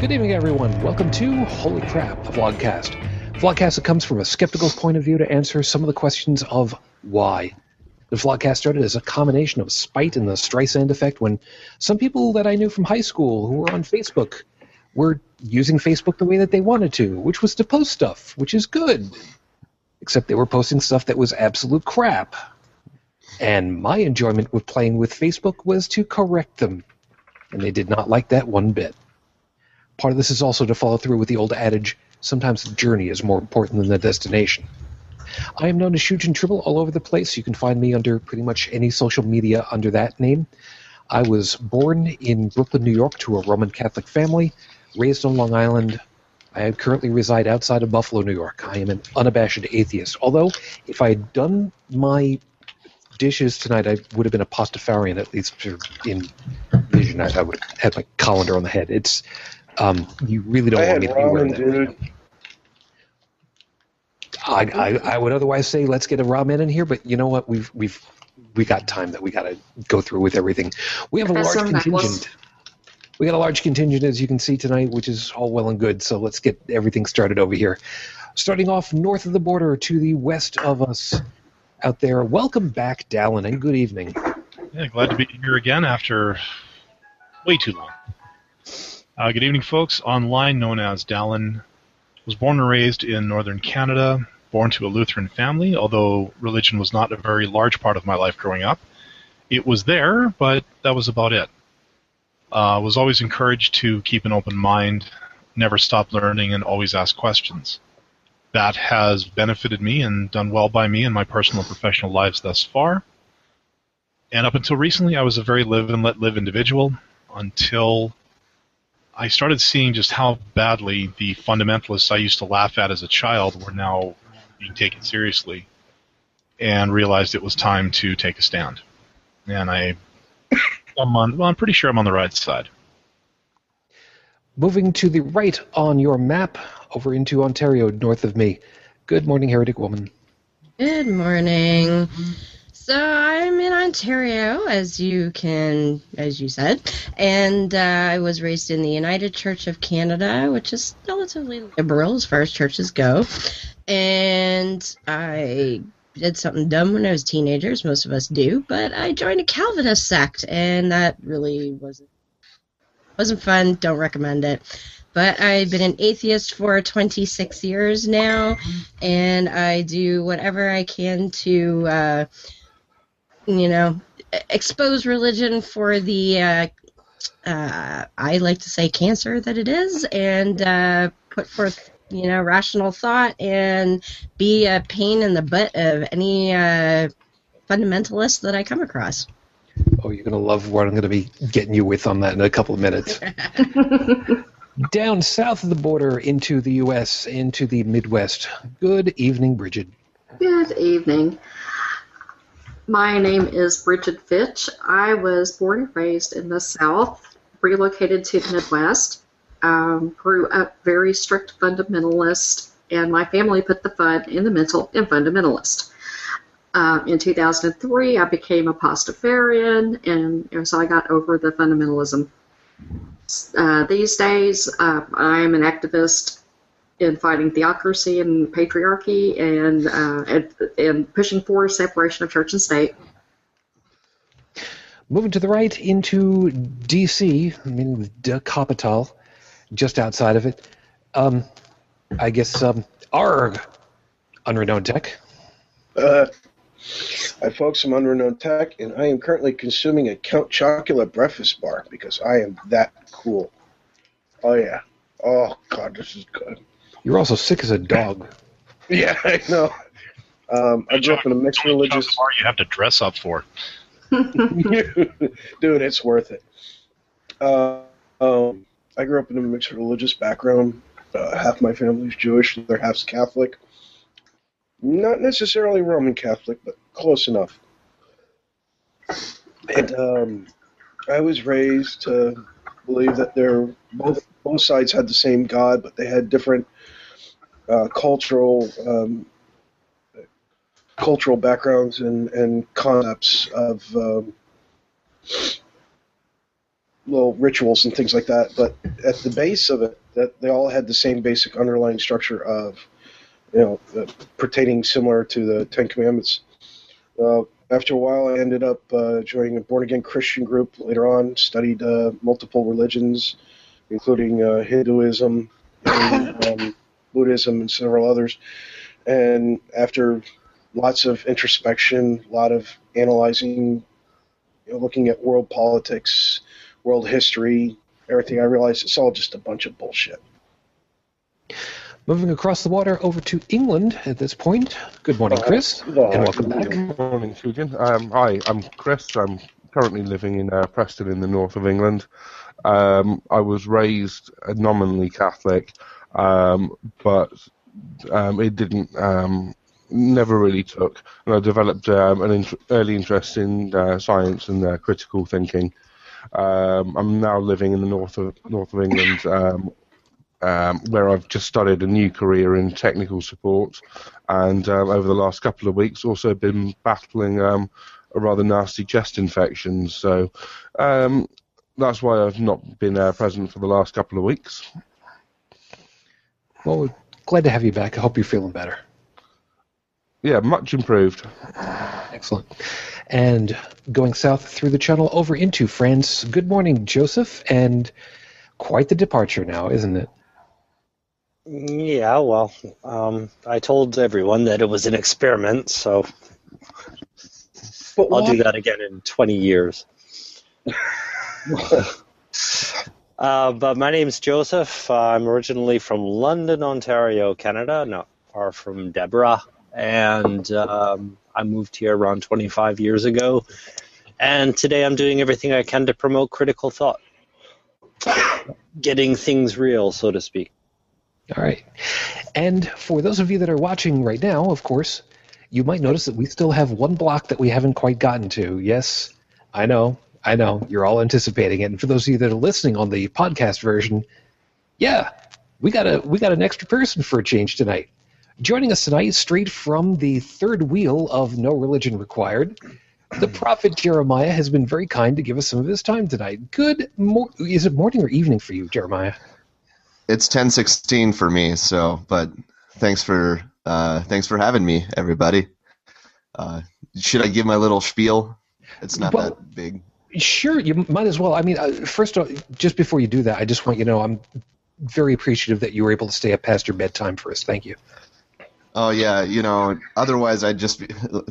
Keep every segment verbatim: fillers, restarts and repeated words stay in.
Good evening, everyone. Welcome to Holy Crap, a vlogcast. A vlogcast that comes from a skeptical point of view to answer some of the questions of why. The vlogcast started as a combination of spite and the Streisand effect when some people that I knew from high school who were on Facebook were using Facebook the way that they wanted to, which was to post stuff, which is good. Except they were posting stuff that was absolute crap. And my enjoyment with playing with Facebook was to correct them. And they did not like that one bit. Part of this is also to follow through with the old adage, sometimes the journey is more important than the destination. I am known as Shujin Tribble all over the place. You can find me under pretty much any social media under that name. I was born in Brooklyn, New York to a Roman Catholic family, raised on Long Island. I currently reside outside of Buffalo, New York. I am an unabashed atheist. Although, if I had done my dishes tonight, I would have been a pastafarian, at least in vision. I, I would have had my colander on the head. It's um, you really don't I want me to be ramen, wearing that. dude. I, I I would otherwise say let's get a ramen in here, but you know what? We've we've we got time that we got to go through with everything. We have a large contingent. We got a large contingent, as you can see tonight, which is all well and good. So let's get everything started over here. Starting off north of the border to the west of us, out there. Welcome back, Dallin, and good evening. Yeah, glad to be here again after way too long. Uh, good evening, folks. Online, known as Dallin, was born and raised in northern Canada, born to a Lutheran family, although religion was not a very large part of my life growing up. It was there, but that was about it. I uh, was always encouraged to keep an open mind, never stop learning, and always ask questions. That has benefited me and done well by me in my personal and professional lives thus far. And up until recently, I was a very live and let live individual until I started seeing just how badly the fundamentalists I used to laugh at as a child were now being taken seriously, and realized it was time to take a stand. And I, I'm, on, well, I'm pretty sure I'm on the right side. Moving to the right on your map, over into Ontario, north of me. Good morning, Heretic Woman. Good morning. So I'm in Ontario, as you can, as you said, and uh, I was raised in the United Church of Canada, which is relatively liberal as far as churches go. And I did something dumb when I was a teenager, as most of us do, but I joined a Calvinist sect, and that really wasn't wasn't fun. Don't recommend it. But I've been an atheist for twenty-six years now, and I do whatever I can to, uh, you know, expose religion for the, uh, uh, I like to say cancer that it is, and uh, put forth, you know, rational thought and be a pain in the butt of any uh, fundamentalist that I come across. Oh, you're going to love what I'm going to be getting you with on that in a couple of minutes. Down south of the border into the U S, into the Midwest. Good evening, Bridget. Good evening. My name is Bridget Fitch. I was born and raised in the South, relocated to the Midwest, um, grew up very strict fundamentalist, and my family put the fun in the mental and fundamentalist. Uh, in two thousand three, I became a Pastafarian, and, and so I got over the fundamentalism. Uh, these days, uh, I'm an activist in fighting theocracy and patriarchy, and, uh, and and pushing for separation of church and state. Moving to the right into D C, meaning the capital, just outside of it. Um, I guess um, Arg, Unrenowned Tech. Uh, hi, folks. I'm Unrenowned Tech, and I am currently consuming a Count Chocula breakfast bar because I am that cool. Oh, yeah. Oh, God, this is good. You're also sick as a dog. Yeah, I know. Um, I grew up in a mixed religious... Bar you have to dress up for. Dude, it's worth it. Uh, um, I grew up in a mixed religious background. Uh, half my family's Jewish, the other half's Catholic. Not necessarily Roman Catholic, but close enough. And um, I was raised to believe that they're both both sides had the same God, but they had different uh, cultural um, cultural backgrounds and, and concepts of um, little rituals and things like that. But at the base of it, that they all had the same basic underlying structure of, you know, uh, pertaining similar to the Ten Commandments. Uh, after a while, I ended up uh, joining a born-again Christian group. Later on, studied uh, multiple religions, including uh, Hinduism, and, um, Buddhism, and several others. And after lots of introspection, a lot of analyzing, you know, looking at world politics, world history, everything, I realized it's all just a bunch of bullshit. Moving across the water over to England at this point. Good morning, Chris, Uh, and welcome back. Good morning, Julian. Um, hi, I'm Chris. I'm currently living in uh, Preston in the north of England. Um, I was raised nominally Catholic, um, but um, it didn't, um, never really took. And I developed um, an int- early interest in uh, science and uh, critical thinking. Um, I'm now living in the north of north of England, um, um, where I've just started a new career in technical support, and um, over the last couple of weeks also been battling um, a rather nasty chest infection. So um, that's why I've not been uh, present for the last couple of weeks. Well, we're glad to have you back. I hope you're feeling better. Yeah, much improved. Excellent. And going south through the channel over into France. Good morning, Joseph, and quite the departure now, isn't it? Yeah, well, um, I told everyone that it was an experiment, so But I'll why? do that again in twenty years. uh, but my name's Joseph. I'm originally from London, Ontario, Canada, not far from Deborah. And um, I moved here around twenty-five years ago. And today I'm doing everything I can to promote critical thought. Getting things real, so to speak. All right. And for those of you that are watching right now, of course, you might notice that we still have one block that we haven't quite gotten to. Yes, I know. I know. You're all anticipating it. And for those of you that are listening on the podcast version, yeah, we got a we got an extra person for a change tonight. Joining us tonight, straight from the third wheel of No Religion Required, the Prophet Jeremiah has been very kind to give us some of his time tonight. Good mor- Is it morning or evening for you, Jeremiah? It's ten sixteen for me, so but thanks for uh, thanks for having me, everybody. Uh, should I give my little spiel? It's not Well, that big. Sure, you might as well. I mean, uh, first, uh, just before you do that, I just want you to know I'm very appreciative that you were able to stay up past your bedtime for us. Thank you. Oh yeah, you know. Otherwise, I'd just be.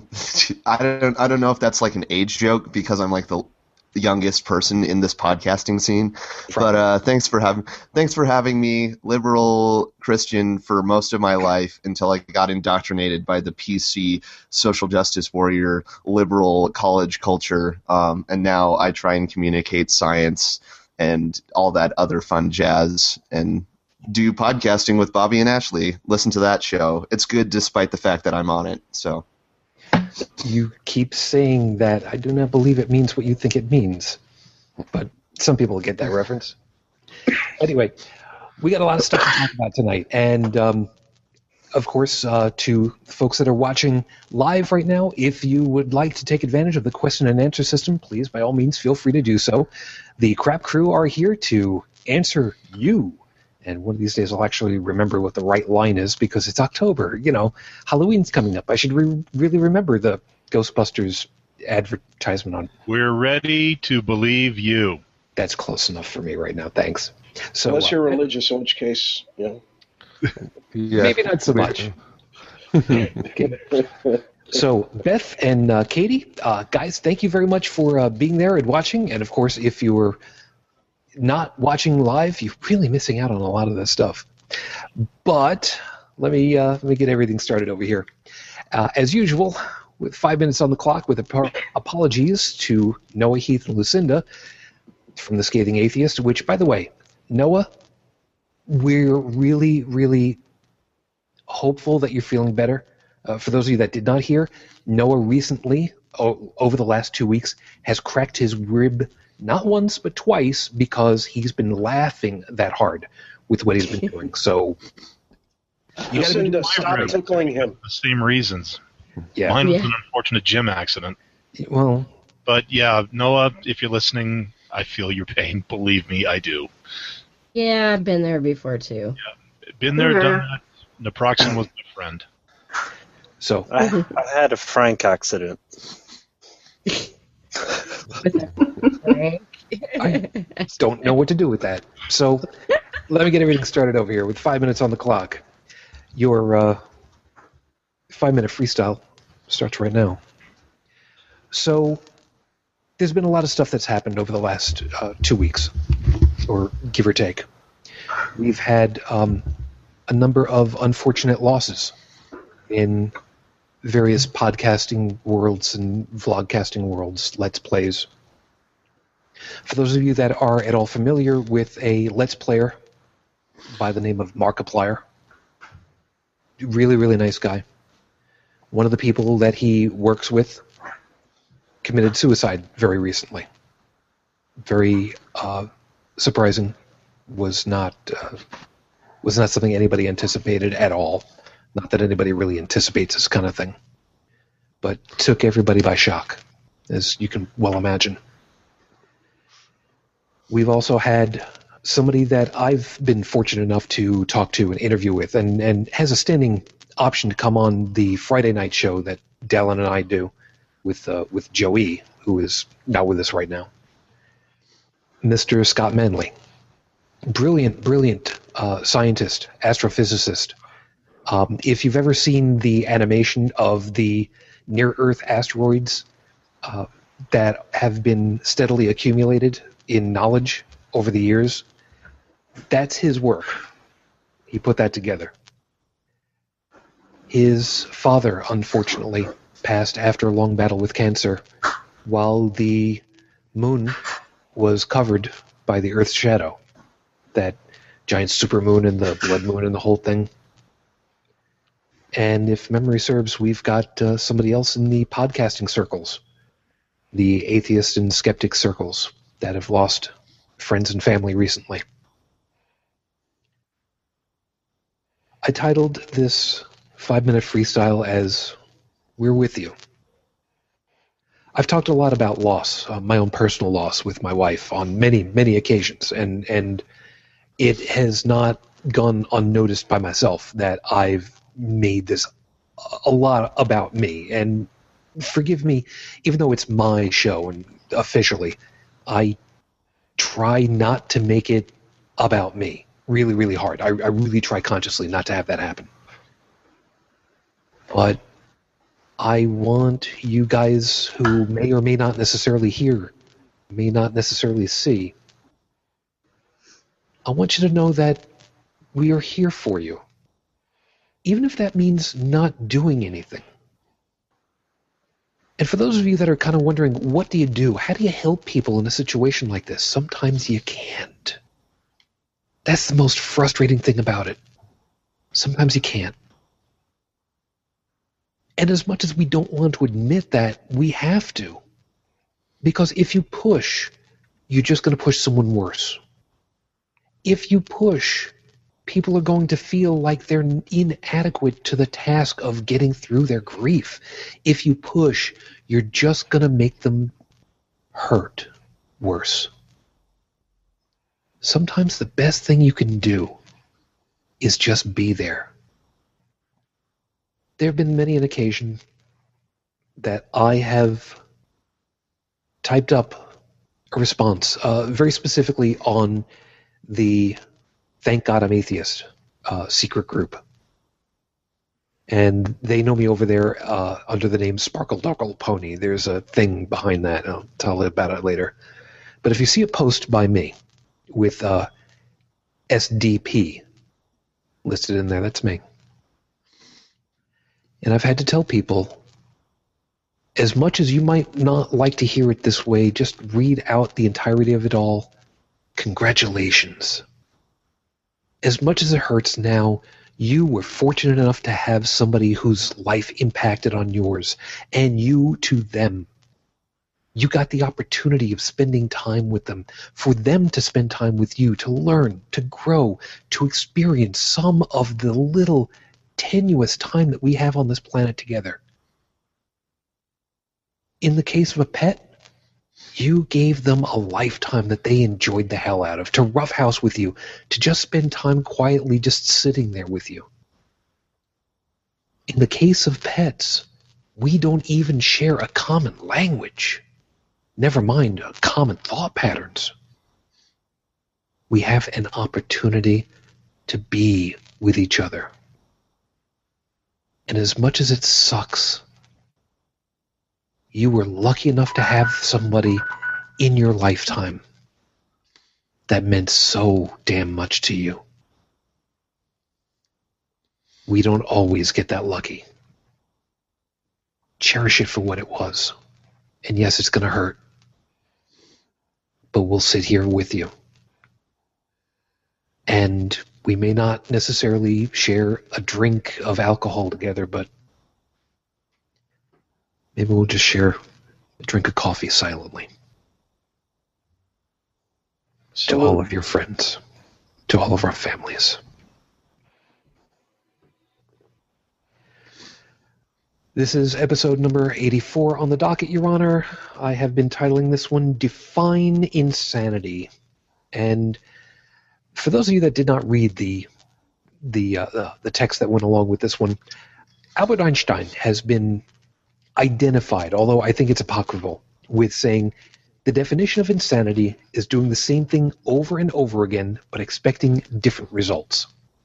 I don't. I don't know if that's like an age joke because I'm like the youngest person in this podcasting scene. But uh, thanks for having. Thanks for having me, liberal Christian, for most of my life until I got indoctrinated by the P C social justice warrior liberal college culture, um, and now I try and communicate science and all that other fun jazz and do podcasting with Bobby and Ashley. Listen to that show. It's good despite the fact that I'm on it. So You keep saying that. I do not believe it means what you think it means. But some people get that reference. Anyway, we got a lot of stuff to talk about tonight. And, um, of course, uh, to folks that are watching live right now, if you would like to take advantage of the question and answer system, please, by all means, feel free to do so. The Crap Crew are here to answer you. And one of these days I'll actually remember what the right line is because it's October. You know, Halloween's coming up. I should re- really remember the Ghostbusters advertisement on. We're ready to believe you. That's close enough for me right now. Thanks. So Unless uh, you're religious, in which case, you know. Yeah, maybe not so much. Okay. So Beth and uh, Katie, uh, guys, thank you very much for uh, being there and watching. And of course, if you were not watching live, you're really missing out on a lot of this stuff. But let me uh, let me get everything started over here. Uh, as usual, with five minutes on the clock, with ap- apologies to Noah, Heath, and Lucinda from The Scathing Atheist, which, by the way, Noah, we're really, really hopeful that you're feeling better. Uh, for those of you that did not hear, Noah recently, o- over the last two weeks, has cracked his rib not once but twice because he's been laughing that hard with what he's been doing. So you gotta be Lucinda, stop rib. tickling him. The same reasons. yeah. Mine was Yeah. an unfortunate gym accident. Well, But yeah, Noah, if you're listening, I feel your pain. Believe me, I do. Yeah, I've been there before too. Yeah, been there, done that. Naproxen was my friend. So I, I had a Frank accident. I don't know what to do with that. So let me get everything started over here with five minutes on the clock. Your uh, five-minute freestyle starts right now. So there's been a lot of stuff that's happened over the last uh, two weeks, or give or take. We've had um, a number of unfortunate losses in various podcasting worlds and vlogcasting worlds, Let's Plays. For those of you that are at all familiar with a Let's Player by the name of Markiplier, really, really nice guy. One of the people that he works with committed suicide very recently. Very uh, surprising. Was not uh, was not something anybody anticipated at all. Not that anybody really anticipates this kind of thing, but took everybody by shock, as you can well imagine. We've also had somebody that I've been fortunate enough to talk to and interview with, and, and has a standing option to come on the Friday night show that Dallin and I do with uh, with Joey, who is not with us right now. Mister Scott Manley. Brilliant, brilliant uh, scientist, astrophysicist. Um, if you've ever seen the animation of the near-Earth asteroids uh, that have been steadily accumulated in knowledge over the years, that's his work. He put that together. His father, unfortunately, passed after a long battle with cancer while the moon was covered by the Earth's shadow. That giant supermoon and the blood moon and the whole thing. And if memory serves, we've got uh, somebody else in the podcasting circles, the atheist and skeptic circles, that have lost friends and family recently. I titled this five-minute freestyle as We're With You. I've talked a lot about loss, uh, my own personal loss with my wife on many, many occasions, and, and it has not gone unnoticed by myself that I've made this a lot about me. And forgive me, even though it's my show and officially, I try not to make it about me. Really, really hard. I, I really try consciously not to have that happen. But I want you guys who may or may not necessarily hear, may not necessarily see, I want you to know that we are here for you. Even if that means not doing anything. And for those of you that are kind of wondering, what do you do? How do you help people in a situation like this? Sometimes you can't. That's the most frustrating thing about it. Sometimes you can't. And as much as we don't want to admit that, we have to. Because if you push, you're just going to push someone worse. If you push, people are going to feel like they're inadequate to the task of getting through their grief. If you push, you're just going to make them hurt worse. Sometimes the best thing you can do is just be there. There have been many an occasion that I have typed up a response, uh, very specifically on the Thank God I'm Atheist uh, secret group. And they know me over there uh, under the name Sparkle Darkle Pony. There's a thing behind that. I'll tell you about it later. But if you see a post by me with uh, S D P listed in there, that's me. And I've had to tell people, as much as you might not like to hear it this way, just read out the entirety of it all. Congratulations. As much as it hurts now, you were fortunate enough to have somebody whose life impacted on yours, and you to them. You got the opportunity of spending time with them, for them to spend time with you, to learn, to grow, to experience some of the little tenuous time that we have on this planet together. In the case of a pet, You gave them a lifetime that they enjoyed the hell out of, to roughhouse with you, to just spend time quietly just sitting there with you. In the case of pets, we don't even share a common language. Never mind uh, common thought patterns. We have an opportunity to be with each other. And as much as it sucks, you were lucky enough to have somebody in your lifetime that meant so damn much to you. We don't always get that lucky. Cherish it for what it was. And yes, it's going to hurt. But we'll sit here with you. And we may not necessarily share a drink of alcohol together, but maybe we'll just share a drink of coffee silently. So, to all of your friends. To all of our families. This is episode number eighty-four on the docket, Your Honor. I have been titling this one Define Insanity. And for those of you that did not read the the uh, the, the text that went along with this one, Albert Einstein has been identified, although I think it's apocryphal, with saying the definition of insanity is doing the same thing over and over again, but expecting different results.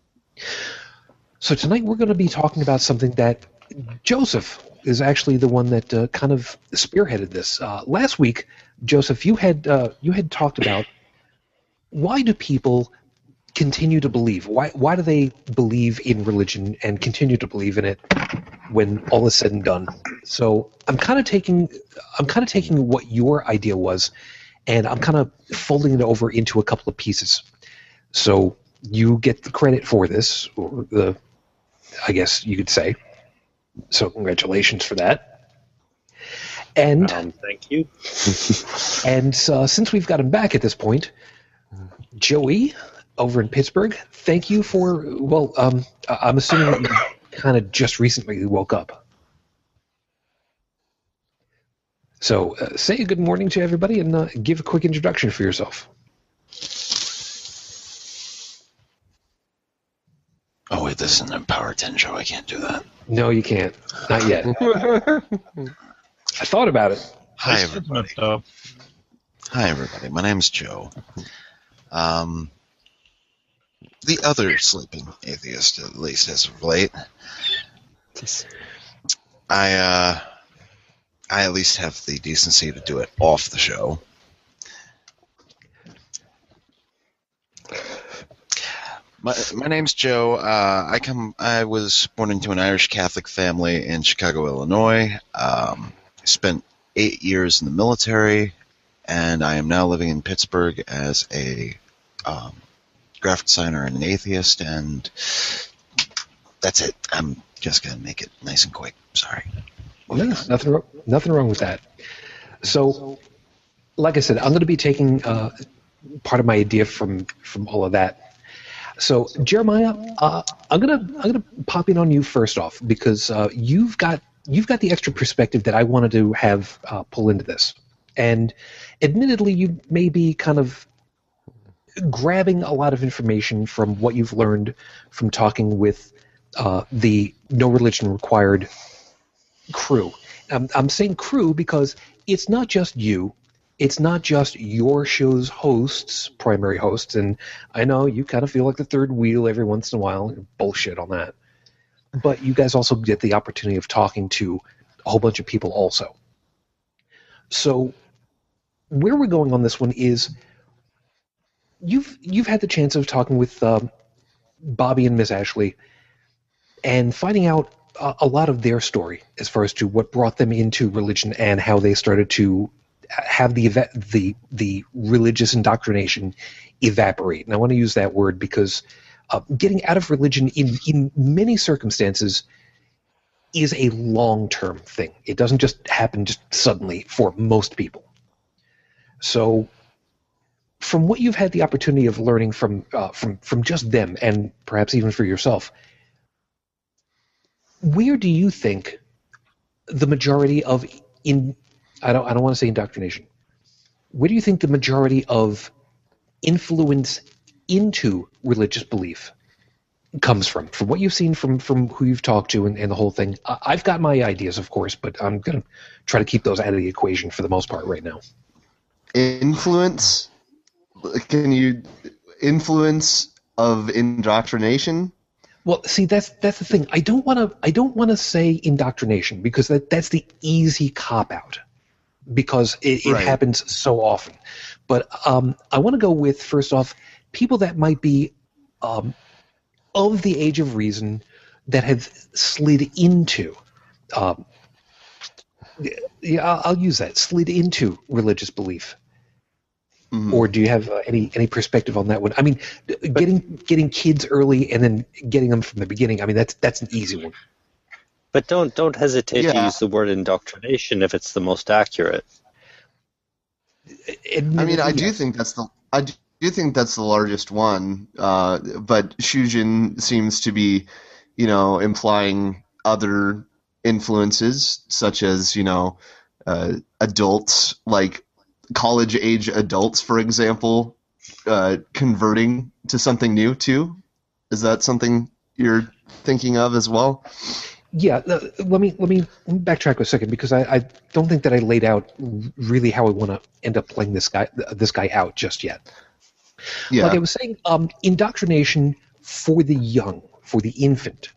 So tonight we're going to be talking about something that Joseph is actually the one that uh, kind of spearheaded this. Uh, last week, Joseph, you had uh, you had talked about why do people continue to believe? Why why do they believe in religion and continue to believe in it when all is said and done? So I'm kind of taking I'm kind of taking what your idea was, and I'm kind of folding it over into a couple of pieces. So you get the credit for this, or the I guess you could say. So congratulations for that. And Um, thank you. and uh, since we've got him back at this point, Joey over in Pittsburgh, thank you for, well, um, I- I'm assuming that you kind of just recently woke up. So uh, say a good morning to everybody and uh, give a quick introduction for yourself. Oh, wait, this isn't a Power ten show. I can't do that. No, you can't. Not yet. I thought about it. Hi, everybody. Uh, Hi, everybody. My name's Joe. Um, the other sleeping atheist, at least as of late. I, uh, I at least have the decency to do it off the show. My, my name's Joe. Uh, I come. I was born into an Irish Catholic family in Chicago, Illinois. Um, spent eight years in the military, and I am now living in Pittsburgh as a um, graphic designer and an atheist. And that's it. I'm just gonna make it nice and quick. Sorry. No, nothing, wrong- nothing wrong with that. So, like I said, I'm going to be taking uh, part of my idea from from all of that. So, Jeremiah, uh, I'm gonna I'm gonna pop in on you first off because uh, you've got you've got the extra perspective that I wanted to have uh, pull into this, and admittedly, you may be kind of grabbing a lot of information from what you've learned from talking with uh, the No Religion Required crew. I'm, I'm saying crew because it's not just you. It's not just your show's hosts, primary hosts, and I know you kind of feel like the third wheel every once in a while. Bullshit on that. But you guys also get the opportunity of talking to a whole bunch of people also. So where we're going on this one is you've you've had the chance of talking with um, Bobby and Miss Ashley and finding out a, a lot of their story as far as to what brought them into religion and how they started to have the eva- the the religious indoctrination evaporate. And I want to use that word because uh, getting out of religion in, in many circumstances is a long-term thing. It doesn't just happen just suddenly for most people. So from what you've had the opportunity of learning from uh, from from just them and perhaps even for yourself, where do you think the majority of in I don't I don't want to say indoctrination. where do you think the majority of influence into religious belief comes from? From what you've seen, from from who you've talked to, and, and the whole thing. I, I've got my ideas, of course, but I'm going to try to keep those out of the equation for the most part right now. Influence? Can you influence of indoctrination? Well, see, that's that's the thing. I don't want to. I don't want to say indoctrination because that that's the easy cop out, because it, it Right. happens so often. But um, I want to go with, first off, people that might be um, of the age of reason that have slid into. Um, yeah, I'll, I'll use that. Slid into religious belief. Mhm. Or do you have uh, any any perspective on that one? I mean, d- getting getting kids early and then getting them from the beginning. I mean, that's that's an easy one. But don't don't hesitate to Yeah. use the word indoctrination if it's the most accurate. I mean, I do Yes. think that's the I do think that's the largest one, uh, but Shujin seems to be, you know, implying other influences such as, you know, uh, adults, like college-age adults, for example, uh, converting to something new too. Is that something you're thinking of as well? Yeah, uh, let me let me backtrack a second because I, I don't think that I laid out really how I want to end up playing this guy this guy out just yet. Yeah. Like I was saying, um, indoctrination for the young, for the infant,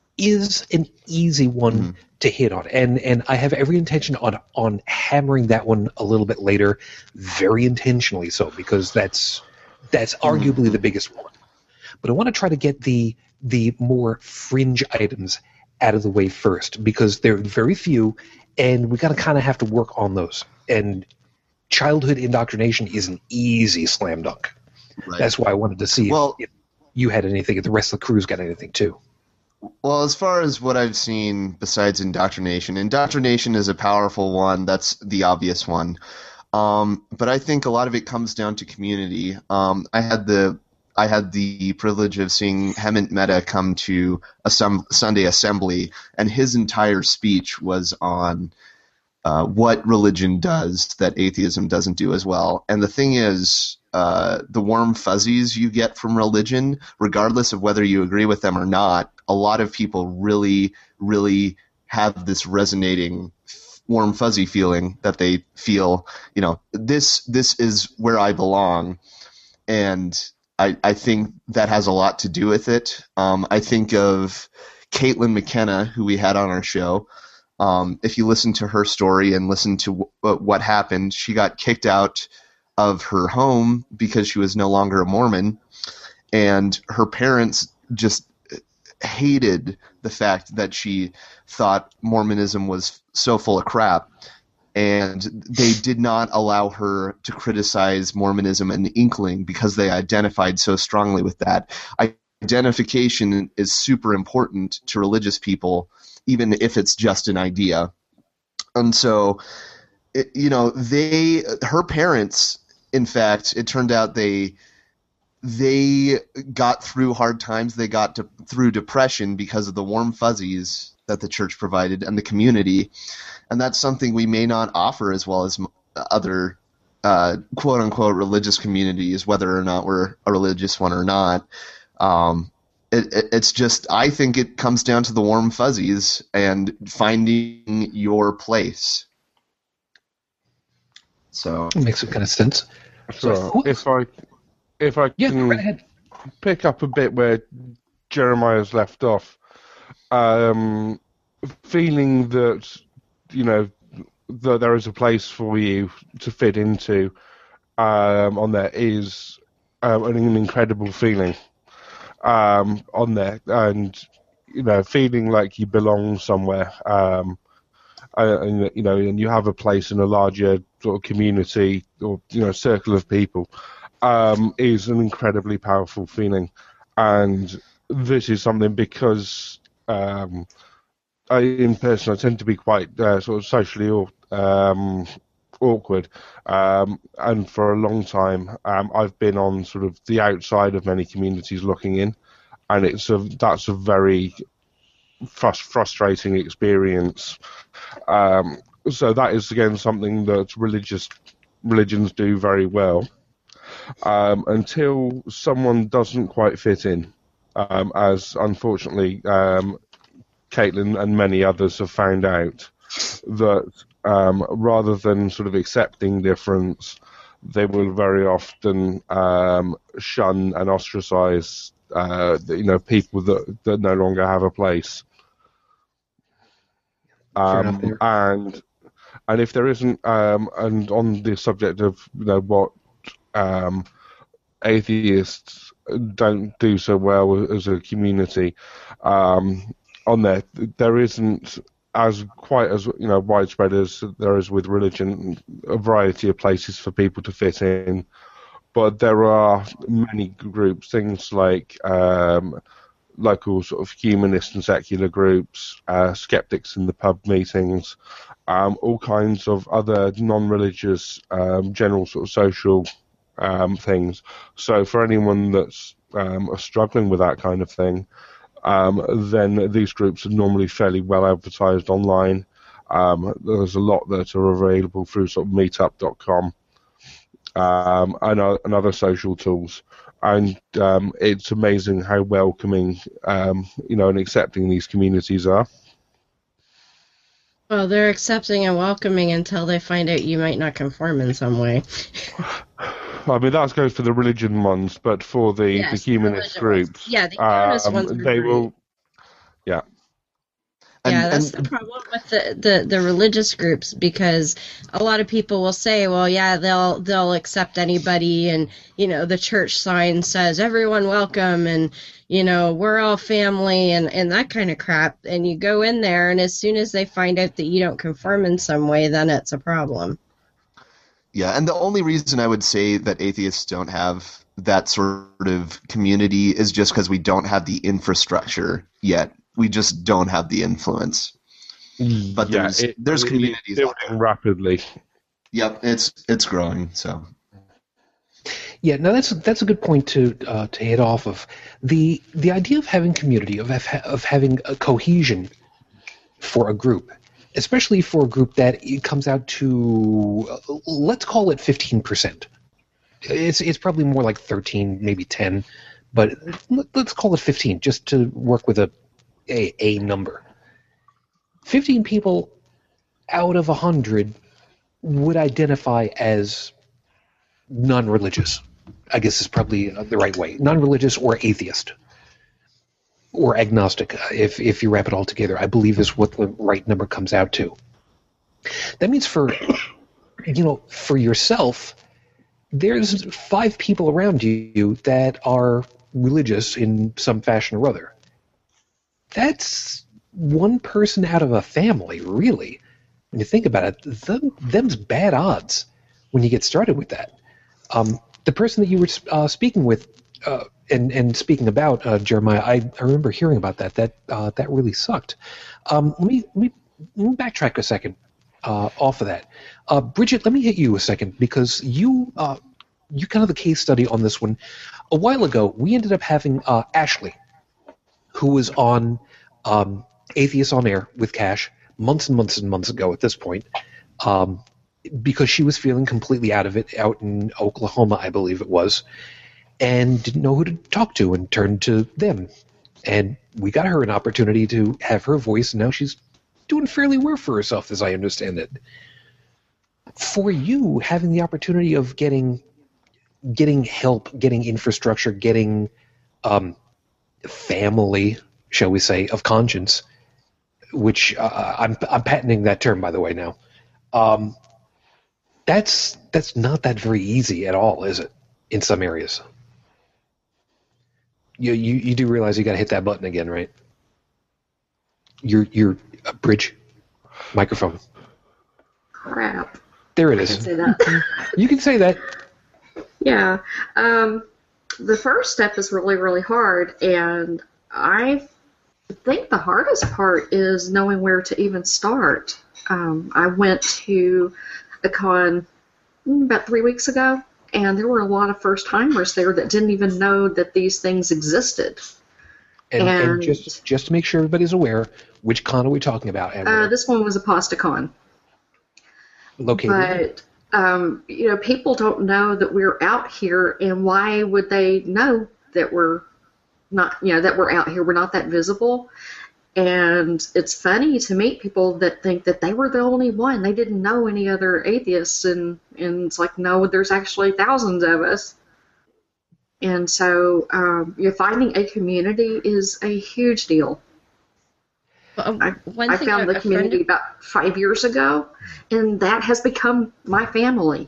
is an easy one Mm-hmm. to hit on, and and I have every intention on on hammering that one a little bit later, very intentionally so, because that's that's arguably the biggest one. But I want to try to get the the more fringe items out of the way first, because they're very few, and we got to kind of have to work on those. And childhood indoctrination is an easy slam dunk. Right. That's why I wanted to see Well- if, if you had anything, if the rest of the crew's got anything too. Well, as far as what I've seen besides indoctrination, indoctrination is a powerful one. That's the obvious one. Um, but I think a lot of it comes down to community. Um, I had the I had the privilege of seeing Hemant Mehta come to a some, Sunday assembly, and his entire speech was on uh, what religion does that atheism doesn't do as well. And the thing is, uh, the warm fuzzies you get from religion, regardless of whether you agree with them or not, a lot of people really, really have this resonating warm fuzzy feeling that they feel, you know, this this is where I belong. And I, I think that has a lot to do with it. Um, I think of Caitlin McKenna, who we had on our show. Um, if you listen to her story and listen to w- what happened, she got kicked out of her home because she was no longer a Mormon, and her parents just hated the fact that she thought Mormonism was so full of crap, and they did not allow her to criticize Mormonism an inkling because they identified so strongly with that. Identification is super important to religious people, even if it's just an idea. And so, it, you know, they, her parents, in fact, it turned out they they got through hard times. They got to, through depression because of the warm fuzzies that the church provided and the community. And that's something we may not offer as well as other uh, quote-unquote religious communities, whether or not we're a religious one or not. Um, it, it, it's just, I think it comes down to the warm fuzzies and finding your place. So It makes some kind of sense. So who- if I if I Yeah, can go ahead. pick up a bit where Jeremiah's left off, um, feeling that you know that there is a place for you to fit into um, on there is um, an incredible feeling um, on there, and you know, feeling like you belong somewhere. Um, and you know, and you have a place in a larger sort of community or you know circle of people, um, is an incredibly powerful feeling. And this is something because um, I, in person, I tend to be quite uh, sort of socially or, um, awkward, um, and for a long time, um, I've been on sort of the outside of many communities looking in, and it's a that's a very frust- frustrating experience. Um, so that is again something that religious religions do very well, um, until someone doesn't quite fit in, um, as unfortunately um, Caitlin and many others have found out, that um, rather than sort of accepting difference, they will very often um, shun and ostracize, uh, you know, people that, that no longer have a place. Um, and and if there isn't, um, and on the subject of, you know, what um, atheists don't do so well as a community, um, on there, there isn't as quite as, you know, widespread as there is with religion, a variety of places for people to fit in. But there are many groups, things like um, local sort of humanist and secular groups, uh, skeptics in the pub meetings, um, all kinds of other non-religious, um, general sort of social um, things. So for anyone that's um, struggling with that kind of thing, um, then these groups are normally fairly well advertised online. Um, there's a lot that are available through sort of meetup dot com um, and, uh, and other social tools. And um, it's amazing how welcoming, um, you know, and accepting these communities are. Well, they're accepting and welcoming until they find out you might not conform in some way. I mean, that goes for the religion ones, but for the, yes, the humanist the groups, ones. Yeah, the humanist um, ones are they great. will, yeah. Yeah, And- that's and- the problem with the, the, the religious groups, because a lot of people will say, well, yeah, they'll they'll accept anybody, and, you know, the church sign says everyone welcome, and, you know, we're all family, and, and that kind of crap. And you go in there, and as soon as they find out that you don't conform in some way, then it's a problem. Yeah, and the only reason I would say that atheists don't have that sort of community is just because we don't have the infrastructure yet. We just don't have the influence. But Yeah, there's it- there's it is communities out building there. rapidly. Yep, it's it's growing. So Yeah, no, that's that's a good point to uh, to hit off of. The the idea of having community, of have, of having a cohesion for a group, especially for a group that it comes out to, uh, let's call it fifteen percent. It's it's probably more like thirteen, maybe ten, but let- let's call it fifteen, just to work with a a, a number. fifteen people out of one hundred would identify as non-religious. I guess is probably the right way. Non-religious or atheist or agnostic, if if you wrap it all together, I believe is what the right number comes out to. That means for, you know, for yourself, there's five people around you that are religious in some fashion or other. That's one person out of a family, really. When you think about it, them, them's bad odds when you get started with that. Um, the person that you were uh, speaking with uh, and, and speaking about, uh, Jeremiah, I, I remember hearing about that. That uh, that really sucked. Um, let, me, let, me, let me backtrack a second uh, off of that. Uh, Bridget, let me hit you a second, because you uh, you kind of the case study on this one. A while ago, we ended up having uh, Ashley, who was on um, Atheists on Air with Cash months and months and months ago at this point, um, because she was feeling completely out of it out in Oklahoma, I believe it was, and didn't know who to talk to and turned to them. And we got her an opportunity to have her voice, and now she's doing fairly well for herself, as I understand it. For you, having the opportunity of getting getting help, getting infrastructure, getting um, family, shall we say, of conscience, which uh, I'm I'm patenting that term, by the way, now. Um, that's that's not that very easy at all, is it? In some areas, you you, you do realize you got to hit that button again, right? Your your uh, bridge microphone. Crap. There it I is. can say that. You can say that. Yeah. Um, the first step is really, really hard, and I think the hardest part is knowing where to even start. Um, I went to a con about three weeks ago, and there were a lot of first-timers there that didn't even know that these things existed. And, and, And- just just to make sure everybody's aware, which con are we talking about? And Uh, where? this one was a PastaCon, Located. but um, you know, people don't know that we're out here, and why would they know that we're not, you know, that we're out here? We're not that visible. And it's funny to meet people that think that they were the only one. They didn't know any other atheists, and, and it's like, no, there's actually thousands of us. And so um, you know, finding a community is a huge deal. Well, I, one I thing found a- the a friend community of- about five years ago, and that has become my family.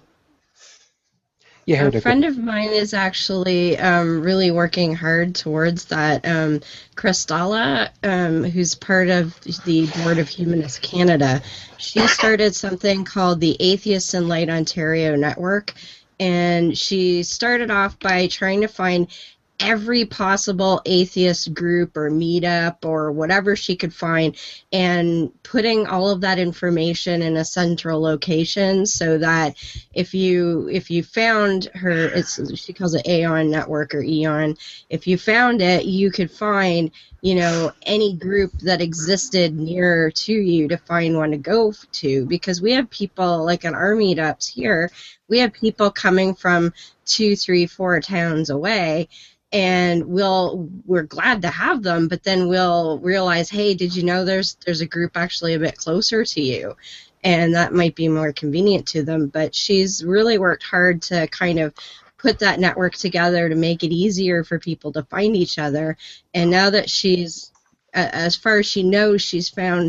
Yeah, A Heretic. friend of mine is actually um, really working hard towards that. Um, Christella, um, who's part of the Board of Humanists Canada, she started something called the Atheists in Light Ontario Network, and she started off by trying to find every possible atheist group or meetup or whatever she could find, and putting all of that information in a central location so that if you if you found her, it's she calls it Aeon Network or Eon, if you found it, you could find, you know, any group that existed nearer to you to find one to go to, because we have people like in our meetups here, we have people coming from two, three, four towns away. And we'll we're glad to have them, but then we'll realize, hey, did you know there's there's a group actually a bit closer to you, and that might be more convenient to them. But she's really worked hard to kind of put that network together to make it easier for people to find each other. And now that she's, as far as she knows, she's found,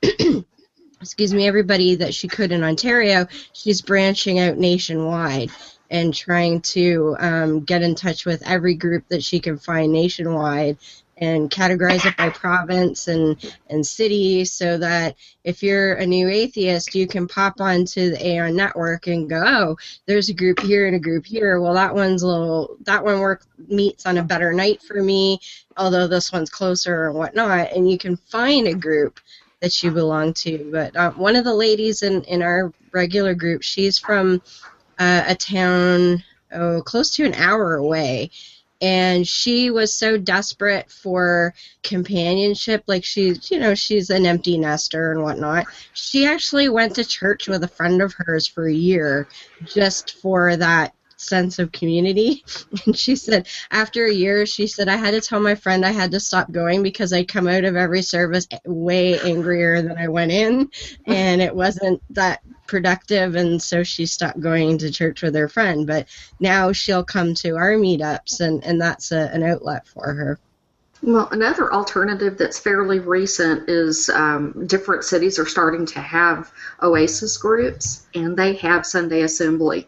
excuse me, everybody that she could in Ontario, she's branching out nationwide and trying to um, get in touch with every group that she can find nationwide and categorize it by province and, and city, so that if you're a new atheist, you can pop onto the Aeon Network and go, oh, there's a group here and a group here. Well, that one's a little, that one work meets on a better night for me, although this one's closer and whatnot, and you can find a group that you belong to. But uh, one of the ladies in, in our regular group, she's from Uh, a town oh close to an hour away, and she was so desperate for companionship, like she's, you know, she's an empty nester and whatnot. She actually went to church with a friend of hers for a year just for that sense of community. And she said after a year, she said, I had to tell my friend I had to stop going because I come out of every service way angrier than I went in, and it wasn't that productive, and so she stopped going to church with her friend. But now she'll come to our meetups, and, and that's a, an outlet for her. Well, another alternative that's fairly recent is um, different cities are starting to have Oasis groups, and they have Sunday Assembly.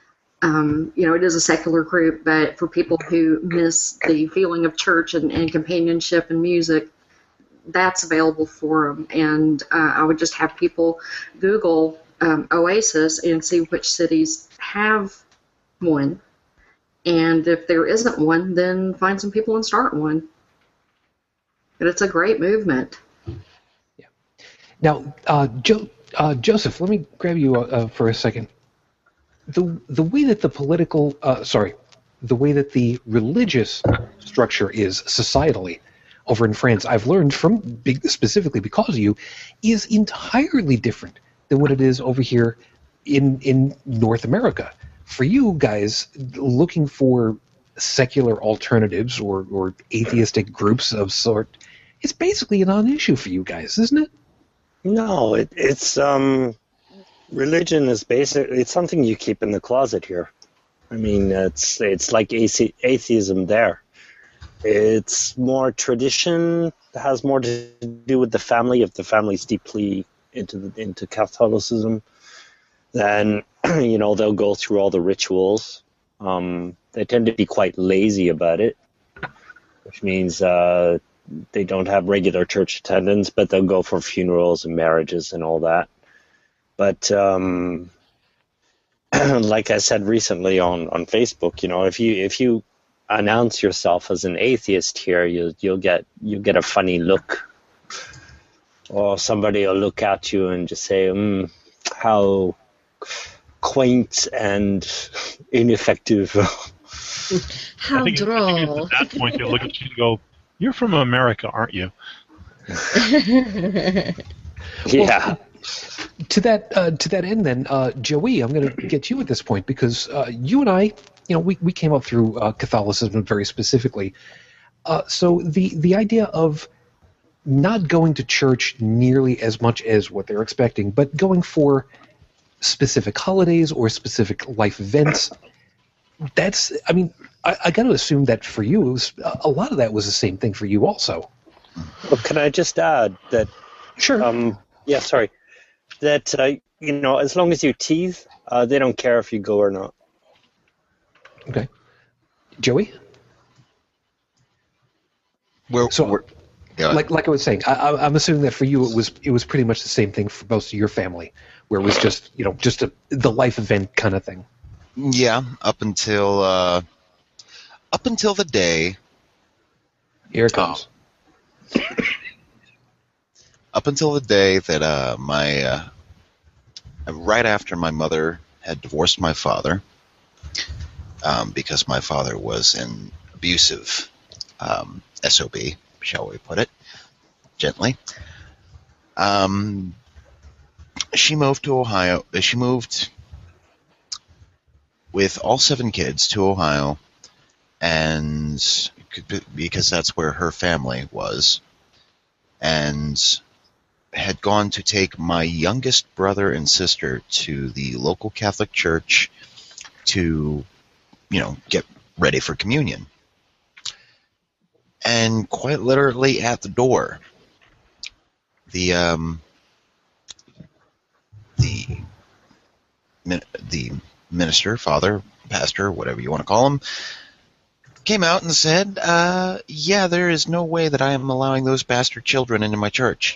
Um, you know, it is a secular group, but for people who miss the feeling of church and, and companionship and music, that's available for them. And uh, I would just have people Google um, Oasis and see which cities have one. And if there isn't one, then find some people and start one. But it's a great movement. Yeah. Now, uh, jo- uh, Joseph, let me grab you uh, for a second. The the way that the political, uh, sorry, the way that the religious structure is societally over in France, I've learned from big, specifically because of you, is entirely different than what it is over here in in North America. For you guys looking for secular alternatives or, or atheistic groups of sort, it's basically a non-issue for you guys, isn't it? No, it, it's um, religion is basically, it's something you keep in the closet here. I mean, it's it's like athe- atheism there. It's more tradition, has more to do with the family. If the family's deeply into the, into Catholicism, then you know they'll go through all the rituals. Um, they tend to be quite lazy about it, which means uh, they don't have regular church attendance, but they'll go for funerals and marriages and all that. But um, like I said recently on, on Facebook, you know, if you if you announce yourself as an atheist here, you'll you'll get you'll get a funny look, or somebody will look at you and just say, mm, "How quaint and ineffective." How I think, droll. I think at that point they'll look at you and go, "You're from America, aren't you?" Yeah. to that uh, to that end, then, uh, Joey, I'm going to get you at this point because uh, you and I, you know, we, we came up through uh, Catholicism very specifically. Uh, so the the idea of not going to church nearly as much as what they're expecting, but going for specific holidays or specific life events. That's, I mean, I, I got to assume that for you, it was, a lot of that was the same thing for you also. Well, can I just add that? Sure. Um, yeah, sorry. That, uh, you know, as long as you tease, uh, they don't care if you go or not. Okay. Joey? Where, So, where, yeah. like like I was saying, I, I- I'm assuming that for you it was it was pretty much the same thing for most of your family, where it was just, you know, just a, the life event kind of thing. Yeah, up until uh, up until the day. Here it comes. Up until the day that uh, my uh, right after my mother had divorced my father, um, because my father was an abusive um, S O B, shall we put it gently. Um, she moved to Ohio. She moved with all seven kids to Ohio, and because that's where her family was, and had gone to take my youngest brother and sister to the local Catholic church to, you know, get ready for communion. And quite literally at the door, the um, the the minister, father, pastor, whatever you want to call him, came out and said, uh, yeah, there is no way that I am allowing those bastard children into my church.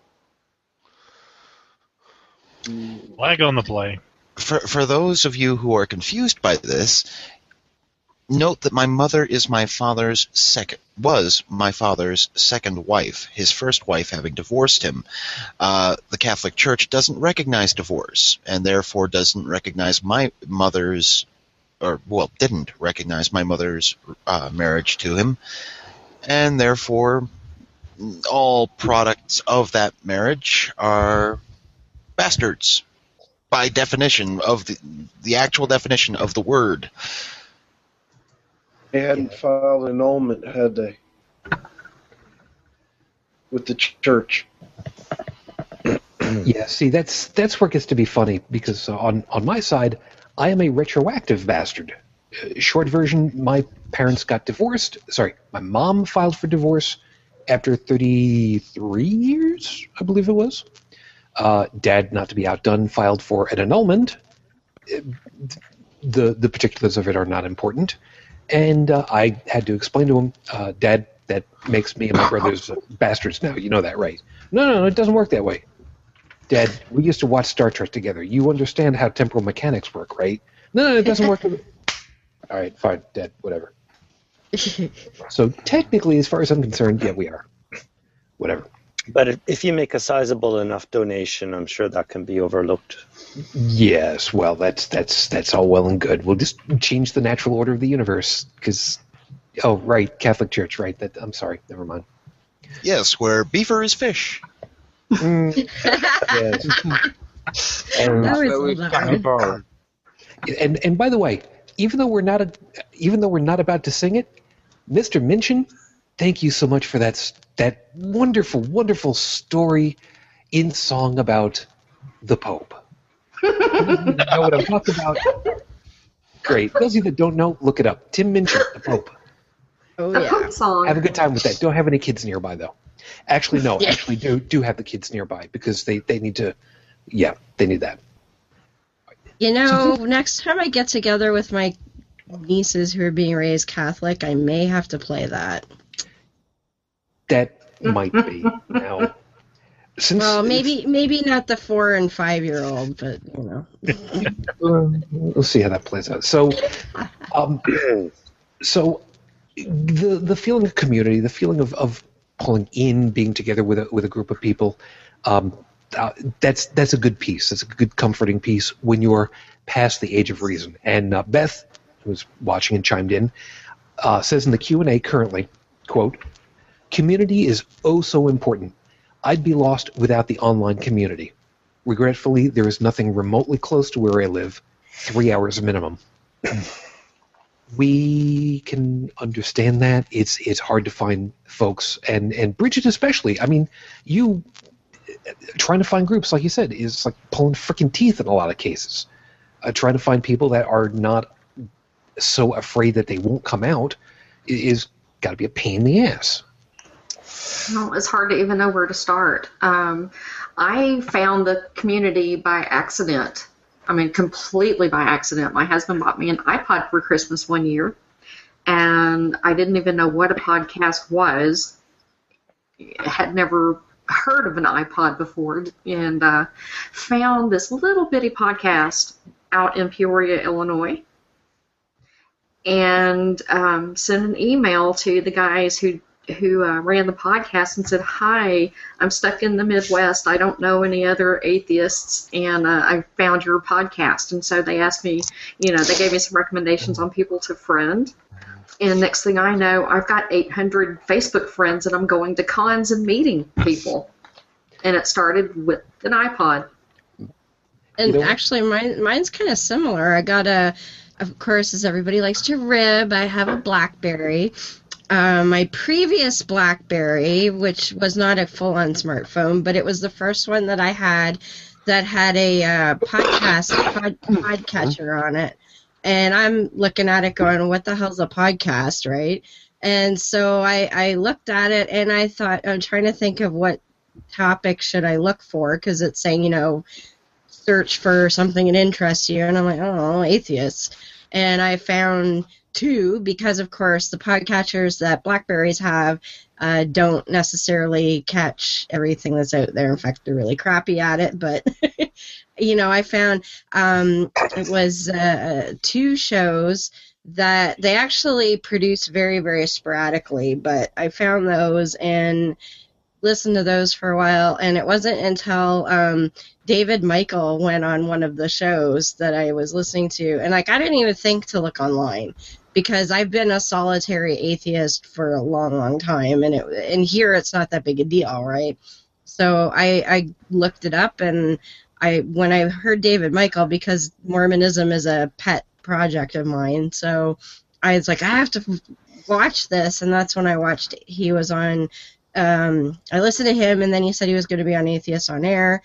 Flag on the play. For, for those of you who are confused by this, note that my mother is my father's second, was my father's second wife, his first wife having divorced him. Uh, the Catholic Church doesn't recognize divorce, and therefore doesn't recognize my mother's, or, well, didn't recognize my mother's uh, marriage to him, and therefore all products of that marriage are bastards, by definition of the, the actual definition of the word. They hadn't filed annulment, had they? With the ch- church. Yeah, see, that's that's where it gets to be funny because uh, on on my side, I am a retroactive bastard. Uh, short version: my parents got divorced. Sorry, my mom filed for divorce after thirty-three years, I believe it was. Uh, Dad, not to be outdone, filed for an annulment. Uh, The the particulars of it are not important, and uh, I had to explain to him, uh, Dad, that makes me and my brothers uh, bastards now. You know that, right? No, no, no, it doesn't work that way. Dad, we used to watch Star Trek together. You understand how temporal mechanics work, right? No, no, it doesn't work. All right, fine, Dad, whatever. So technically, as far as I'm concerned, yeah, we are. Whatever. But if, if you make a sizable enough donation, I'm sure that can be overlooked. Yes, well, that's that's that's all well and good. We'll just change the natural order of the universe, because, oh, right, Catholic Church, right? That I'm sorry, never mind. Yes, where beaver is fish. Mm, yes. And, That was So all it's that kind one. of hard. and and by the way, even though we're not a, even though we're not about to sing it, Mister Minchin, thank you so much for that s- that wonderful, wonderful story in song about the Pope. You know what I'm talking about? Great. Those of you that don't know, look it up. Tim Minchin, the Pope. Oh The yeah. Pope song. Have a good time with that. Don't have any kids nearby, though. Actually, no. Yeah. Actually, do do have the kids nearby because they, they need to. Yeah, they need that. You know, next time I get together with my nieces who are being raised Catholic, I may have to play that. That might be now. Since Well, maybe maybe not the four and five year old, but you know. Uh, we'll see how that plays out. So, um, so the the feeling of community, the feeling of, of pulling in, being together with a with a group of people, um, uh, that's that's a good piece. That's a good comforting piece when you're past the age of reason. And uh, Beth, who's watching and chimed in, uh, says in the Q and A currently, quote, "Community is oh so important. I'd be lost without the online community." regretfully, there is nothing remotely close to where I live. Three hours minimum. We can understand that. It's it's hard to find folks, and, and Bridget especially. I mean, you trying to find groups, like you said, is like pulling freaking teeth in a lot of cases. Uh, trying to find people that are not so afraid that they won't come out is got to be a pain in the ass. Well, it's hard to even know where to start. Um, I found the community by accident. I mean, completely by accident. My husband bought me an iPod for Christmas one year, and I didn't even know what a podcast was. I had never heard of an iPod before, and uh, found this little bitty podcast out in Peoria, Illinois, and um, sent an email to the guys who who uh, ran the podcast and said, "Hi, I'm stuck in the Midwest. I don't know any other atheists, and uh, I found your podcast." And so they asked me, you know, they gave me some recommendations on people to friend. And next thing I know, I've got eight hundred Facebook friends, and I'm going to cons and meeting people. And it started with an iPod. And actually, mine mine's kind of similar. I got a, of course, as everybody likes to rib, I have a BlackBerry. Uh, my previous BlackBerry, which was not a full-on smartphone, but it was the first one that I had that had a uh, podcast pod, podcatcher on it. And I'm looking at it going, what the hell's a podcast, right? And so I, I looked at it, and I thought, I'm trying to think of what topic should I look for, because it's saying, you know, search for something that interests you. And I'm like, oh, atheists. And I found two, because of course the podcatchers that Blackberries have uh, don't necessarily catch everything that's out there. In fact, they're really crappy at it. But you know, I found um, it was uh, two shows that they actually produce very, very sporadically. But I found those and listened to those for a while, and it wasn't until um, David Michael went on one of the shows that I was listening to, and like I didn't even think to look online, because I've been a solitary atheist for a long, long time, and it, and here it's not that big a deal, right? So I, I looked it up, and I when I heard David Michael, because Mormonism is a pet project of mine, so I was like, I have to watch this, and that's when I watched. He was on. Um, I listened to him, and then he said he was going to be on Atheist on Air,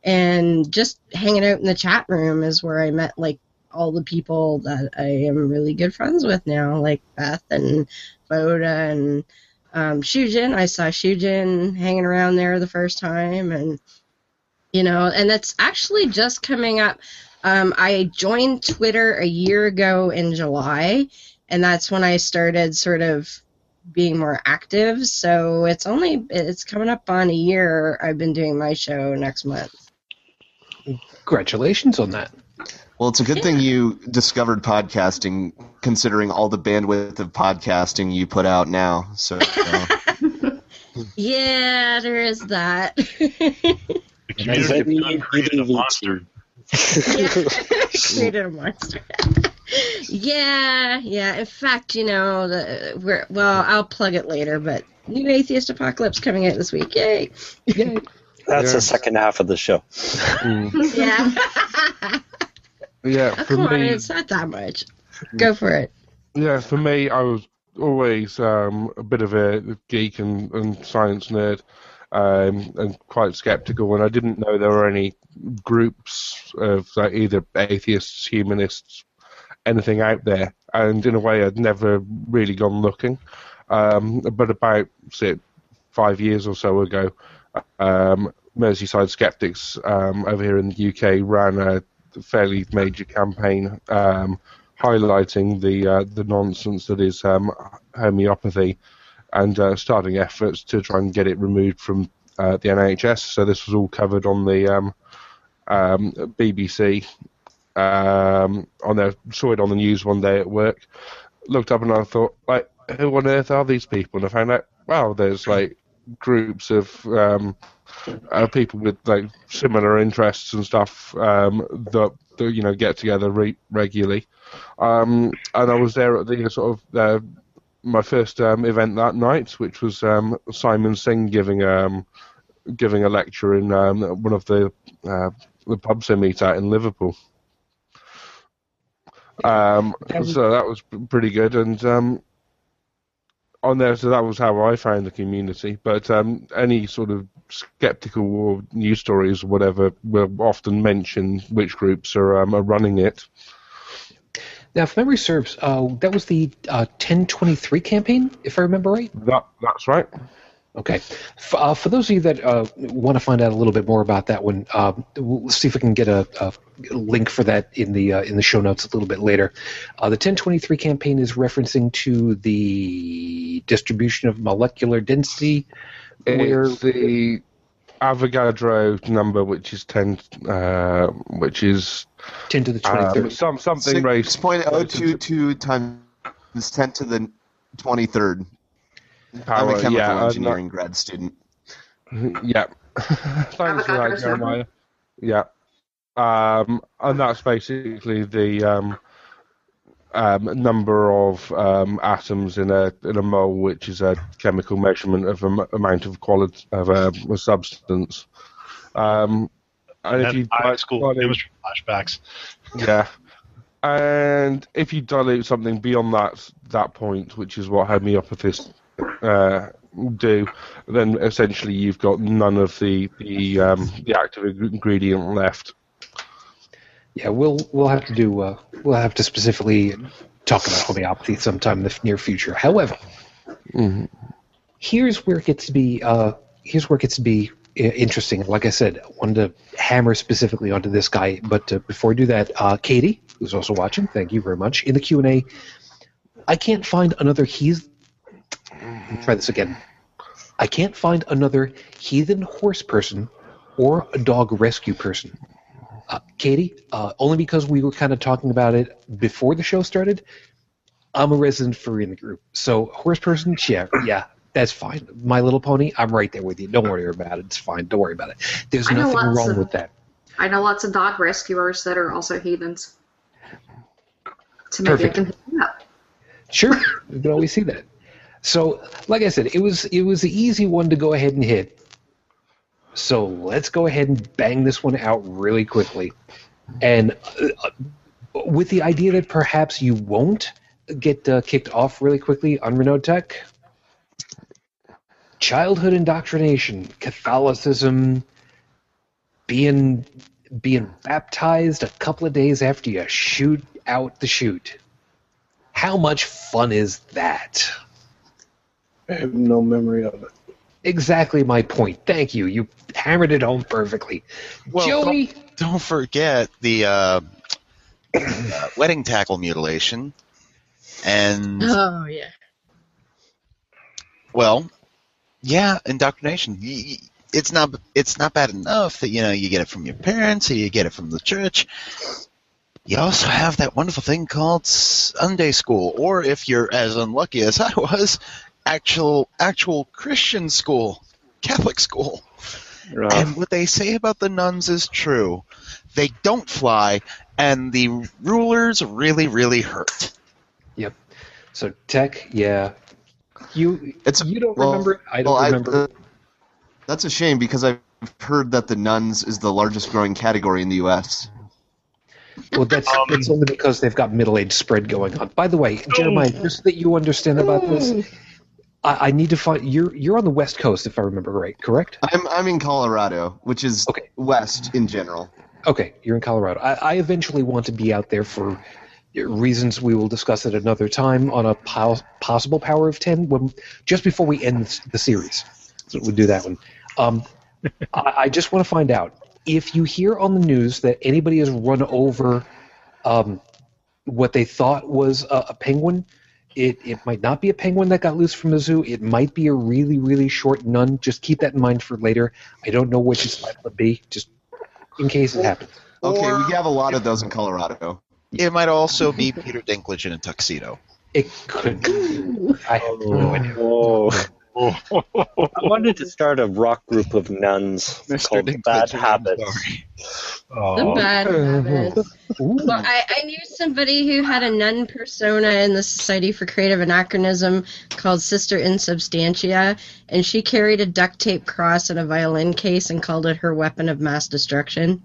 and just hanging out in the chat room is where I met like all the people that I am really good friends with now, like Beth and Boda and um, Shujin. I saw Shujin hanging around there the first time, and you know, and that's actually just coming up. Um, I joined Twitter a year ago in July, and that's when I started sort of being more active. So it's only it's coming up on a year I've been doing my show next month. Congratulations on that. Well, it's a good Yeah. thing you discovered podcasting, considering all the bandwidth of podcasting you put out now. So, uh, Yeah, there is that. The community of good created a monster. Yeah, created a monster. yeah, yeah. In fact, you know, the, we're well. I'll plug it later, but New Atheist Apocalypse coming out this week. Yay! Yay. That's Yeah. the second half of the show. Mm. Yeah. Yeah, Oh, for come on, me, it's not that much. Go for it. yeah, for me, I was always um, a bit of a geek and, and science nerd, um, and quite skeptical. And I didn't know there were any groups of like, either atheists, humanists, anything out there. And in a way, I'd never really gone looking. Um, but about say five years or so ago, um, Merseyside Skeptics um, over here in the U K ran a fairly major campaign um, highlighting the uh, the nonsense that is um, homeopathy, and uh, starting efforts to try and get it removed from uh, the N H S. So this was all covered on the um, um, B B C. Um, on there, saw it on the news one day at work. Looked up and I thought, like, who on earth are these people? And I found out, wow, there's like groups of um, uh, people with like similar interests and stuff um, that, that you know get together re- regularly. Um, and I was there at the sort of uh, my first um, event that night, which was um, Simon Singh giving um, giving a lecture in um, one of the uh, the pubs they meet at in Liverpool. Um, so that was pretty good, and um, on there, so that was how I found the community. But um, any sort of skeptical or news stories or whatever will often mention which groups are, um, are running it. Now, if memory serves, uh, that was the uh, ten twenty-three campaign, if I remember right? That That's right. Okay. For, uh, for those of you that uh, want to find out a little bit more about that one, uh, we'll see if we can get a, a link for that in the uh, in the show notes a little bit later. Uh, the ten twenty-three campaign is referencing to the distribution of molecular density. Where it's the Avogadro number, which is ten, uh, which is ten to the twenty-third. Um, some something raised six point oh two two times ten to the twenty-third. I'm a chemical yeah, engineering uh, grad student. Yeah. Thanks for that, Jeremiah. Yeah. Um, and that's basically the um, um, number of um, atoms in a in a mole, which is a chemical measurement of an amount of quality of a, a substance. Um, and and if you high like, school dilute, chemistry flashbacks. yeah. And if you dilute something beyond that that point, which is what homeopathists uh, do, then essentially you've got none of the the um, the active ingredient left. Yeah, we'll we'll have to do uh, we'll have to specifically talk about homeopathy sometime in the near future. However, mm-hmm. here's where it gets to be uh, here's where it gets to be interesting. Like I said, I wanted to hammer specifically onto this guy, but uh, before I do that, uh, Katie, who's also watching, thank you very much. In the Q and A, I can't find another he's. Try this again. I can't find another heathen horse person or a dog rescue person. Uh, Katie, uh, only because we were kind of talking about it before the show started, I'm a resident furry in the group. So, horse person, yeah, yeah, that's fine. My Little Pony, I'm right there with you. Don't worry about it. It's fine. Don't worry about it. There's I know nothing lots wrong of- with that. I know lots of dog rescuers that are also heathens. So maybe Perfect. I can hit them up. Sure, you can always see that. So, like I said, it was it was the easy one to go ahead and hit. So let's go ahead and bang this one out really quickly, and uh, with the idea that perhaps you won't get uh, kicked off really quickly on Renault Tech. Childhood indoctrination, Catholicism, being being baptized a couple of days after you shoot out the chute. How much fun is that? I have no memory of it. Exactly my point. Thank you. You hammered it home perfectly. Well, Joey, Don't, don't forget the uh, uh, wedding tackle mutilation. And, Oh, yeah. well, yeah, indoctrination. Y- y- It's not it's not bad enough that, you know, you get it from your parents or you get it from the church. You also have that wonderful thing called Sunday school, or if you're as unlucky as I was, actual actual Christian school, Catholic school. Right. And what they say about the nuns is true. They don't fly, and the rulers really, really hurt. Yep. So Tech, yeah. You It's you don't well, remember it. I don't well, remember. uh, that's a shame because I've heard that the nuns is the largest growing category in the U S. Well, that's Um, it's only because they've got middle-aged spread going on. By the way, Jeremiah, just so that you understand about this, I, I need to find you're you're on the West Coast, if I remember right, correct? I'm I'm in Colorado, which is Okay. west in general. Okay, you're in Colorado. I, I eventually want to be out there for reasons we will discuss at another time on a po- possible Power of Ten, when, just before we end the series. So we'll do that one. Um, I, I just want to find out, if you hear on the news that anybody has run over um, what they thought was a, a penguin, it, it might not be a penguin that got loose from the zoo. It might be a really, really short nun. Just keep that in mind for later. I don't know which it's likely to be, just in case it happens. Okay, Or we have a lot of those in Colorado. it might also be Peter Dinklage in a tuxedo. It could be. I have no idea. Whoa. I wanted to start a rock group of nuns called the Bad Habits. The Oh, bad habits. Ooh. Well, I, I knew somebody who had a nun persona in the Society for Creative Anachronism called Sister Insubstantia, and she carried a duct tape cross in a violin case and called it her weapon of mass destruction.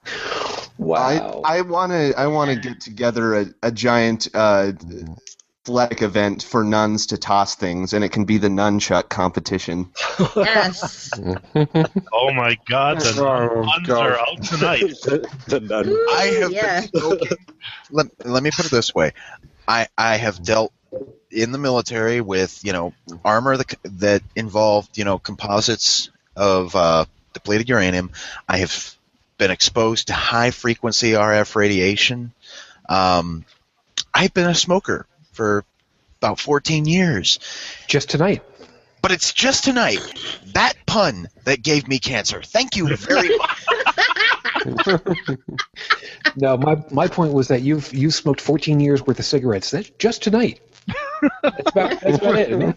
Wow. I I want to I want to get together a, a giant uh, athletic event for nuns to toss things, and it can be the nunchuck competition. Yes. Oh my God, the Oh, nuns God. are out tonight. the, the nun. Ooh, I have yeah. been smoking. Let, let me put it this way. I, I have dealt in the military with, you know, armor that, that involved, you know, composites of uh, depleted uranium. I have been exposed to high-frequency R F radiation. Um, I've been a smoker for about fourteen years. Just tonight. But it's just tonight, that pun that gave me cancer. Thank you very much. No, my my point was that you've you smoked fourteen years worth of cigarettes. That's just tonight. That's about, that's about it. Man.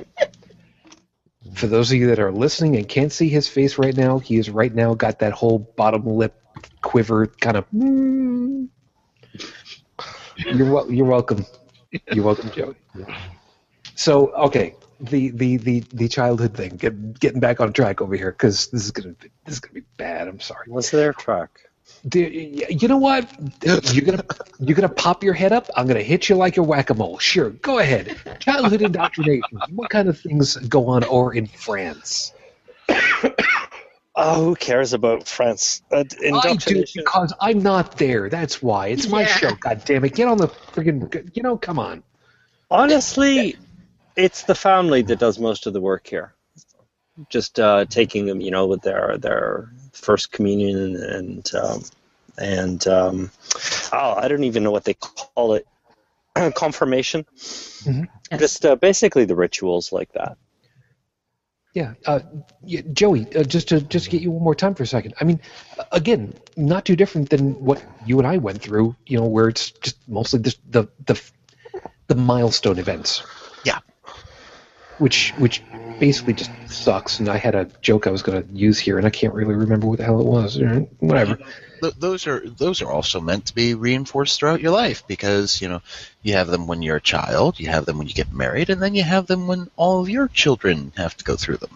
For those of you that are listening and can't see his face right now, he is right now got that whole bottom lip quiver kind of. Mm. You're wel- you're welcome. You're welcome, Joey. So okay, the the the, the childhood thing. Get, getting back on track over here because this is gonna be, this is gonna be bad. I'm sorry. What's their track? Dude, you know what? You're gonna you're gonna pop your head up. I'm gonna hit you like a whack-a-mole. Sure, go ahead. Childhood indoctrination. What kind of things go on over in France? Oh, who cares about France? Uh, I do indoctrination. because I'm not there. That's why. It's my Yeah. show. God damn it! Get on the friggin'. You know, come on. Honestly, it's the family that does most of the work here. Just uh, taking them, you know, with their their first communion and um, and um, oh, I don't even know what they call it, confirmation. Mhm. Just uh, basically the rituals like that. Yeah, uh, yeah, Joey. Uh, just to just to get you one more time for a second. I mean, uh, again, not too different than what you and I went through. You know, where it's just mostly just the the the milestone events. Yeah. Which which basically just sucks. And I had a joke I was going to use here, and I can't really remember what the hell it was. Whatever. Th- those are those are also meant to be reinforced throughout your life because, you know, you have them when you're a child, you have them when you get married, and then you have them when all of your children have to go through them.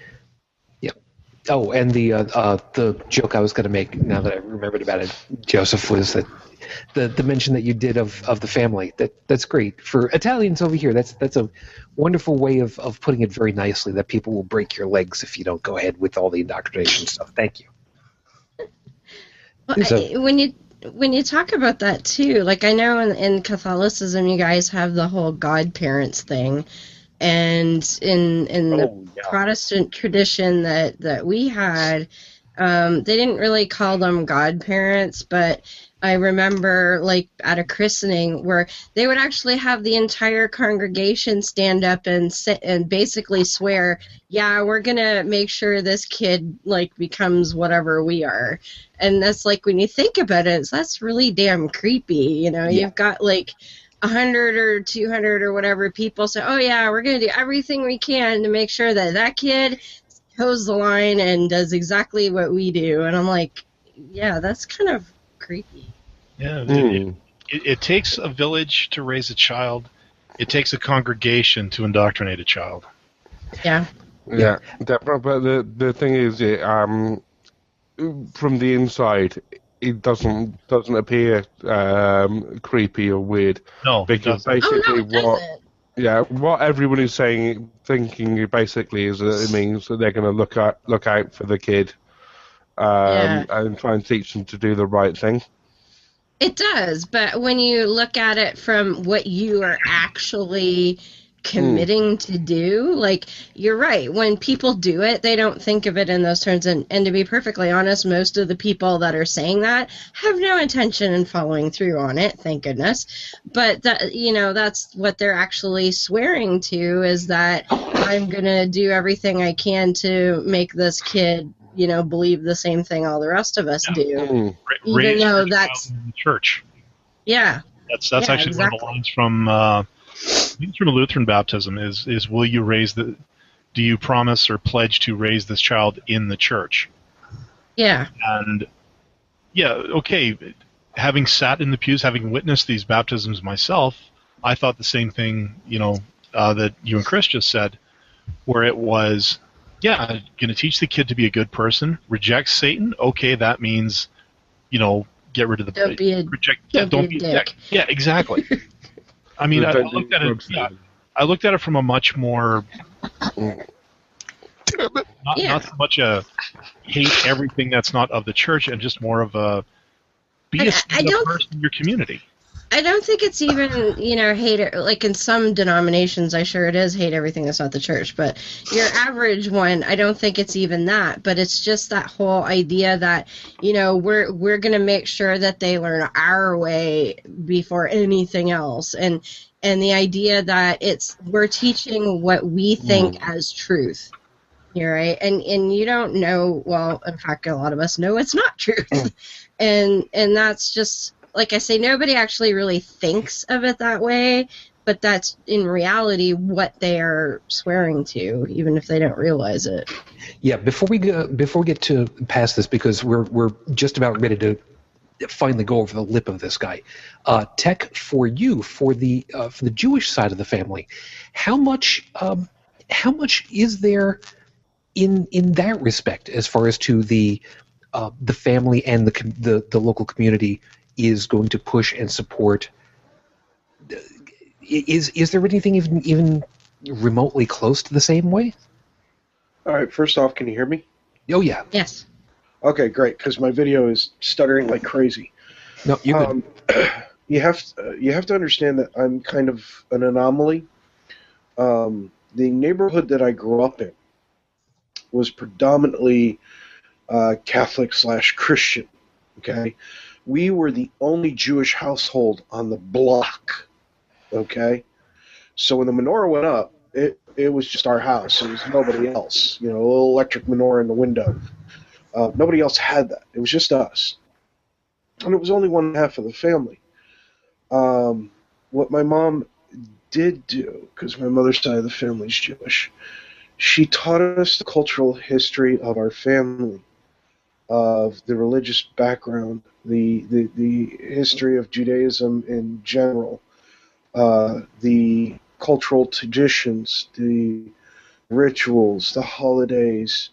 Oh, and the uh, uh, the joke I was going to make now that I remembered about it, Joseph, was that the, the mention that you did of, of the family. That that's great for Italians over here. That's that's a wonderful way of, of putting it very nicely. That people will break your legs if you don't go ahead with all the indoctrination stuff. Thank you. Well, So- I, when you when you talk about that too, like I know in, in Catholicism you guys have the whole godparents thing, and in in the Oh, yeah. Protestant tradition that that we had, um, they didn't really call them godparents, but I remember like at a christening where they would actually have the entire congregation stand up and sit and basically swear, yeah, we're gonna make sure this kid like becomes whatever we are. And that's like when you think about it, that's really damn creepy. You know, Yeah. you've got like a hundred or two hundred or whatever people say, oh yeah, we're gonna do everything we can to make sure that that kid toes the line and does exactly what we do. And I'm like, yeah, that's kind of creepy. Yeah, it, Mm. it, it takes a village to raise a child. It takes a congregation to indoctrinate a child. Yeah. Yeah, Deborah, but the the thing is, it, um, from the inside, it doesn't doesn't appear um, creepy or weird No, it because doesn't. Oh basically no, it what doesn't. yeah what everyone is saying thinking basically is that it means that they're going to look out look out for the kid um, Yeah. and try and teach them to do the right thing. It does, but when you look at it from what you are actually committing to do, like, you're right. When people do it, they don't think of it in those terms. And, and to be perfectly honest, most of the people that are saying that have no intention in following through on it, thank goodness. But, that, you know, that's what they're actually swearing to, is that I'm going to do everything I can to make this kid, you know, believe the same thing all the rest of us Yeah. do. Mm. Ra- Even raise though your that's- child in the church. Yeah. That's that's Yeah, actually one of exactly. the lines from uh, I think it's from a Lutheran baptism. Is is will you raise the? Do you promise or pledge to raise this child in the church? Yeah. And yeah, okay. Having sat in the pews, having witnessed these baptisms myself, I thought the same thing. You know uh, that you and Chris just said, where it was, yeah, going to teach the kid to be a good person. Reject Satan. Okay, that means you know, get rid of the Don't be a- reject. Yeah, don't don't be a be yeah, dick. yeah, exactly. I mean, I, I Preventing looked at it. drugs Yeah, dealing. I looked at it from a much more not Yeah. not so much a hate everything that's not of the church, and just more of a be And a I- I stand-up don't- person in your community. I don't think it's even, you know, hate it. Like in some denominations, I sure it is hate everything that's not the church. But your average one, I don't think it's even that. But it's just that whole idea that, you know, we're we're gonna make sure that they learn our way before anything else, and and the idea that it's we're teaching what we think as truth. You're right, and and you don't know. Well, in fact, a lot of us know it's not truth, and and that's just. Like I say, nobody actually really thinks of it that way, but that's in reality what they are swearing to, even if they don't realize it. Yeah, before we go, before we get to past this, because we're we're just about ready to finally go over the lip of this guy. Uh, Tech, for you, for the uh, for the Jewish side of the family, how much um, how much is there in in that respect, as far as to the uh, the family and the com- the the local community is going to push and support? Is is there anything even even remotely close to the same way? All right, first off, can you hear me? Oh yeah, Yes. Okay, great, because my video is stuttering like crazy. no, you're good. Um, you have uh, you have to understand that I'm kind of an anomaly. Um, the neighborhood that I grew up in was predominantly uh, Catholic slash Christian. Okay, we were the only Jewish household on the block. Okay, so when the menorah went up, it it was just our house. It was nobody else. You know, a little electric menorah in the window. Uh, nobody else had that. It was just us. And it was only one half of the family. Um, what my mom did do, because my mother's side of the family is Jewish, she taught us the cultural history of our family, of the religious background, the, the, the history of Judaism in general, uh, the cultural traditions, the rituals, the holidays.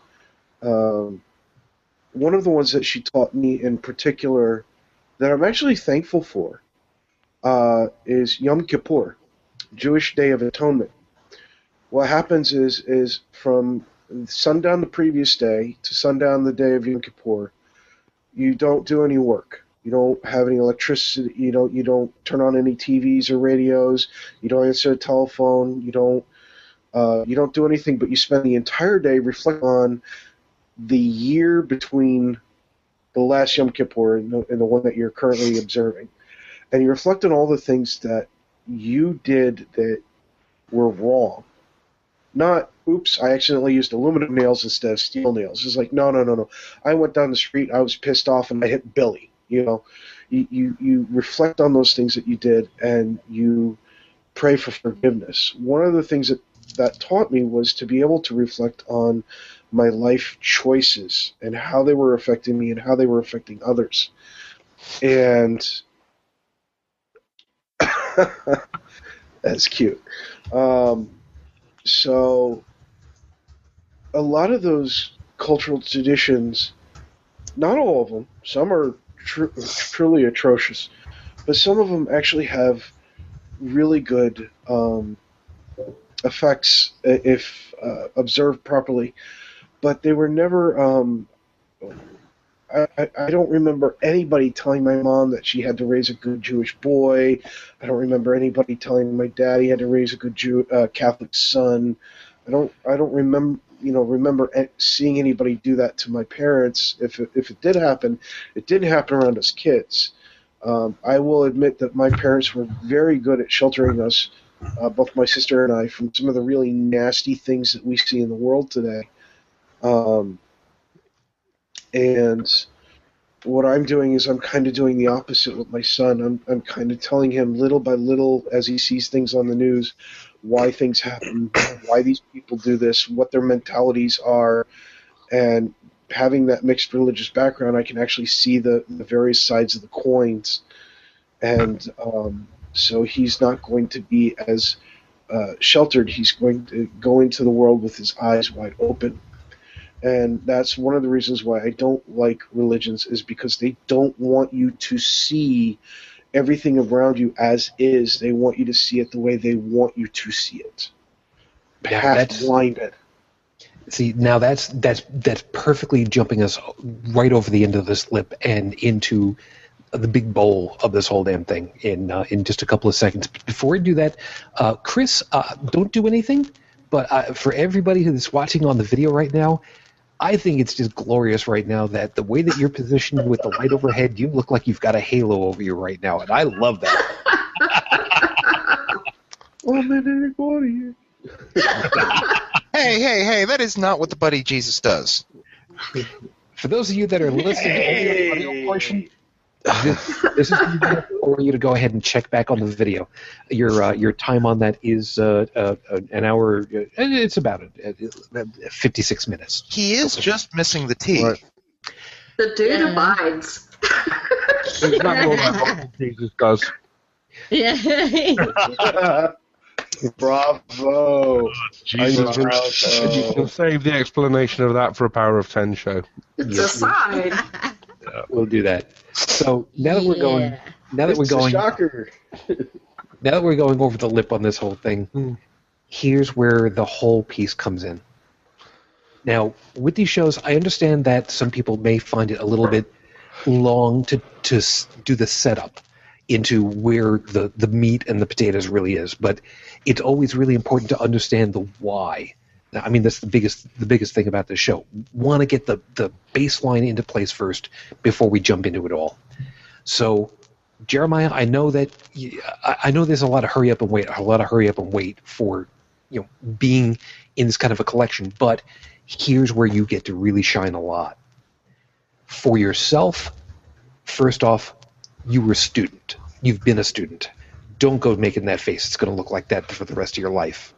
Um, one of the ones that she taught me in particular that I'm actually thankful for uh, is Yom Kippur, Jewish Day of Atonement. What happens is is from sundown the previous day to sundown the day of Yom Kippur, you don't do any work. You don't have any electricity. You don't you don't turn on any T Vs or radios. You don't answer a telephone. You don't uh, you don't do anything. But you spend the entire day reflecting on the year between the last Yom Kippur and the, and the one that you're currently observing. And you reflect on all the things that you did that were wrong. Not, oops, I accidentally used aluminum nails instead of steel nails. It's like, no, no, no, no. I went down the street, I was pissed off, and I hit Billy. You know, you, you, you reflect on those things that you did, and you pray for forgiveness. One of the things that that taught me was to be able to reflect on my life choices and how they were affecting me and how they were affecting others. And that's cute. Um, so a lot of those cultural traditions, not all of them, some are tr- truly atrocious, but some of them actually have really good um, effects if uh, observed properly. But they were never, um, I, I don't remember anybody telling my mom that she had to raise a good Jewish boy. I don't remember anybody telling my dad he had to raise a good Jew, uh, Catholic son. I don't, I don't remember, you know, remember seeing anybody do that to my parents. If it, if it did happen, it didn't happen around us kids. Um, I will admit that my parents were very good at sheltering us, uh, both my sister and I, from some of the really nasty things that we see in the world today. Um, and what I'm doing is I'm kind of doing the opposite with my son. I'm I'm kind of telling him little by little as he sees things on the news, why things happen, why these people do this, what their mentalities are, and having that mixed religious background, I can actually see the, the various sides of the coins, and um, so he's not going to be as uh, sheltered. He's going to go into the world with his eyes wide open. And that's one of the reasons why I don't like religions, is because they don't want you to see everything around you as is. They want you to see it the way they want you to see it. Yeah, Half that's- blinded. See, now that's that's that's perfectly jumping us right over the end of this lip and into the big bowl of this whole damn thing in uh, in just a couple of seconds. Before we do that, uh, Chris, uh, don't do anything. But uh, for everybody who's watching on the video right now, I think it's just glorious right now that the way that you're positioned with the light overhead, you look like you've got a halo over you right now, and I love that. Hey, hey, hey, that is not what the Buddy Jesus does. For those of you that are listening to the audio portion, this, this is for you to go ahead and check back on the video. Your uh, your time on that is uh, uh, an hour. Uh, it's about uh, fifty-six minutes. He is just missing the T. Right. The dude Yeah. abides. It's not all that Jesus does. Yeah. Bravo. Jesus. You can, you can save the explanation of that for a Power of Ten show. It's a sign. We'll do that. So now that we're going, Yeah. now that we're It's a going, shocker. now that we're going over the lip on this whole thing, Hmm. here's where the whole piece comes in. Now, with these shows, I understand that some people may find it a little bit long to to s- do the setup into where the, the meat and the potatoes really is, but it's always really important to understand the why. I mean, that's the biggest the biggest thing about this show. Want to get the, the baseline into place first before we jump into it all. So, Jeremiah, I know that y- I I know there's a lot of hurry up and wait, a lot of hurry up and wait for you know being in this kind of a collection, but here's where you get to really shine a lot. For yourself, first off, you were a student. You've been a student. Don't go making that face. It's going to look like that for the rest of your life.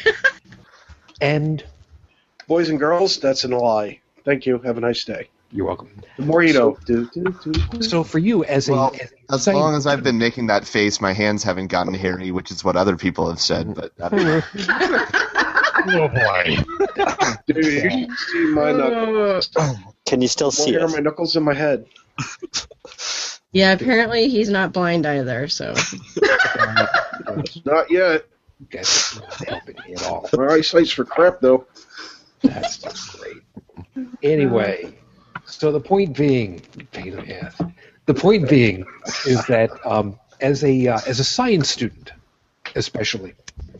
And Boys and girls, that's a lie. Thank you. Have a nice day. you're welcome. The more you know. Do, do, do, do. So for you, as a, Well, as, a as science- long as I've been making that face, my hands haven't gotten hairy, which is what other people have said. But I don't know. Oh boy. Dude, you should see my knuckles. Can you still More see hair on it? my knuckles in my head. Yeah, apparently he's not blind either, so. Not yet. you guys are not helping me at all. My eyesight's for crap, though. That's just great. Anyway, so the point being, pain in the ass. The point being is that um, as a uh, as a science student, especially,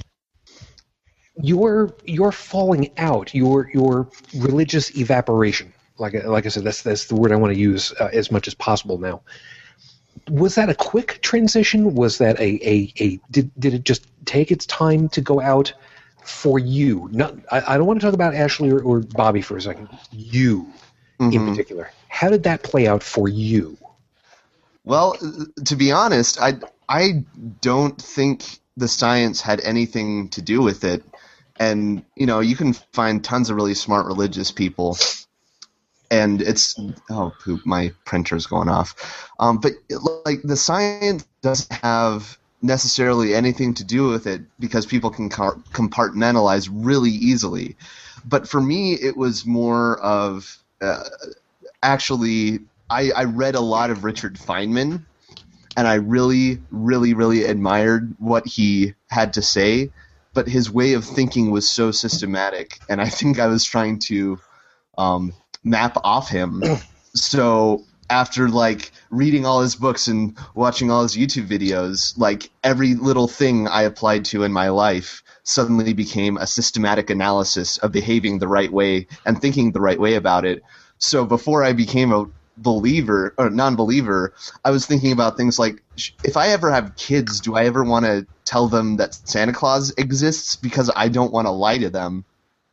your your falling out, your your religious evaporation, like I- like I said, that's that's the word I want to use uh, as much as possible now. Was that a quick transition? Was that a, a, a did did it just take its time to go out for you? Not, I, I don't want to talk about Ashley or, or Bobby for a second. You in Mhm. particular. How did that play out for you? Well, to be honest, I I don't think the science had anything to do with it. And you know, you can find tons of really smart religious people, and it's oh poop, my printer's going off. Um, but like the science doesn't have necessarily anything to do with it because people can car- compartmentalize really easily. But for me, it was more of uh, actually. I, I read a lot of Richard Feynman, and I really, really, really admired what he had to say, but his way of thinking was so systematic, and I think I was trying to um, map off him. So after, like, reading all his books and watching all his YouTube videos, like, every little thing I applied to in my life suddenly became a systematic analysis of behaving the right way and thinking the right way about it. So before I became a believer or non-believer, I was thinking about things like, sh- if I ever have kids, do I ever want to tell them that Santa Claus exists because I don't want to lie to them?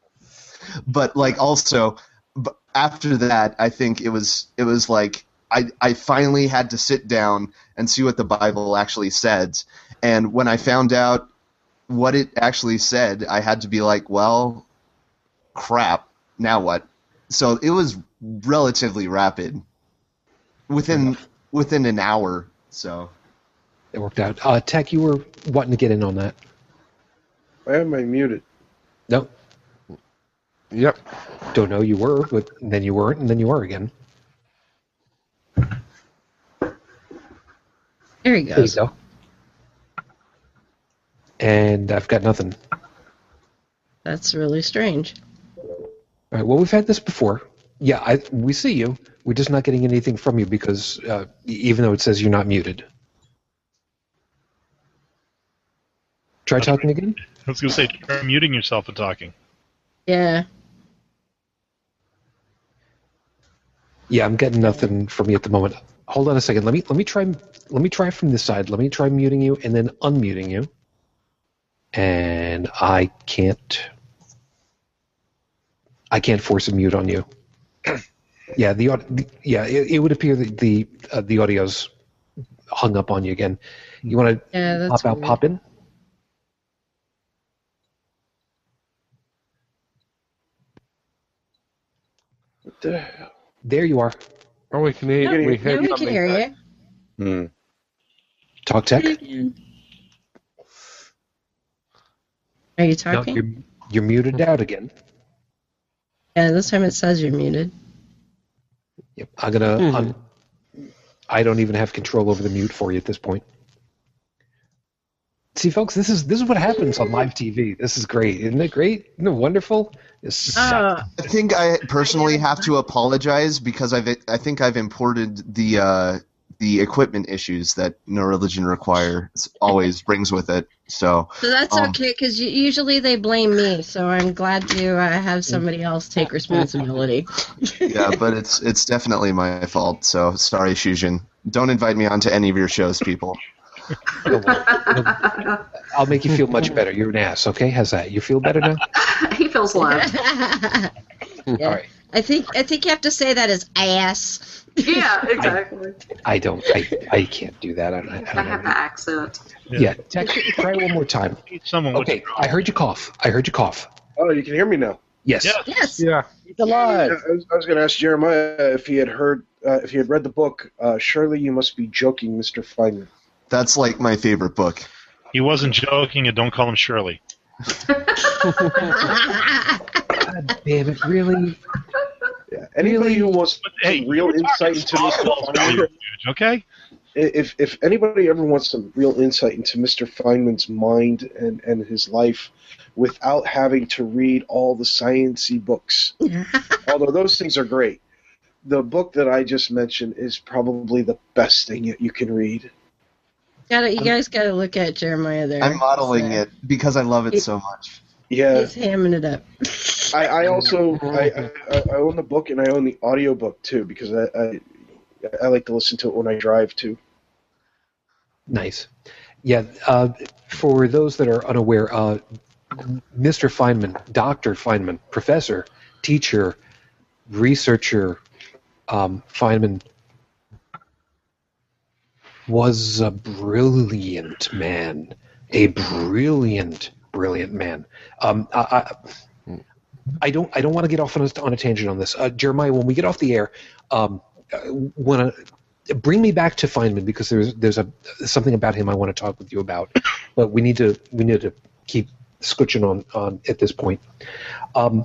But like also, b- after that, I think it was it was like I I finally had to sit down and see what the Bible actually said, and when I found out what it actually said, I had to be like, well, crap, now what? So it was relatively rapid. Within within an hour, so It worked out. Uh, Tech, you were wanting to get in on that. Why am I muted? No. Yep. Don't know you were, but then you weren't, and then you are again. There he There you goes. go. And I've got nothing. That's really strange. All right. Well, we've had this before. Yeah, I, we see you. We're just not getting anything from you because uh, e- even though it says you're not muted. Try talking again. I was going to say, try muting yourself and talking. Yeah. Yeah, I'm getting nothing from you at the moment. Hold on a second. Let me let me try let me try from this side. Let me try muting you and then unmuting you. And I can't I can't force a mute on you. Yeah, the, aud- the yeah, it, it would appear that the uh, the audio's hung up on you again. You want to Yeah, that's pop out, weird. pop in? What the hell? There you are. Oh, we can hear, No, we we- hear yeah, we can something hear there. you. Hmm. Talk tech. Are you No, talking? you're, you're muted out again. Yeah, this time it says you're muted. Yep. I'm gonna. Mhm. Un- I don't even have control over the mute for you at this point. See, folks, this is this is what happens on live T V. This is great, isn't it? Great, isn't it wonderful? This Oh, I think I personally have to apologize because I've I think I've imported the uh, the equipment issues that No Religion Require always brings with it. So so that's Um, okay because usually they blame me. So I'm glad to uh, have somebody else take responsibility. yeah, but it's it's definitely my fault. So sorry, Shujin. Don't invite me onto any of your shows, people. Don't worry. It'll- I'll make you feel much better. You're an ass, okay? How's that? You feel better now? He feels loved. yeah. All right. I think I think you have to say that as ass. Yeah, exactly. I don't. I, I can't do that. I, I, I I don't have know. the accent. Yeah. Tech, try it one more time. Someone would Okay. I heard you cough. I heard you cough. Oh, you can hear me now. Yes. Yeah. Yes. Yeah. He's alive. I was, I was going to ask Jeremiah if he had heard, uh, if he had read the book. Uh, Surely you must be joking, Mister Feynman. That's like my favorite book. He wasn't joking, and don't call him Shirley. God damn it! Really? Yeah. Anybody who wants But, hey, some real you were insight talking into Mister softballs earlier, Feynman, dude, okay? if if anybody ever wants some real insight into Mister Feynman's mind and, and his life, without having to read all the sciencey books, although those things are great, the book that I just mentioned is probably the best thing that you can read. Gotta, you guys got to look at Jeremiah there. I'm modeling So, it because I love it It- so much. Yeah. He's hamming it up. I, I also I, I, I own the book and I own the audiobook too because I, I I like to listen to it when I drive too. Nice. Yeah. Uh, for those that are unaware, uh, Mister Feynman, Doctor Feynman, professor, teacher, researcher, um, Feynman was a brilliant man. A brilliant, brilliant man. Um, I, I, I don't. I don't want to get off on a, on a tangent on this, uh, Jeremiah. When we get off the air, um, want to bring me back to Feynman because there's there's a something about him I want to talk with you about. But we need to we need to keep scooching on on at this point. Um,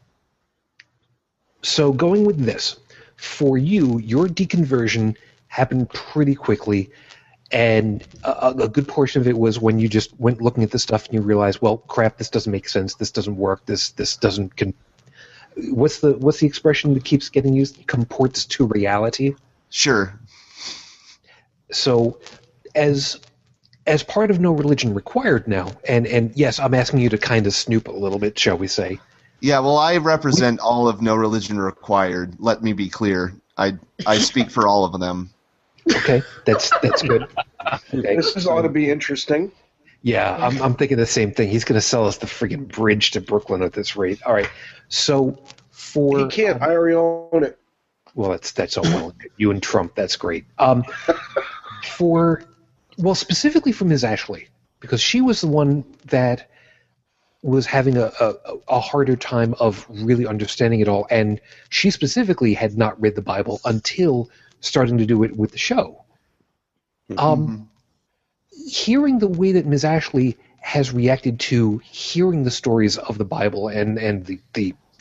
so going with this, for you, your deconversion happened pretty quickly. And a, a good portion of it was when you just went looking at the stuff and you realized, well, crap, this doesn't make sense. This doesn't work. This this doesn't. Con- what's the what's the expression that keeps getting used? Comports to reality. Sure. So, as as part of No Religion Required now, and and yes, I'm asking you to kind of snoop a little bit, shall we say? Yeah, well, I represent all of No Religion Required. Let me be clear. I I speak for all of them. Okay, that's that's good. Okay. This is ought to be interesting. Yeah, I'm, I'm thinking the same thing. He's going to sell us the friggin' bridge to Brooklyn at this rate. All right, so for He can't. I already own it. well, that's that's all well. You and Trump, that's great. Um, for well, specifically for Miz Ashley, because she was the one that was having a, a, a harder time of really understanding it all, and she specifically had not read the Bible until starting to do it with the show. Um, hearing the way that Miz Ashley has reacted to hearing the stories of the Bible and, and the, the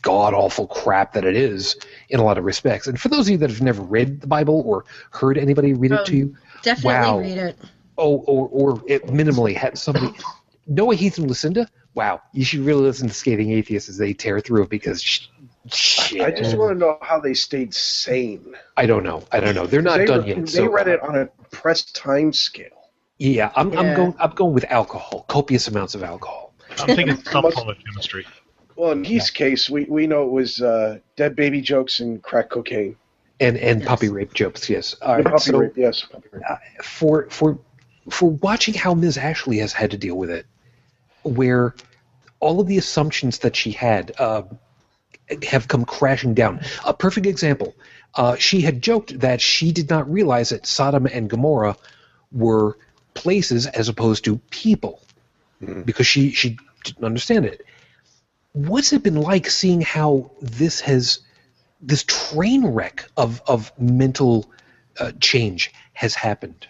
god-awful crap that it is in a lot of respects. And for those of you that have never read the Bible or heard anybody read it Oh, to you, Definitely wow. read it. Oh, or, or it minimally had somebody... Noah, Heath, and Lucinda, wow, you should really listen to Scathing Atheists as they tear through it because... Sh- shit. I just want to know how they stayed sane. I don't know. I don't know. They're not they, done yet. They so, read it on a pressed time scale. Yeah, I'm, I'm Yeah. going. I'm going with alcohol, copious amounts of alcohol, I'm thinking some form of chemistry. Well, in Heath's case, we, we know it was uh, dead baby jokes and crack cocaine. and and Yes. puppy rape jokes. Yes. All And right. puppy So rape, yes. Puppy rape. uh, for for for watching how Miz Ashley has had to deal with it, where all of the assumptions that she had uh, have come crashing down. A perfect example. Uh, she had joked that she did not realize that Sodom and Gomorrah were places as opposed to people, Mhm. because she, she didn't understand it. What's it been like seeing how this has, this train wreck of, of mental uh, change has happened?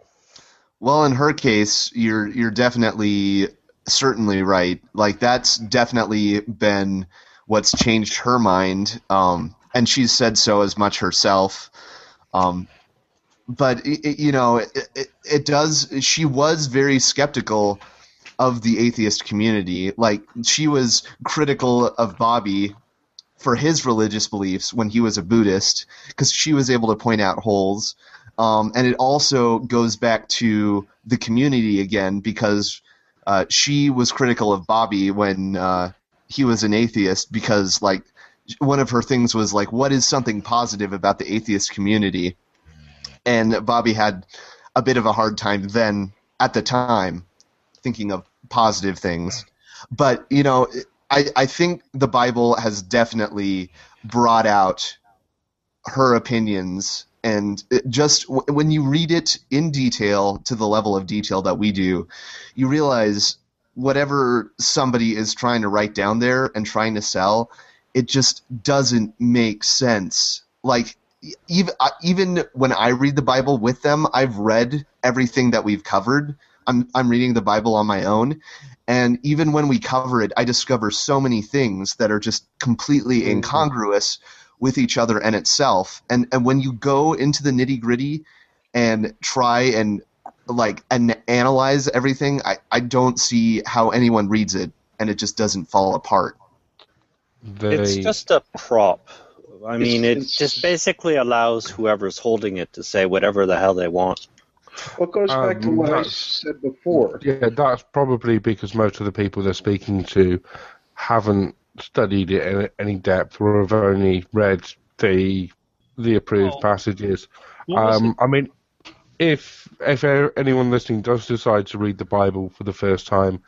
Well, in her case, you're you're definitely certainly right. Like that's definitely been what's changed her mind, um, and she's said so as much herself. Um, but it, it- you know, it, it, it does. She was very skeptical of the atheist community. Like she was critical of Bobby for his religious beliefs when he was a Buddhist, because she was able to point out holes. Um, and it also goes back to the community again, because uh, she was critical of Bobby when uh, he was an atheist, because like one of her things was like, what is something positive about the atheist community? And Bobby had a bit of a hard time then at the time thinking of positive things. But, you know, I, I think the Bible has definitely brought out her opinions. And it just w- when you read it in detail, to the level of detail that we do, you realize whatever somebody is trying to write down there and trying to sell, it just doesn't make sense. Like e- even I- even when I read the Bible with them, I've read everything that we've covered. I'm I'm reading the Bible on my own, and even when we cover it, I discover so many things that are just completely Mhm. incongruous with each other and itself. And and when you go into the nitty gritty and try and like and analyze everything, I, I don't see how anyone reads it and it just doesn't fall apart. They, It's just a prop. I It's- mean, it it's- just basically allows whoever's holding it to say whatever the hell they want. Well, it goes back to Um, what I that's- said before. yeah, that's probably because most of the people they're speaking to haven't studied it in any depth or have only read the the approved Oh. passages. What was Um, I mean, if if anyone listening does decide to read the Bible for the first time,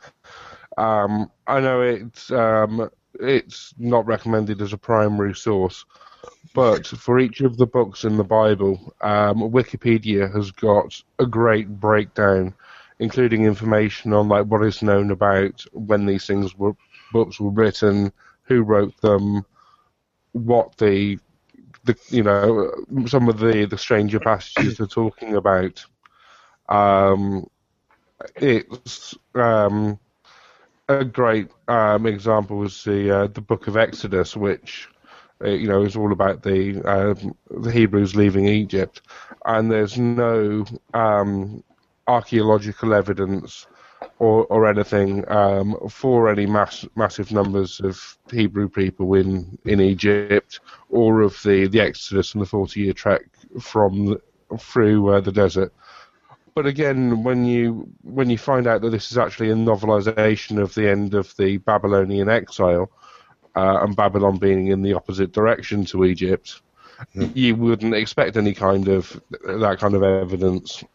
um, I know it's um, it's not recommended as a primary source, but for each of the books in the Bible, um, Wikipedia has got a great breakdown, including information on like what is known about when these things were books were written, who wrote them, what the the you know some of the the stranger passages they're talking about. Um, it's um, a great um, example was the uh, the Book of Exodus, which uh, you know is all about the uh, the Hebrews leaving Egypt, and there's no um, archaeological evidence or or anything um, for any mass, massive numbers of Hebrew people in, in Egypt, or of the, the Exodus and the forty-year trek from the, through uh, the desert. But again, when you when you find out that this is actually a novelization of the end of the Babylonian exile, uh, and Babylon being in the opposite direction to Egypt, Hmm. you wouldn't expect any kind of that kind of evidence.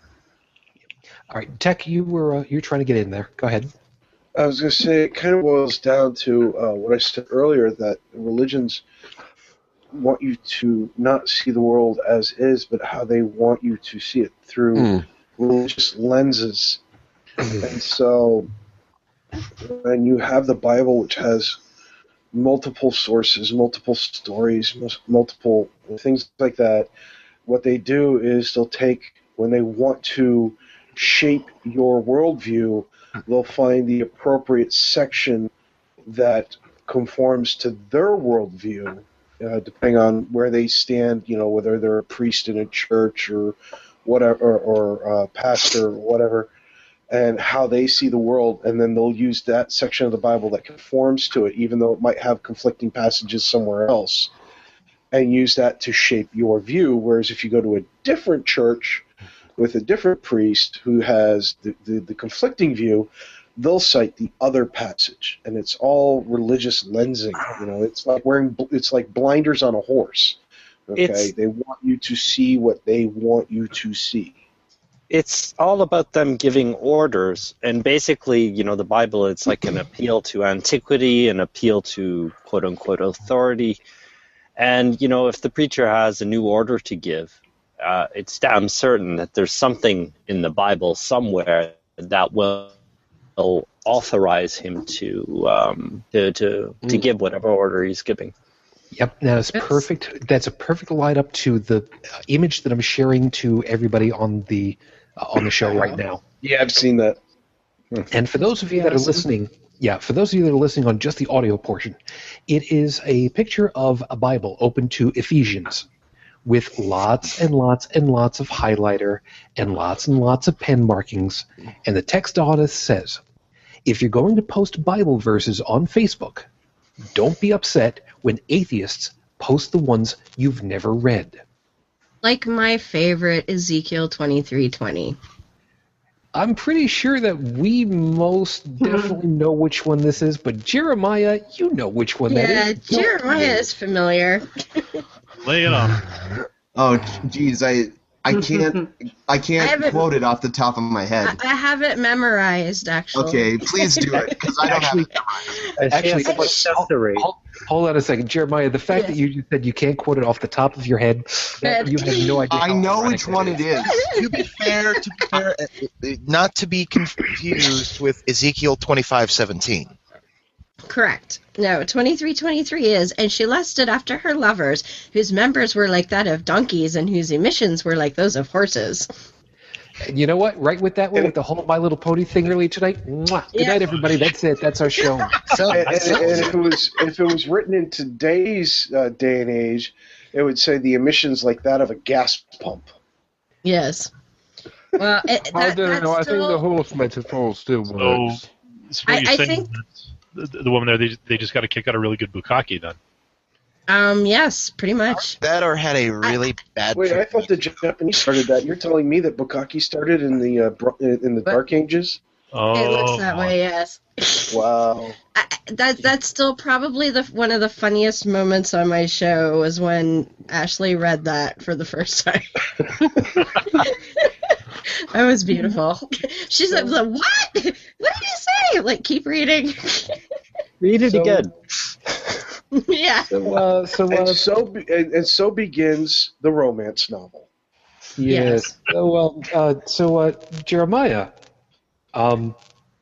All right, Tech, you were uh, you're trying to get in there. Go ahead. I was going to say it kind of boils down to uh, what I said earlier, that religions want you to not see the world as is, but how they want you to see it through Mm. religious lenses. And so when you have the Bible, which has multiple sources, multiple stories, mus- multiple things like that, what they do is they'll take, when they want to shape your worldview, they'll find the appropriate section that conforms to their worldview, uh, depending on where they stand, you know, whether they're a priest in a church or whatever, or, or uh, pastor or whatever, and how they see the world, and then they'll use that section of the Bible that conforms to it, even though it might have conflicting passages somewhere else, and use that to shape your view. Whereas if you go to a different church with a different priest who has the, the, the conflicting view, they'll cite the other passage, and it's all religious lensing. You know, it's like wearing it's like blinders on a horse. Okay, It's- they want you to see what they want you to see. It's all about them giving orders, and basically, you know, the Bible, it's like an appeal to antiquity, an appeal to quote-unquote authority. And, you know, if the preacher has a new order to give, uh, it's damn certain that there's something in the Bible somewhere that will, will authorize him to, um, to, to, to give whatever order he's giving. Yep, that is perfect. That's a perfect light up to the uh, image that I'm sharing to everybody on the uh, on the show right now. Yeah, I've seen that. And for those of you that are listening, yeah, for those of you that are listening on just the audio portion, it is a picture of a Bible open to Ephesians with lots and lots and lots of highlighter and lots and lots of pen markings. And the text on it says, if you're going to post Bible verses on Facebook, don't be upset when atheists post the ones you've never read. Like my favorite, Ezekiel twenty-three twenty. I'm pretty sure that we most definitely know which one this is, but Jeremiah, you know which one Yeah, that is. Jeremiah is familiar. Lay it on. Oh, geez, I I can't I I can't haven't- quote it off the top of my head. I, I have it memorized, actually. Okay, please do it because I don't Actually, have it. actually, Actually, hold, hold, hold on a second, Jeremiah. The fact that you just said you can't quote it off the top of your head, that you have no idea. I how know ironic which that one it is. To be fair, to be fair, uh, uh, not to be confused with Ezekiel twenty-five seventeen. Correct. No, twenty-three twenty-three is, and she lusted after her lovers, whose members were like that of donkeys and whose emissions were like those of horses. You know what? Right with that one, with the whole My Little Pony thing earlier tonight. Mwah. Good Yeah. night, everybody. That's it. That's our show. So, And, and, and if it was if it was written in today's uh, day and age, it would say the emissions like that of a gas pump. Yes. Well, it, I that, don't that's know. I think still, the horse metaphor still So, works. so what I- you're I saying think- is that the, the woman there, they, they just got to kick out a really good bukkake then. um, yes, pretty much. that or had a really bad. Wait, I thought the Japanese started that. You're telling me that bukkake started in the uh, bro- in the What? Dark Ages? Oh, It looks that way, yes. Wow. I, that that's still probably the one of the funniest moments on my show was when Ashley read that for the first time. That was beautiful. She's like, "What? What did you say?" Like, keep reading. Read it So- again. Yeah. So, uh, so, And uh, so be- and, and so begins the romance novel. yes. So, well, uh, so, uh, Jeremiah. Um.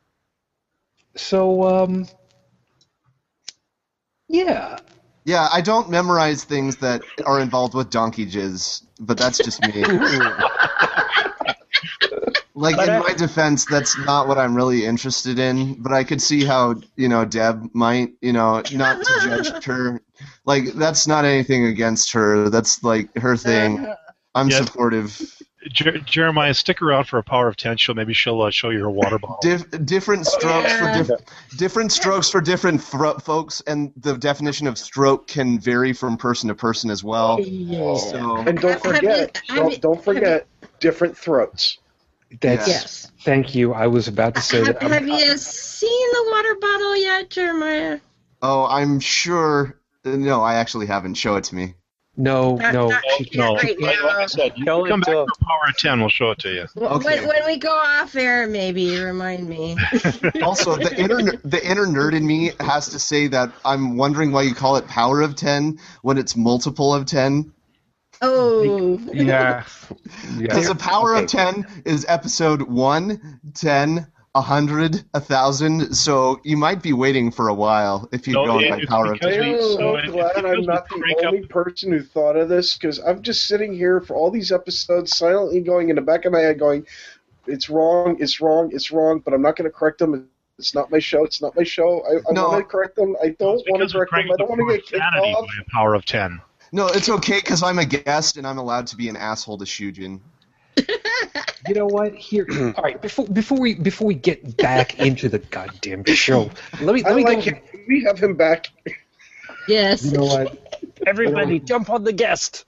So, um. Yeah. Yeah, I don't memorize things that are involved with donkey jizz, but that's just me. Like, But in I- my defense, that's not what I'm really interested in, but I could see how, you know, Deb might, you know, not to judge her. Like, that's not anything against her. That's, like, her thing. I'm Yeah. supportive. Jer- Jeremiah, stick around for a power of ten show. Maybe she'll uh, show you her water bottle. Dif- different strokes Yeah. for diff- different strokes for different fro- folks, and the definition of stroke can vary from person to person as well. Yeah. So, And don't Have- have forget, you- have you- don't, don't forget, different throats. That's. Yes. Thank you. I was about to say Have, that. have you seen the water bottle yet, Jeremiah? oh, I'm sure. No, I actually haven't. Show it to me. No, Not- no. not she- No, right like now. I said, you Show come it back to- for power of ten. We'll show it to you. Okay. When, when we go off air, maybe remind me. Also, the inner the inner nerd in me has to say that I'm wondering why you call it power of ten when it's multiple of ten. Oh. Yeah. Because Yeah. the power Okay. of ten is episode one, ten, a hundred, a thousand. So you might be waiting for a while if you No, go it- by it's power of because ten. we- I'm so so it- glad it's I'm because not we the crank up- only person who thought of this, because I'm just sitting here for all these episodes silently going in the back of my head going, it's wrong, it's wrong, it's wrong, but I'm not going to correct them. It's not my show. It's not my show. I, I No. want to correct them. I don't It's want because to we're correct them. I don't want to get kicked sanity off. by a power of ten. No, it's okay because I'm a guest and I'm allowed to be an asshole to Shujin. You know what? Here, all right. Before before we before we get back into the goddamn show, let me I let me like go. him. We have him back. Yes. You know what? Everybody, jump on the guest.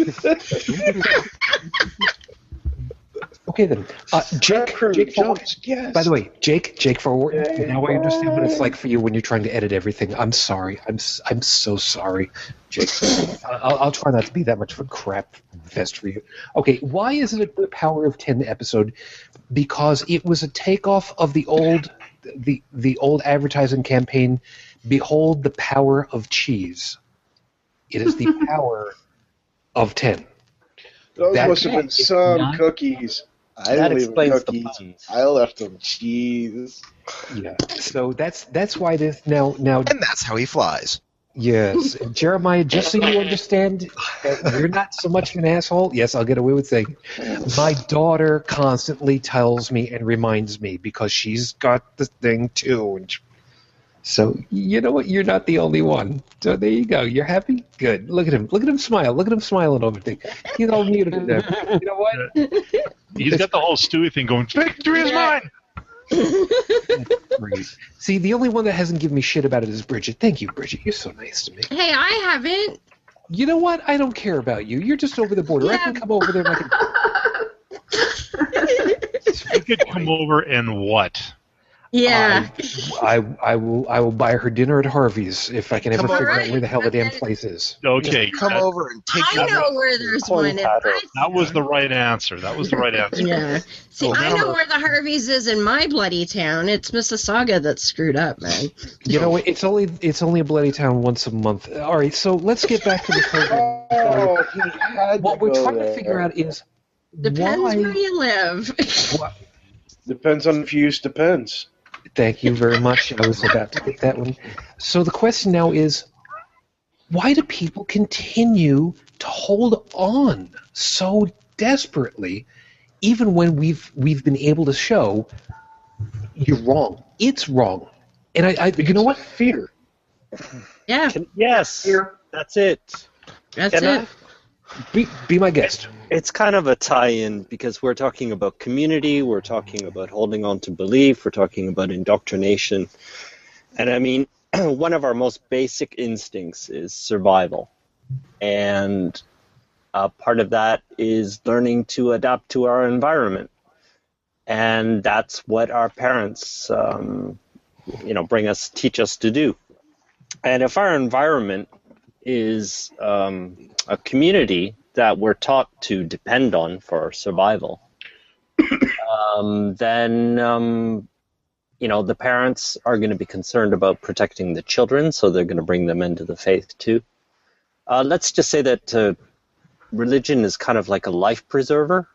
Okay then, uh, Jake. Crew Jake Forward. jumps, yes. By the way, Jake. Jake Forward. Yay. Now I understand what it's like for you when you're trying to edit everything. I'm sorry. I'm s- I'm so sorry, Jake. I'll, I'll try not to be that much of a crap fest for you. Okay, why is it a Power of Ten episode? Because it was a takeoff of the old the the old advertising campaign. Behold the power of cheese. It is the power of ten. Those That- must have been some not- cookies. I That didn't leave them explains the cookies. puns. I left them cheese. Yeah. So that's that's why this now now And that's how he flies. yes, Jeremiah. Just so you understand, that you're not so much of an asshole. Yes, I'll get away with saying. My daughter constantly tells me and reminds me because she's got the thing too. And she- so you know what? You're not the only one. So there you go. You're happy. Good. Look at him. Look at him smile. Look at him smiling over there. He's all muted. Now. You know what? He's got the whole Stewie thing going, victory is mine! Great. See, the only one that hasn't given me shit about it is Bridget. Thank you, Bridget. You're so nice to me. Hey, I haven't. You know what? I don't care about you. You're just over the border. I can come over there and I can. You could come over and what? Yeah. I, I will I will buy her dinner at Harvey's if I can ever Come figure over. out where the hell the damn place is. Okay, Come that, over and take I your know where there's one. in Paddle. my that was the right answer. That was the right answer. Yeah. See, Oh, I now- know where the Harveys is in my bloody town. It's Mississauga that's screwed up, man. You know what? It's only it's only a bloody town once a month. All right, so let's get back to the program. Oh, he had What to we're go trying there. to figure out is Depends why. where you live. why- Depends on if you use depends. Thank you very much. I was about to get that one. So the question now is, why do people continue to hold on so desperately, even when we've we've been able to show you're wrong? It's wrong, and I, I you know what? Fear. Yeah, Can- yes, Here. that's it. that's Can I- it. Be be my guest. It's kind of a tie-in because we're talking about community, we're talking about holding on to belief, we're talking about indoctrination. And I mean, one of our most basic instincts is survival. And uh, part of that is learning to adapt to our environment. And that's what our parents, um, you know, bring us, teach us to do. And if our environment is um, a community that we're taught to depend on for survival, um, then um, you know the parents are going to be concerned about protecting the children, so they're going to bring them into the faith too. Uh, let's just say that uh, religion is kind of like a life preserver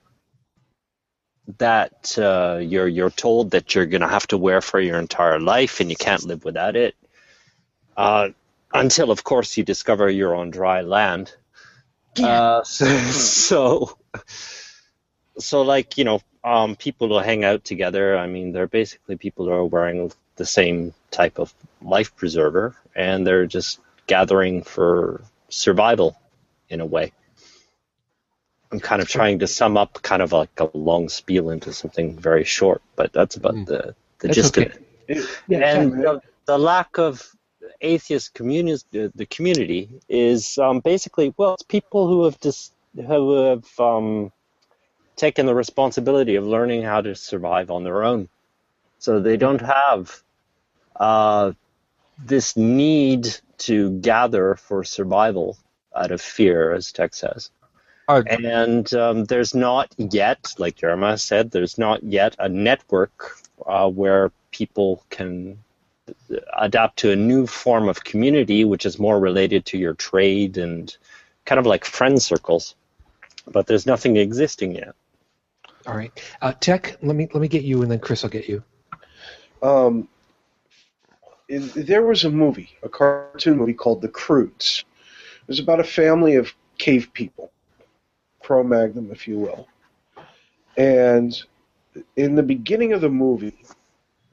that uh, you're you're told that you're going to have to wear for your entire life, and you can't live without it. Uh, until, of course, you discover you're on dry land. Uh, so, so, so, like, you know, um, people will hang out together. I mean, they're basically people who are wearing the same type of life preserver, and they're just gathering for survival in a way. I'm kind of trying to sum up kind of like a long spiel into something very short, but that's about Mm. the, the That's gist okay. of it. It- And man. the, the lack of atheist community, the, the community is um, basically, well, it's people who have just who have um, taken the responsibility of learning how to survive on their own. So they don't have uh, this need to gather for survival out of fear, as Tech says. Uh, And um, there's not yet, like Jeremiah said, there's not yet a network uh, where people can adapt to a new form of community, which is more related to your trade and kind of like friend circles. But there's nothing existing yet. All right, uh, Tech. Let me let me get you, and then Chris will get you. Um, it, there was a movie, a cartoon movie called The Croods. It was about a family of cave people, Cro-Magnon, if you will. And in the beginning of the movie, it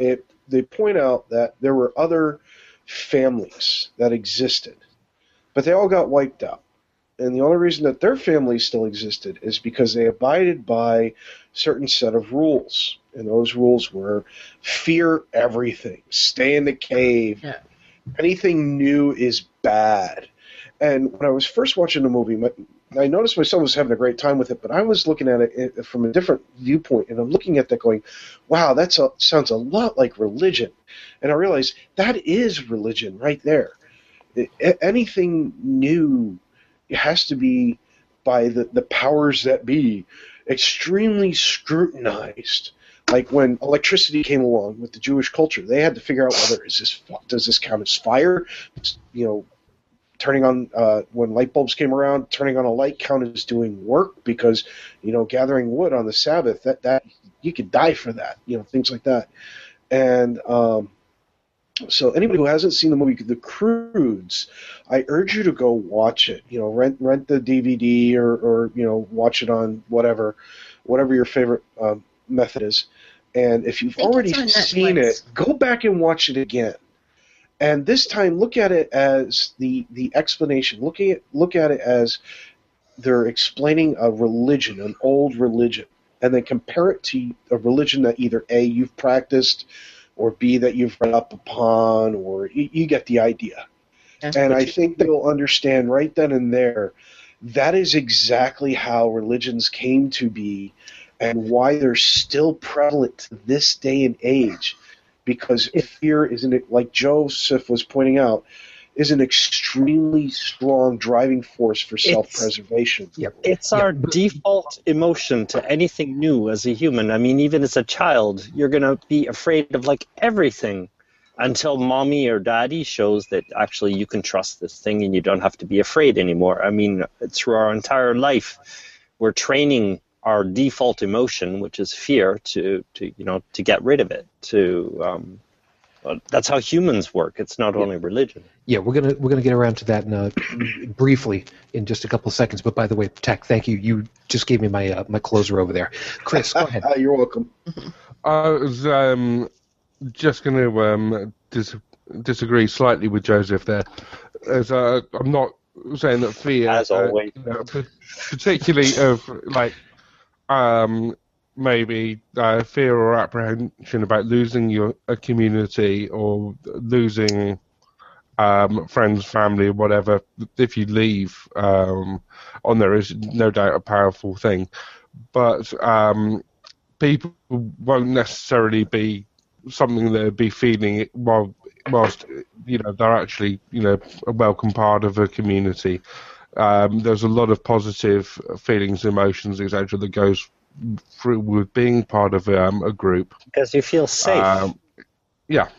they point out that there were other families that existed, but they all got wiped out. And the only reason that their family still existed is because they abided by a certain set of rules. And those rules were fear everything, stay in the cave, Yeah. anything new is bad. And when I was first watching the movie, my, I noticed my son was having a great time with it, but I was looking at it from a different viewpoint, and I'm looking at that going, wow, that sounds a lot like religion. And I realized that is religion right there. It, anything new has to be by the, the powers that be extremely scrutinized. Like when electricity came along with the Jewish culture, they had to figure out whether is this does this count as fire? You know, turning on uh, when light bulbs came around, turning on a light counted as doing work because you know gathering wood on the Sabbath that that you could die for that. You know, things like that. And um, so anybody who hasn't seen the movie The Croods, I urge you to go watch it. You know, rent rent the D V D or, or you know watch it on whatever whatever your favorite um, method is. And if you've already seen it, go back and watch it again. And this time, look at it as the the explanation. Look at look at it as they're explaining a religion, an old religion, and then compare it to a religion that either A, you've practiced, or B, that you've read up upon, or you, you get the idea. Yeah. And I think they'll understand right then and there that is exactly how religions came to be and why they're still prevalent to this day and age. Because fear, isn't it, like Joseph was pointing out, is an extremely strong driving force for self-preservation. Yep. It's our yep. default emotion to anything new as a human. I mean, even as a child, you're going to be afraid of like everything until mommy or daddy shows that actually you can trust this thing and you don't have to be afraid anymore. I mean, through our entire life, we're training our default emotion, which is fear, to, to you know to get rid of it. To um, well, that's how humans work. It's not only religion. Yeah, we're gonna we're gonna get around to that in a, briefly in just a couple of seconds. But by the way, Tech, thank you. You just gave me my uh, my closer over there. Chris, go ahead. You're welcome. I was um, just going to um, dis- disagree slightly with Joseph there. As uh, I'm not saying that fear, as always, uh, you know, particularly of like. Um, maybe uh, fear or apprehension about losing your a community or losing um, friends, family, whatever. If you leave, um, on there is no doubt a powerful thing, but um, people won't necessarily be something they'll be feeling it while whilst you know they're actually you know a welcome part of a community. Um, there's a lot of positive feelings, emotions, et cetera that goes through with being part of um, a group. Because you feel safe. Um, yeah.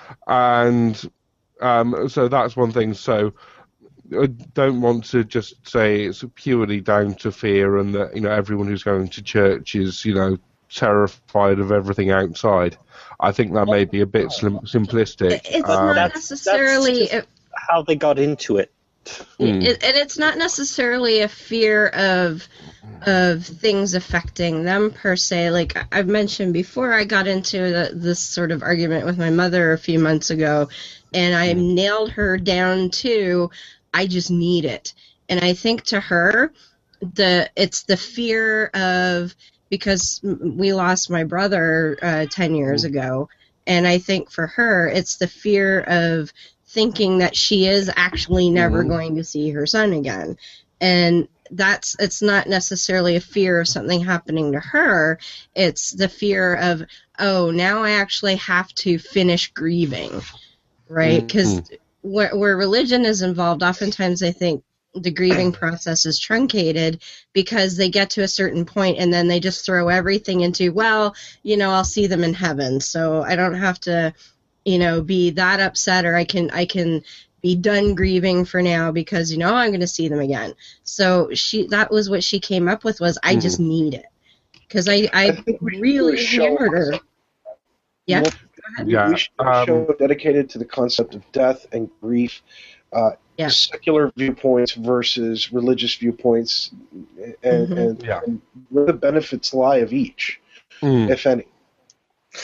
And um, so that's one thing. So I don't want to just say it's purely down to fear and that, you know, everyone who's going to church is, you know, terrified of everything outside. I think that may be a bit slim- simplistic. It's um, not that's, necessarily... that's how they got into it. Mm. It, and it's not necessarily a fear of of things affecting them per se. Like I've mentioned before, I got into the, this sort of argument with my mother a few months ago, and I mm. nailed her down to, I just need it. And I think to her, the it's the fear of, because we lost my brother uh, ten years mm. ago, and I think for her, it's the fear of thinking that she is actually never mm-hmm. going to see her son again. And that's, it's not necessarily a fear of something happening to her. It's the fear of, oh, now I actually have to finish grieving, right? Because mm-hmm. where, where religion is involved, oftentimes I think the grieving process is truncated because they get to a certain point and then they just throw everything into, well, you know, I'll see them in heaven, so I don't have to, you know, be that upset, or I can I can be done grieving for now because, you know, I'm going to see them again. So she that was what she came up with was, I mm. just need it. Because I, I, I really hammered her. Yeah? yeah. We should have a show um, dedicated to the concept of death and grief, uh, yeah. secular viewpoints versus religious viewpoints, and, mm-hmm. and, yeah. and where the benefits lie of each, mm. if any.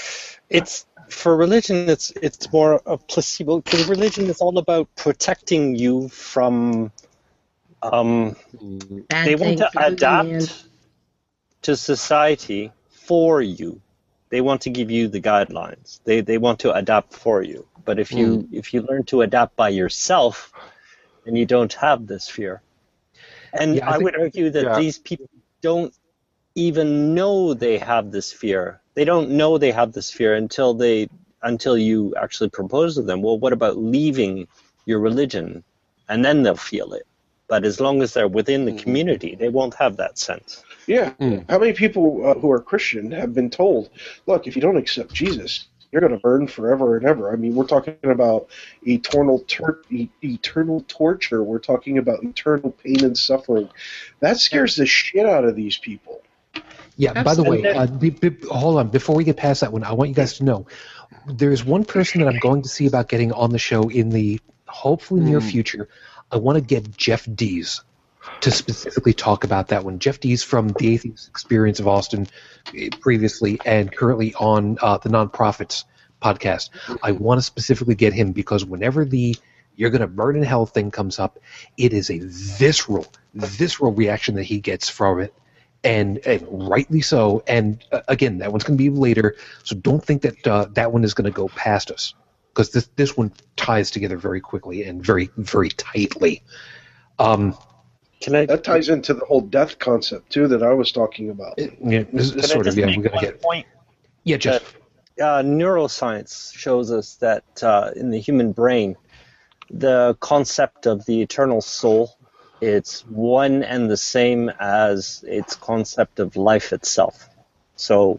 It's for religion. It's it's more a placebo because religion is all about protecting you from. Um, Bad they want things to from the man. adapt to society for you. They want to give you the guidelines. They they want to adapt for you. But if you Mm. if you learn to adapt by yourself, then you don't have this fear. And Yeah, I I, think- would argue that yeah. these people don't even know they have this fear. They don't know they have this fear until they until you actually propose to them. Well, what about leaving your religion? And then they'll feel it. But as long as they're within the community, they won't have that sense. Yeah. Mm. How many people uh, who are Christian have been told, look, if you don't accept Jesus, you're going to burn forever and ever? I mean, we're talking about eternal tor- e- eternal torture. We're talking about eternal pain and suffering. That scares the shit out of these people. Yeah, by the way, Absolutely. uh, be, be, hold on. Before we get past that one, I want you guys to know there's one person that I'm going to see about getting on the show in the hopefully near Mm. future. I want to get Jeff Dees to specifically talk about that one. Jeff Dees from the Atheist Experience of Austin eh, previously and currently on uh, the Nonprofits podcast. I want to specifically get him because whenever the you're going to burn in hell thing comes up, it is a visceral, visceral reaction that he gets from it. And, and rightly so. And uh, again, that one's going to be later, so don't think that uh, that one is going to go past us, because this this one ties together very quickly and very very tightly. Um, Can I? That ties into the whole death concept, too, that I was talking about. it- yeah, this, Can this I sort of just yeah, make we're going one to get point? yeah, Jeff. Uh, neuroscience shows us that uh, in the human brain, the concept of the eternal soul, it's one and the same as its concept of life itself. So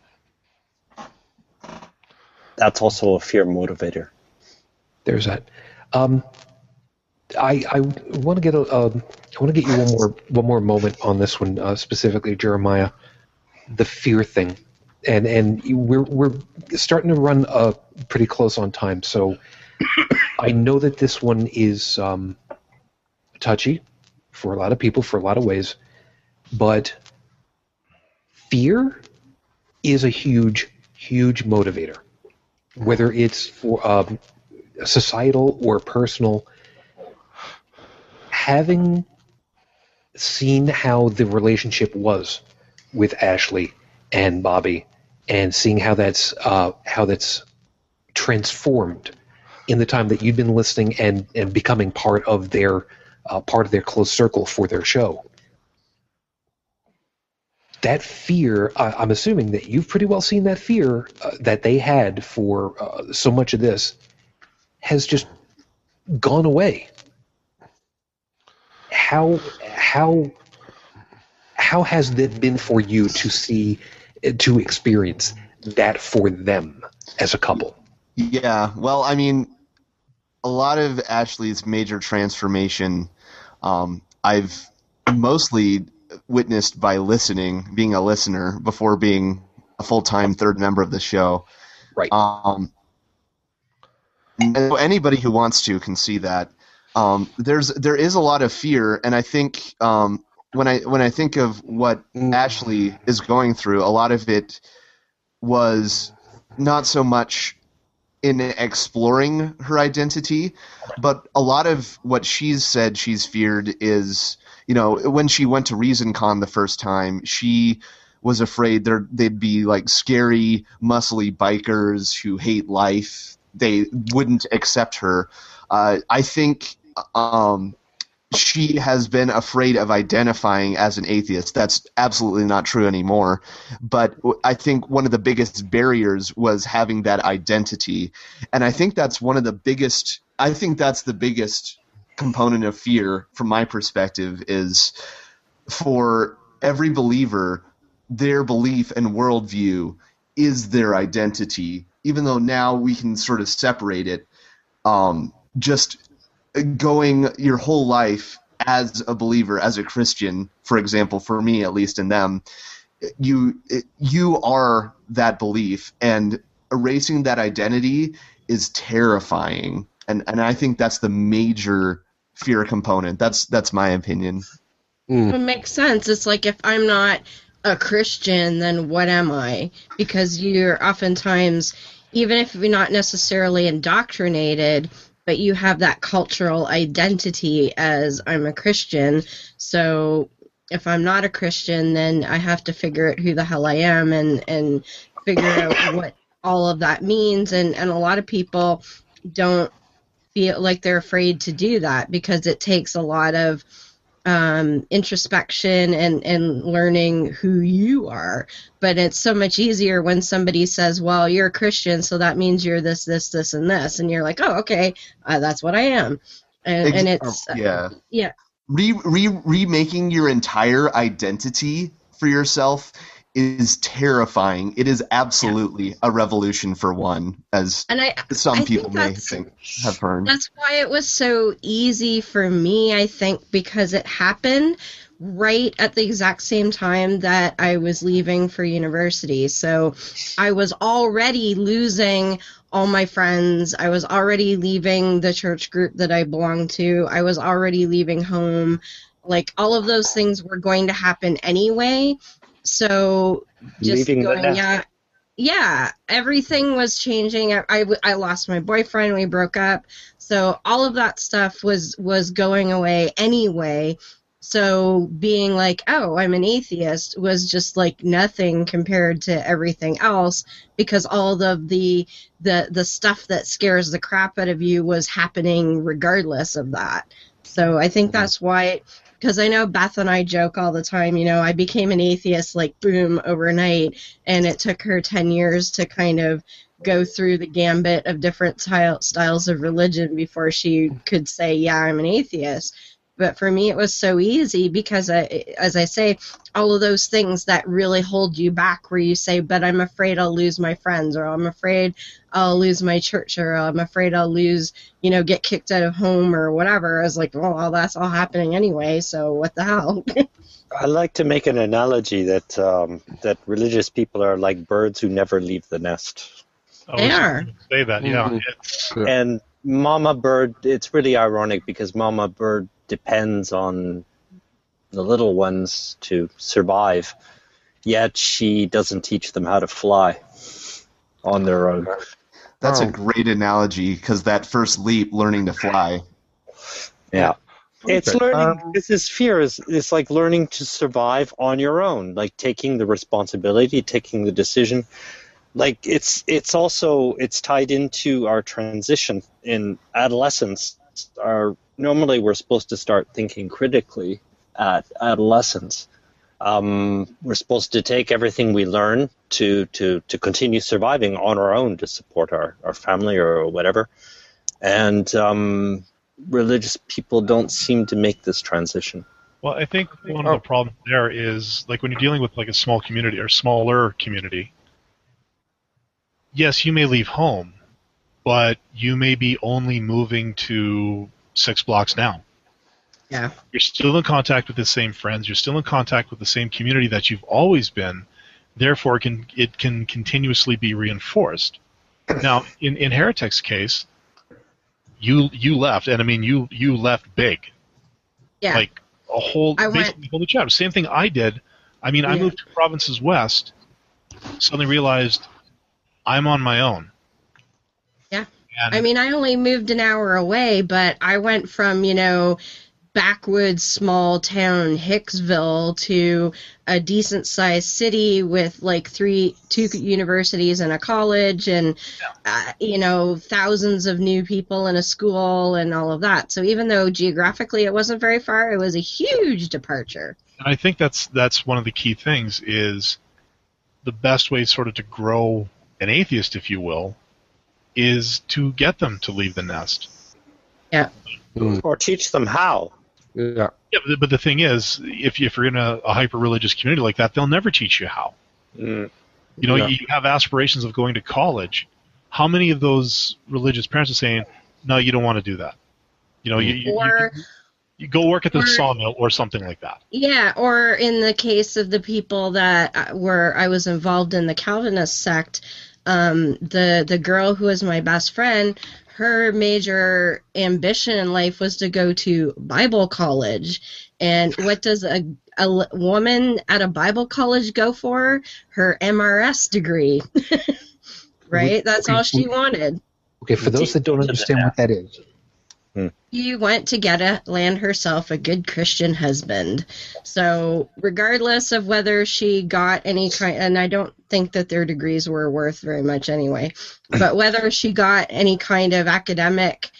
that's also a fear motivator. There's that. Um, I I want to get a um, I want to get you one more one more moment on this one uh, specifically, Jeremiah. The fear thing, and and you- we're we're starting to run uh, pretty close on time, so I know that this one is um, touchy for a lot of people for a lot of ways, but fear is a huge huge motivator, whether it's for um, societal or personal. Having seen how the relationship was with Ashley and Bobby, and seeing how that's uh, how that's transformed in the time that you've been listening and, and becoming part of their uh, part of their close circle for their show, that fear, uh, I'm assuming that you've pretty well seen that fear uh, that they had for uh, so much of this has just gone away. How how how has that been for you to see to experience that for them as a couple? Yeah, well, I mean, a lot of Ashley's major transformation, um, I've mostly witnessed by listening, being a listener before being a full-time third member of the show. Right. Um, and so anybody who wants to can see that. Um, there's there is a lot of fear, and I think um, when I when I think of what Ashley is going through, a lot of it was not so much in exploring her identity, but a lot of what she's said she's feared is, you know, when she went to ReasonCon the first time, she was afraid there they'd be like scary, muscly bikers who hate life. They wouldn't accept her. Uh, I think um, she has been afraid of identifying as an atheist. That's absolutely not true anymore. But I think one of the biggest barriers was having that identity. And I think that's one of the biggest – I think that's the biggest component of fear from my perspective is for every believer, their belief and worldview is their identity, even though now we can sort of separate it. Um, just going your whole life as a believer, as a Christian, for example, for me at least, and them, you you are that belief, and erasing that identity is terrifying. And and I think that's the major fear component. That's that's my opinion. It makes sense. It's like if I'm not a Christian, then what am I? Because you're oftentimes, even if you're not necessarily indoctrinated, but you have that cultural identity as I'm a Christian. So if I'm not a Christian, then I have to figure out who the hell I am and, and figure out what all of that means. And, and a lot of people don't feel like they're afraid to do that because it takes a lot of um, introspection and, and learning who you are. But it's so much easier when somebody says, well, you're a Christian, so that means you're this, this, this, and this. And you're like, oh, okay, uh, that's what I am. And, and it's, oh, yeah. Uh, yeah. Re, re, remaking your entire identity for yourself is terrifying. It is absolutely yeah. a revolution for one, as and I, some I people think may think have heard. That's why it was so easy for me, I think, because it happened right at the exact same time that I was leaving for university. So I was already losing all my friends. I was already leaving the church group that I belonged to. I was already leaving home. Like, all of those things were going to happen anyway. So just Leaving going, the yeah, yeah, everything was changing. I, I, I lost my boyfriend. We broke up. So all of that stuff was, was going away anyway. So being like, oh, I'm an atheist was just like nothing compared to everything else, because all of the, the, the stuff that scares the crap out of you was happening regardless of that. So I think that's why, because I know Beth and I joke all the time, you know, I became an atheist like boom overnight, and it took her ten years to kind of go through the gambit of different style, styles of religion before she could say, yeah, I'm an atheist. But for me, it was so easy because, I, as I say, all of those things that really hold you back, where you say, but I'm afraid I'll lose my friends, or I'm afraid I'll lose my church, or I'm afraid I'll lose, you know, get kicked out of home or whatever. I was like, well, well that's all happening anyway, so what the hell? I like to make an analogy that um, that religious people are like birds who never leave the nest. They are. Say that, yeah. Mm-hmm. And Mama Bird, it's really ironic because Mama Bird depends on the little ones to survive, yet she doesn't teach them how to fly on their own. That's Oh. a great analogy, because that first leap, learning to fly. Yeah. It's Okay, learning, um, this is fear, is it's like learning to survive on your own, like taking the responsibility, taking the decision. Like it's it's also, it's tied into our transition in adolescence. Our Normally, we're supposed to start thinking critically at adolescence. Um, we're supposed to take everything we learn to, to, to continue surviving on our own to support our, our family or whatever. And um, religious people don't seem to make this transition. Well, I think one of the problems there is, like, when you're dealing with like a small community or smaller community, yes, you may leave home, but you may be only moving to six blocks down. Yeah. You're still in contact with the same friends. You're still in contact with the same community that you've always been. Therefore, it can, it can continuously be reinforced. Now, in, in Heretic's case, you you left, and I mean, you, you left big. Yeah. Like, a whole, I basically went- a whole new chapter. Same thing I did. I mean, I Yeah. moved to provinces west, suddenly realized I'm on my own. Yeah. And I mean, I only moved an hour away, but I went from, you know, backwoods small town Hicksville to a decent sized city with like three, two universities and a college, and uh, you know, thousands of new people in a school and all of that. So even though geographically it wasn't very far, it was a huge departure. And I think that's that's one of the key things, is the best way sort of to grow an atheist, if you will, is to get them to leave the nest. Yeah. Mm. Or teach them how. Yeah. Yeah, but, but the thing is, if, you, if you're in a, a hyper-religious community like that, they'll never teach you how. Mm. You know, Yeah. you have aspirations of going to college. How many of those religious parents are saying, no, you don't want to do that? You know, you, you, Or you, you go work at the or- sawmill or something like that. Yeah, or in the case of the people that uh, were I was involved in the Calvinist sect, um, the the girl who was my best friend, her major ambition in life was to go to Bible college. And what does a a l- woman at a Bible college go for? Her M R S degree. Right? That's all she wanted. Okay, for those that don't understand what that is. She went to get a land herself a good Christian husband. So regardless of whether she got any kind, and I don't think that their degrees were worth very much anyway, but whether she got any kind of academic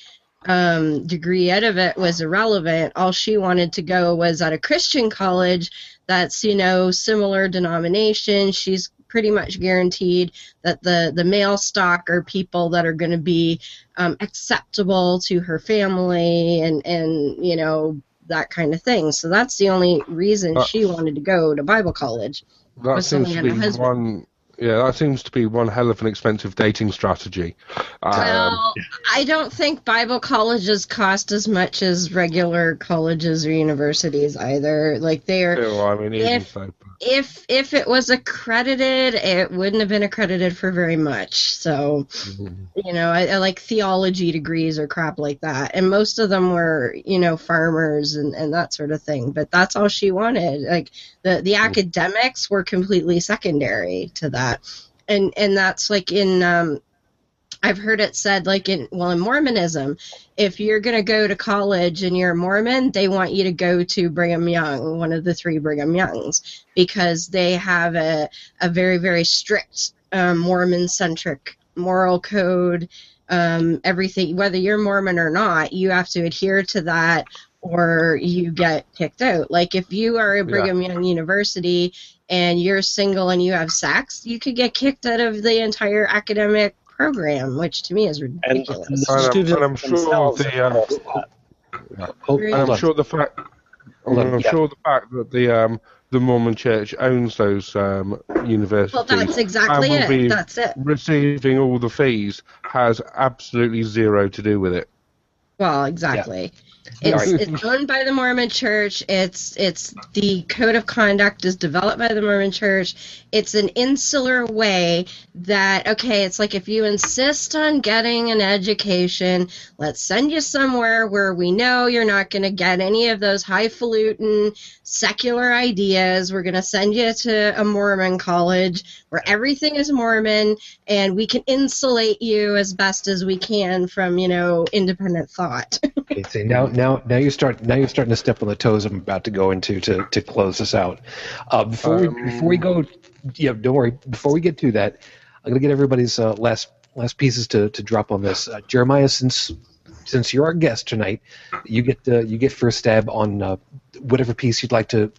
um, degree out of it was irrelevant. All she wanted to go was at a Christian college that's, you know, similar denomination. She's pretty much guaranteed that the, the male stock are people that are going to be um, acceptable to her family and, and, you know, that kind of thing. So that's the only reason Uh, she wanted to go to Bible college. That was so seems to many be had a husband. one. Yeah, that seems to be one hell of an expensive dating strategy. Um, Well, I don't think Bible colleges cost as much as regular colleges or universities either. Like they're still, I mean, even if- so. if if it was accredited, it wouldn't have been accredited for very much. So, you know, I, I like theology degrees or crap like that, and most of them were, you know, farmers and, and that sort of thing. But that's all she wanted. Like the the academics were completely secondary to that, and and that's like in um, I've heard it said like in well in Mormonism, if you're going to go to college and you're a Mormon, they want you to go to Brigham Young, one of the three Brigham Youngs, because they have a, a very, very strict um, Mormon-centric moral code. Um, everything, whether you're Mormon or not, you have to adhere to that or you get kicked out. Like if you are a Brigham Young University and you're single and you have sex, you could get kicked out of the entire academic program, which to me is ridiculous. And the And I'm- students and I'm sure themselves the, uh, enforce that. Hold, And And hold I'm on. sure the fact, Hold on, I'm yeah. sure the fact that the um, the Mormon Church owns those um, universities Well, that's exactly and will it. be That's it. receiving all the fees has absolutely zero to do with it. Well, exactly. Yeah. It's, Sorry. it's owned by the Mormon Church. It's it's the code of conduct is developed by the Mormon Church. It's an insular way that, okay, it's like if you insist on getting an education, let's send you somewhere where we know you're not going to get any of those highfalutin secular ideas. We're going to send you to a Mormon college where everything is Mormon, and we can insulate you as best as we can from, you know, independent thought. Okay, see, now, now, now you start. Now you're starting to step on the toes I'm about to go into to, to close this out. Uh, before we Um, before we go, yeah, don't worry. Before we get to that, I'm gonna get everybody's uh, last last pieces to, to drop on this. Uh, Jeremiah, since since you're our guest tonight, you get uh, you get first stab on uh, whatever piece you'd like to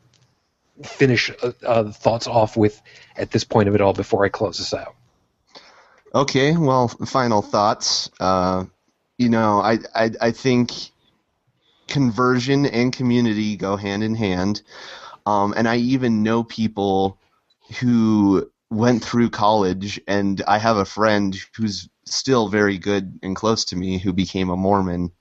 finish uh, uh, thoughts off with at this point of it all before I close this out. Okay, well, final thoughts. Uh, you know, I, I I think conversion and community go hand in hand, um, and I even know people who went through college, and I have a friend who's still very good and close to me who became a Mormon,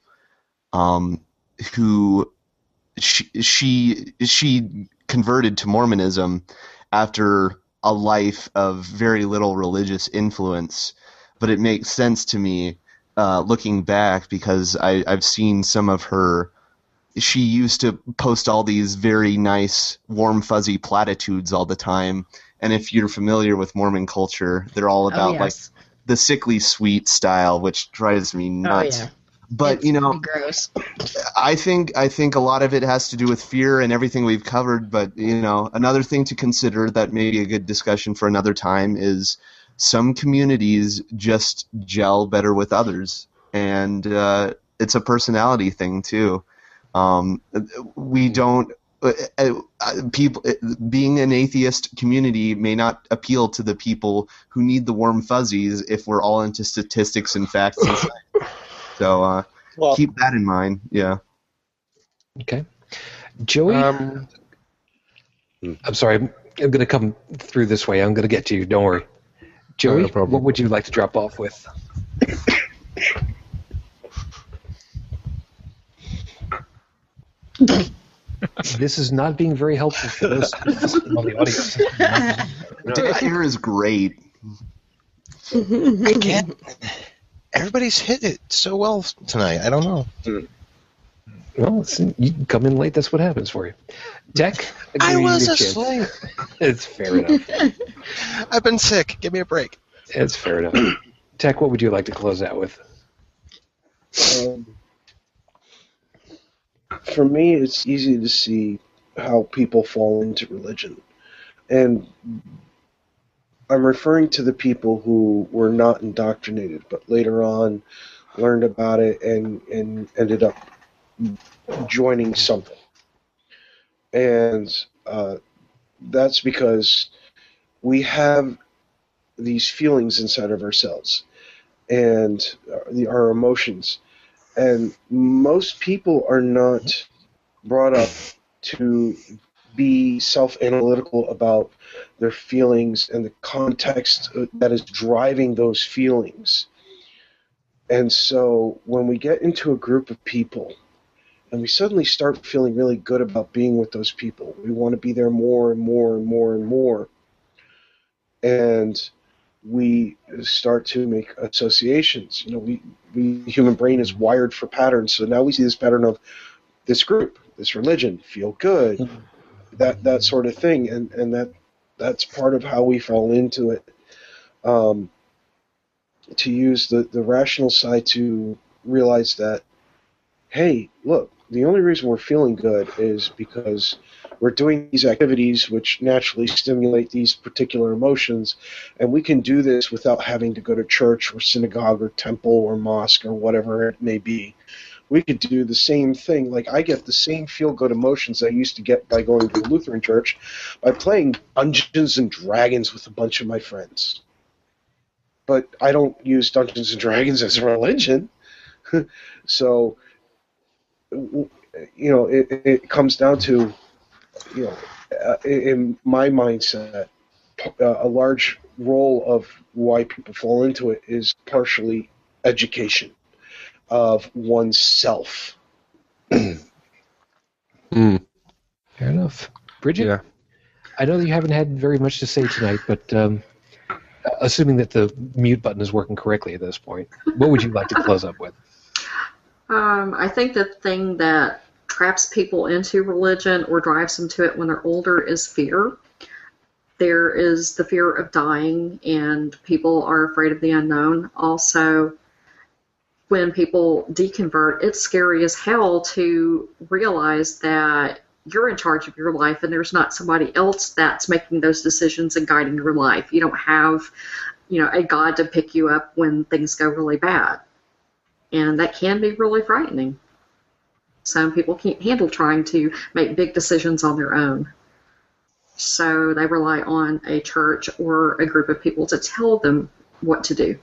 um, who she she she converted to Mormonism after a life of very little religious influence, but it makes sense to me uh, looking back because I, I've seen some of her. She used to post all these very nice, warm, fuzzy platitudes all the time, and if you're familiar with Mormon culture, they're all about oh, yes. like the sickly sweet style, which drives me nuts. Oh, yeah. But It's you know, pretty gross. I think I think a lot of it has to do with fear and everything we've covered. But you know, another thing to consider that may be a good discussion for another time is some communities just gel better with others, and uh, it's a personality thing too. Um, we don't. Uh, uh, people uh, being an atheist community may not appeal to the people who need the warm fuzzies if we're all into statistics and facts and science. So uh, Well, keep that in mind. Yeah. Okay, Joey. Um, I'm sorry. I'm, I'm going to come through this way. I'm going to get to you. Don't worry. Joey, No problem. what would you like to drop off with? This is not being very helpful for those on the audience. Dead air is great. I can't. Everybody's hit it so well tonight. I don't know. Well, listen, you can come in late. That's what happens for you. Tech, I was a asleep. It's fair enough. I've been sick. Give me a break. It's fair enough. Tech, what would you like to close out with? Um, for me, it's easy to see how people fall into religion. And I'm referring to the people who were not indoctrinated, but later on learned about it and, and ended up joining something. And uh, that's because we have these feelings inside of ourselves and the, our emotions. And most people are not brought up to be self-analytical about their feelings and the context that is driving those feelings. And so when we get into a group of people and we suddenly start feeling really good about being with those people, we want to be there more and more and more and more. And we start to make associations. You know, we, we the human brain is wired for patterns. So now we see this pattern of this group, this religion, feel good, that that sort of thing, and and that that's part of how we fall into it. Um, to use the the rational side to realize that, hey, look, the only reason we're feeling good is because we're doing these activities which naturally stimulate these particular emotions, and we can do this without having to go to church or synagogue or temple or mosque or whatever it may be. We could do the same thing. Like, I get the same feel-good emotions I used to get by going to a Lutheran church by playing Dungeons and Dragons with a bunch of my friends. But I don't use Dungeons and Dragons as a religion. So, you know, it, it comes down to, you know, uh, in my mindset, uh, a large role of why people fall into it is partially education of oneself. Mm. Fair enough. Bridget? Yeah. I know that you haven't had very much to say tonight, but um, assuming that the mute button is working correctly at this point, what would you like to close up with? Um, I think the thing that traps people into religion or drives them to it when they're older is fear. There is the fear of dying, and people are afraid of the unknown. Also, when people deconvert, it's scary as hell to realize that you're in charge of your life and there's not somebody else that's making those decisions and guiding your life. You don't have, you know, a God to pick you up when things go really bad. And that can be really frightening. Some people can't handle trying to make big decisions on their own. So they rely on a church or a group of people to tell them what to do.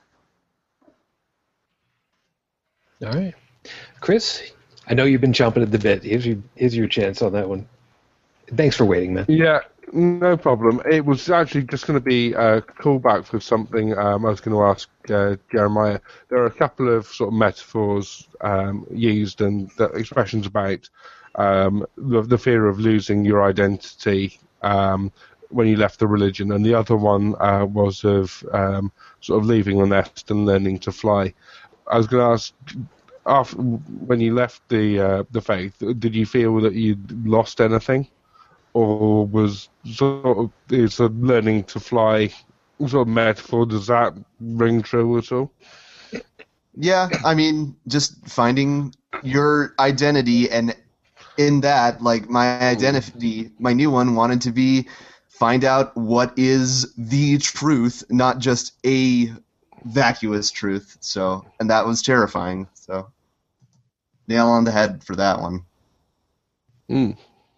All right. Chris, I know you've been chomping at the bit. Here's your, here's your chance on that one. Thanks for waiting, man. Yeah, no problem. It was actually just going to be a callback for something um, I was going to ask uh, Jeremiah. There are a couple of sort of metaphors um, used and the expressions about um, the, the fear of losing your identity um, when you left the religion, and the other one uh, was of um, sort of leaving the nest and learning to fly. I was going to ask, after, when you left the uh, the faith, did you feel that you'd lost anything? Or was sort of, is a learning to fly sort of metaphor, does that ring true at all? Yeah, I mean, just finding your identity, and in that, like, my identity, my new one wanted to be find out what is the truth, not just a vacuous truth. So, and that was terrifying. So, nail on the head for that one. Mm.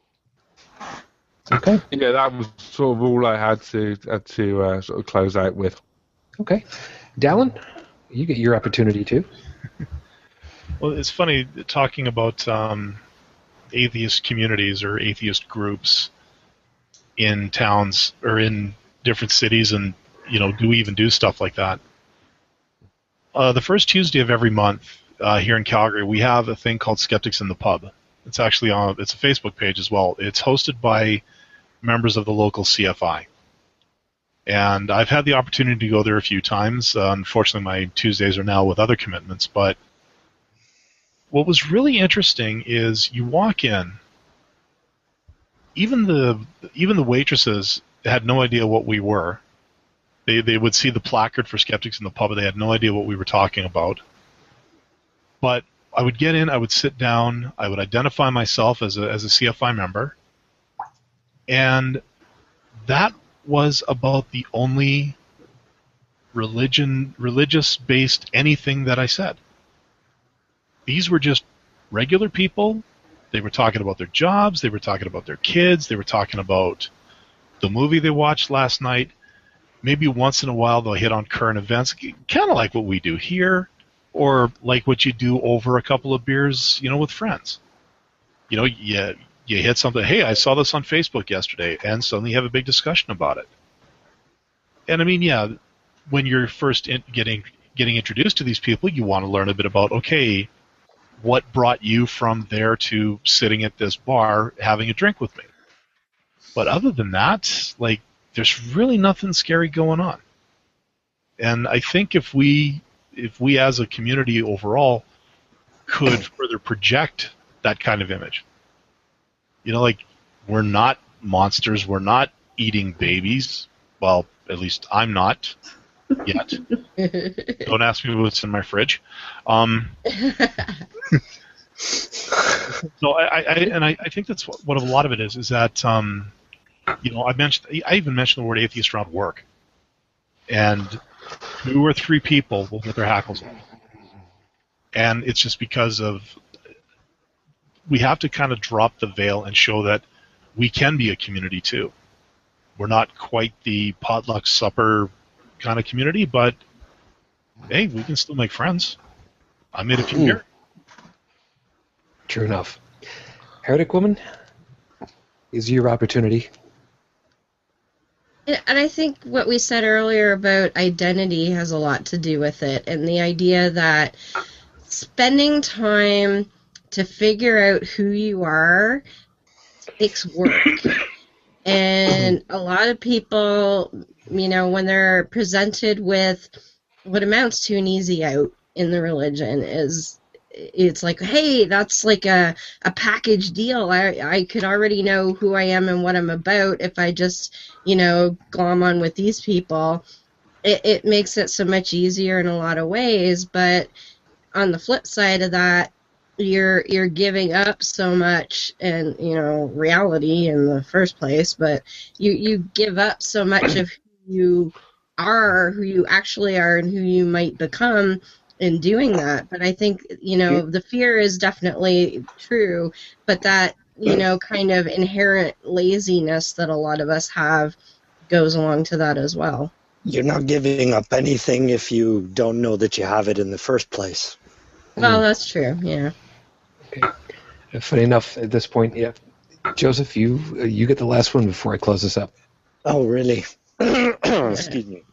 Okay. Yeah, that was sort of all I had to had to uh, sort of close out with. Okay. Dallin, you get your opportunity too. Well, it's funny talking about um, atheist communities or atheist groups in towns or in different cities, and, you know, do we even do stuff like that? Uh, the first Tuesday of every month uh, here in Calgary, we have a thing called Skeptics in the Pub. It's actually on. It's a Facebook page as well. It's hosted by members of the local C F I, and I've had the opportunity to go there a few times. Uh, unfortunately, my Tuesdays are now with other commitments, but what was really interesting is you walk in, even the even the waitresses had no idea what we were. They they would see the placard for Skeptics in the Pub, but they had no idea what we were talking about. But I would get in, I would sit down, I would identify myself as a as a C F I member, and that was about the only religion religious based anything that I said. These were just regular people. They were talking about their jobs, they were talking about their kids, they were talking about the movie they watched last night. Maybe once in a while they'll hit on current events, kind of like what we do here, or like what you do over a couple of beers, you know, with friends. You know, you, you hit something, hey, I saw this on Facebook yesterday, and suddenly you have a big discussion about it. And I mean, yeah, when you're first in, getting getting introduced to these people, you want to learn a bit about, okay, what brought you from there to sitting at this bar having a drink with me? But other than that, like, there's really nothing scary going on. And I think if we, if we as a community overall could further project that kind of image, you know, like, we're not monsters, we're not eating babies. Well, at least I'm not yet. Don't ask me what's in my fridge. Um, so I, I and I, I think that's what, what a lot of it is. Is that um, you know, I mentioned, I even mentioned the word atheist around work, and two or three people will get their hackles on, and it's just because of we have to kind of drop the veil and show that we can be a community too. We're not quite the potluck supper kind of community, but hey, we can still make friends. I made a few here. True enough. Heretic Woman, is your opportunity. And I think what we said earlier about identity has a lot to do with it, and the idea that spending time to figure out who you are takes work. And a lot of people, you know, when they're presented with what amounts to an easy out in the religion, is it's like, hey, that's like a, a package deal. I, I could already know who I am and what I'm about if I just, you know, glom on with these people. It, it makes it so much easier in a lot of ways, but on the flip side of that, you're you're giving up so much, and you know, reality in the first place, but you you give up so much of who you are, who you actually are, and who you might become in doing that. But I think, you know, the fear is definitely true, but that, you know, kind of inherent laziness that a lot of us have goes along to that as well. You're not giving up anything if you don't know that you have it in the first place. Well, that's true, yeah. Okay. Funny enough, at this point, yeah, Joseph, you you get the last one before I close this up. Oh, really? Excuse me.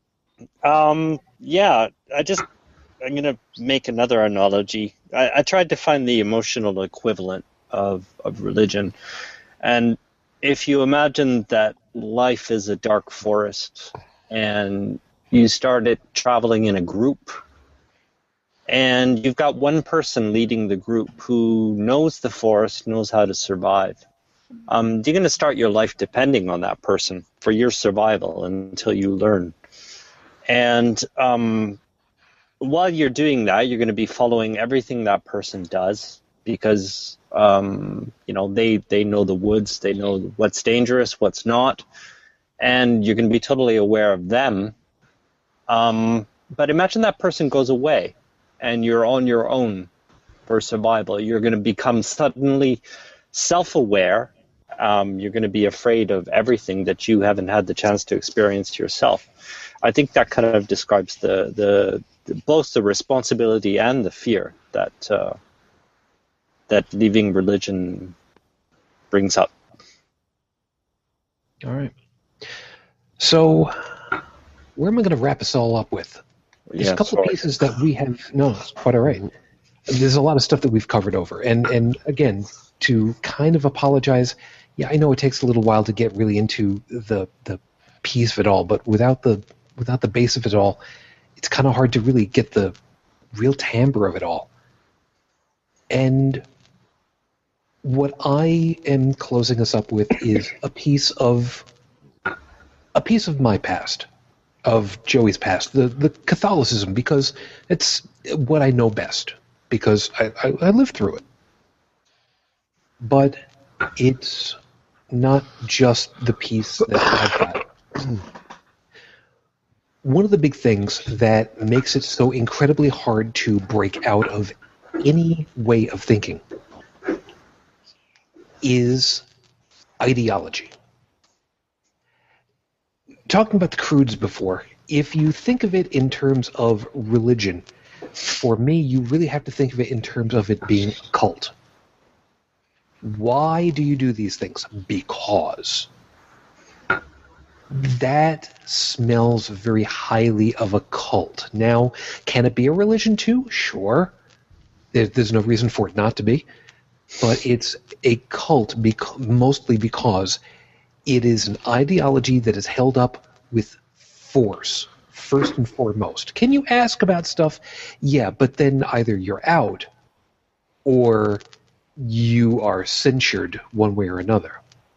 Um, yeah, I just, I'm going to make another analogy. I, I tried to find the emotional equivalent of, of religion. And if you imagine that life is a dark forest and you started traveling in a group, and you've got one person leading the group who knows the forest, knows how to survive. Um, you're going to start your life depending on that person for your survival until you learn. And um, while you're doing that, you're going to be following everything that person does because, um, you know, they, they know the woods, they know what's dangerous, what's not, and you're going to be totally aware of them. Um, but imagine that person goes away, and you're on your own for survival. You're going to become suddenly self-aware. Um, you're going to be afraid of everything that you haven't had the chance to experience yourself. I think that kind of describes the, the, the both the responsibility and the fear that uh, that leaving religion brings up. All right. So, where am I going to wrap us all up with? There's Yeah, a couple sorry. of pieces that we have. No, it's quite all right. There's a lot of stuff that we've covered over, and and again, to kind of apologize. Yeah, I know it takes a little while to get really into the the piece of it all, but without the without the base of it all, it's kind of hard to really get the real timbre of it all. And what I am closing us up with is a piece of a piece of my past, of Joey's past, the, the Catholicism, because it's what I know best, because I, I, I lived through it. But it's not just the piece that I've got. One of the big things that makes it so incredibly hard to break out of any way of thinking is ideology. Talking about the Croods before, if you think of it in terms of religion, for me, you really have to think of it in terms of it being a cult. Why do you do these things? Because. That smells very highly of a cult. Now, can it be a religion too? Sure. There, there's no reason for it not to be. But it's a cult bec- mostly because it is an ideology that is held up with force, first and foremost. Can you ask about stuff? Yeah, but then either you're out or you are censured one way or another.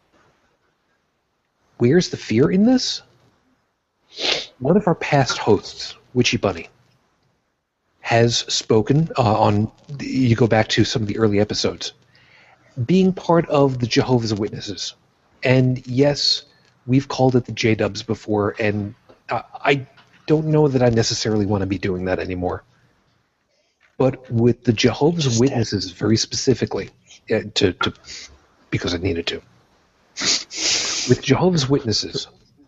Where's the fear in this? One of our past hosts, Witchy Bunny, has spoken uh, on, you go back to some of the early episodes, being part of the Jehovah's Witnesses. And yes, we've called it the J-Dubs before, and uh, I don't know that I necessarily want to be doing that anymore. But with the Jehovah's Just Witnesses, dead. very specifically, uh, to, to because I needed to. With Jehovah's Witnesses,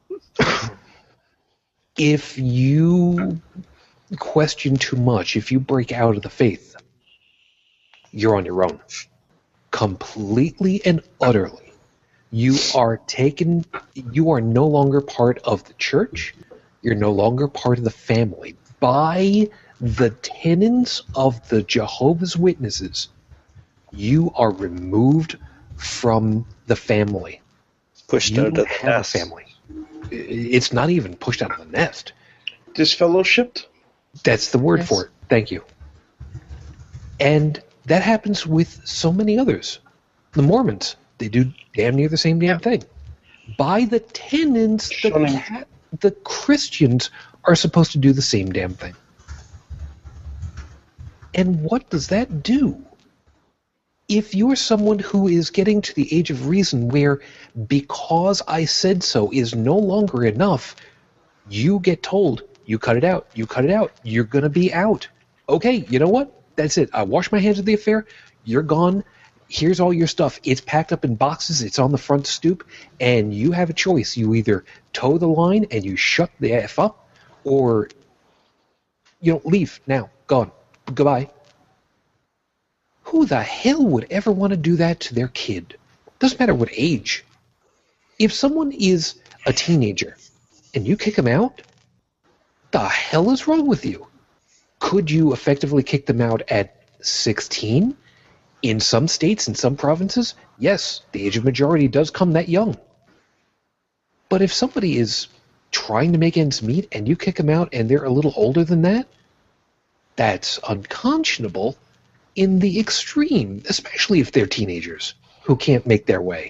if you question too much, if you break out of the faith, you're on your own. Completely and utterly. You are taken, you are no longer part of the church, you're no longer part of the family. By the tenets of the Jehovah's Witnesses, you are removed from the family. Pushed you out of don't the have nest. a family. It's not even pushed out of the nest. Disfellowshipped? That's the word Yes. for it. Thank you. And that happens with so many others. The Mormons, they do damn near the same damn thing. By the tenets, the, Shunning. cat, the Christians are supposed to do the same damn thing. And what does that do? If you're someone who is getting to the age of reason where because I said so is no longer enough, you get told, you cut it out, you cut it out, you're going to be out. Okay, you know what? That's it. I wash my hands of the affair. You're gone. Here's all your stuff. It's packed up in boxes. It's on the front stoop. And you have a choice. You either toe the line and you shut the F up, or you don't leave now. Gone. Goodbye. Who the hell would ever want to do that to their kid? Doesn't matter what age. If someone is a teenager and you kick them out, the hell is wrong with you? Could you effectively kick them out at sixteen? In some states, in some provinces, yes, the age of majority does come that young. But if somebody is trying to make ends meet and you kick them out and they're a little older than that, that's unconscionable in the extreme, especially if they're teenagers who can't make their way.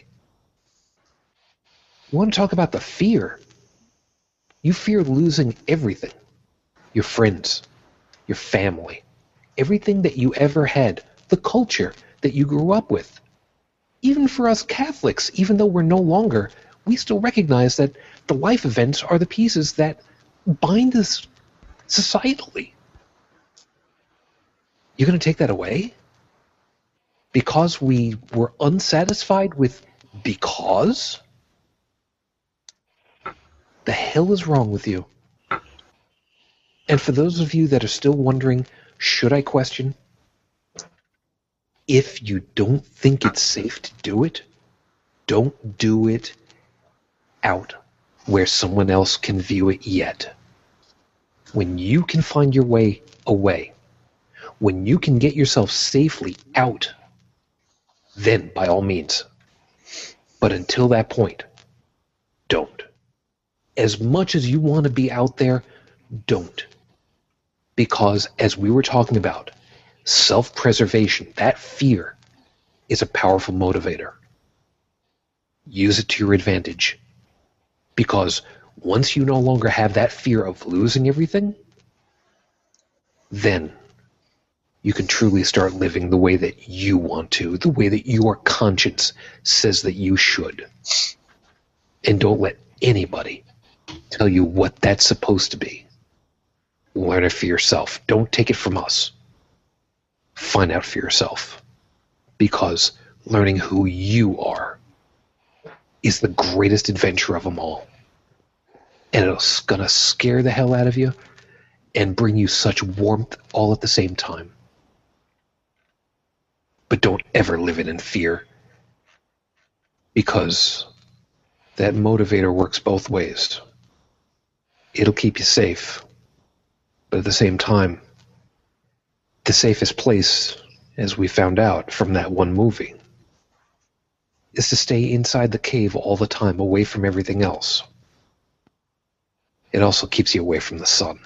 You want to talk about the fear? You fear losing everything. Your friends, your family, everything that you ever had, the culture that you grew up with. Even for us Catholics, even though we're no longer, we still recognize that the life events are the pieces that bind us societally. You're going to take that away? Because we were unsatisfied with because? The hell is wrong with you? And for those of you that are still wondering, should I question? If you don't think it's safe to do it, don't do it out where someone else can view it yet. When you can find your way away, when you can get yourself safely out, then by all means. But until that point, don't. As much as you want to be out there, don't. Because as we were talking about, self-preservation, that fear, is a powerful motivator. Use it to your advantage. Because once you no longer have that fear of losing everything, then you can truly start living the way that you want to, the way that your conscience says that you should. And don't let anybody tell you what that's supposed to be. Learn it for yourself. Don't take it from us. Find out for yourself. Because learning who you are is the greatest adventure of them all. And it's going to scare the hell out of you and bring you such warmth all at the same time. But don't ever live it in fear, because that motivator works both ways. It'll keep you safe, but at the same time, the safest place, as we found out from that one movie, is to stay inside the cave all the time, away from everything else. It also keeps you away from the sun.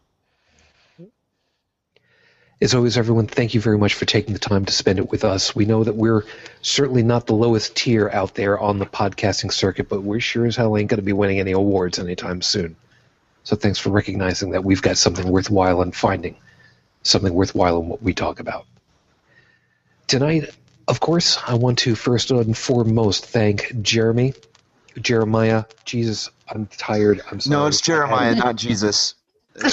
As always, everyone, thank you very much for taking the time to spend it with us. We know that we're certainly not the lowest tier out there on the podcasting circuit, but we sure as hell ain't going to be winning any awards anytime soon. So thanks for recognizing that we've got something worthwhile and finding something worthwhile in what we talk about. Tonight, of course, I want to first and foremost thank Jeremy, Jeremiah. Jesus, I'm tired. I'm sorry. No, it's Jeremiah, not Jesus. Wow.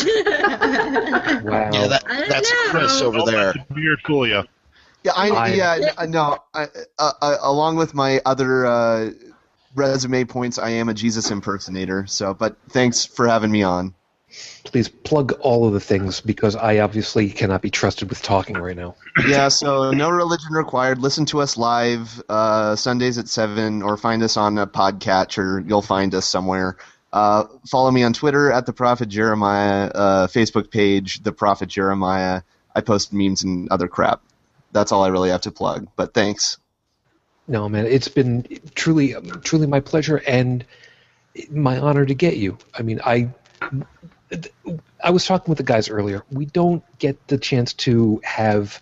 Yeah, that, that's Chris over Don't there. let the beard fool you. Yeah, I, I- yeah, n- no. I, uh, uh, along with my other uh, resume points, I am a Jesus impersonator. So, but thanks for having me on. Please plug all of the things, because I obviously cannot be trusted with talking right now. Yeah, so no religion required. Listen to us live uh, Sundays at seven, or find us on a podcatcher. You'll find us somewhere. Uh, follow me on Twitter at the Prophet Jeremiah, uh, Facebook page the Prophet Jeremiah. I post memes and other crap. That's all I really have to plug. But thanks. No, man, it's been truly, truly my pleasure and my honor to get you. I mean, I, I was talking with the guys earlier. We don't get the chance to have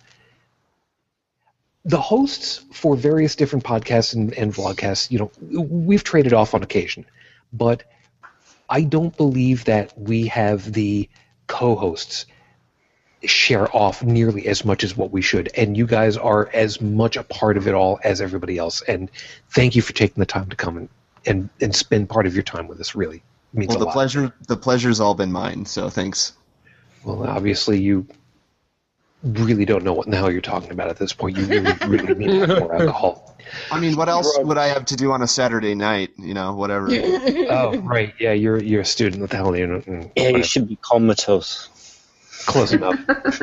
the hosts for various different podcasts and, and vlogcasts. You know, we've traded off on occasion, but I don't believe that we have the co-hosts share off nearly as much as what we should, and you guys are as much a part of it all as everybody else. And thank you for taking the time to come and, and, and spend part of your time with us. Really, it means Well, a the lot. pleasure, the pleasure's all been mine. So thanks. Well, obviously you really don't know what in the hell you're talking about at this point. You really, really need more alcohol. I mean, what else would I have to do on a Saturday night? You know, whatever. Oh, right. Yeah, you're you're a student. What the hell? You know, mm, Yeah, you whatever. should be comatose. Close enough.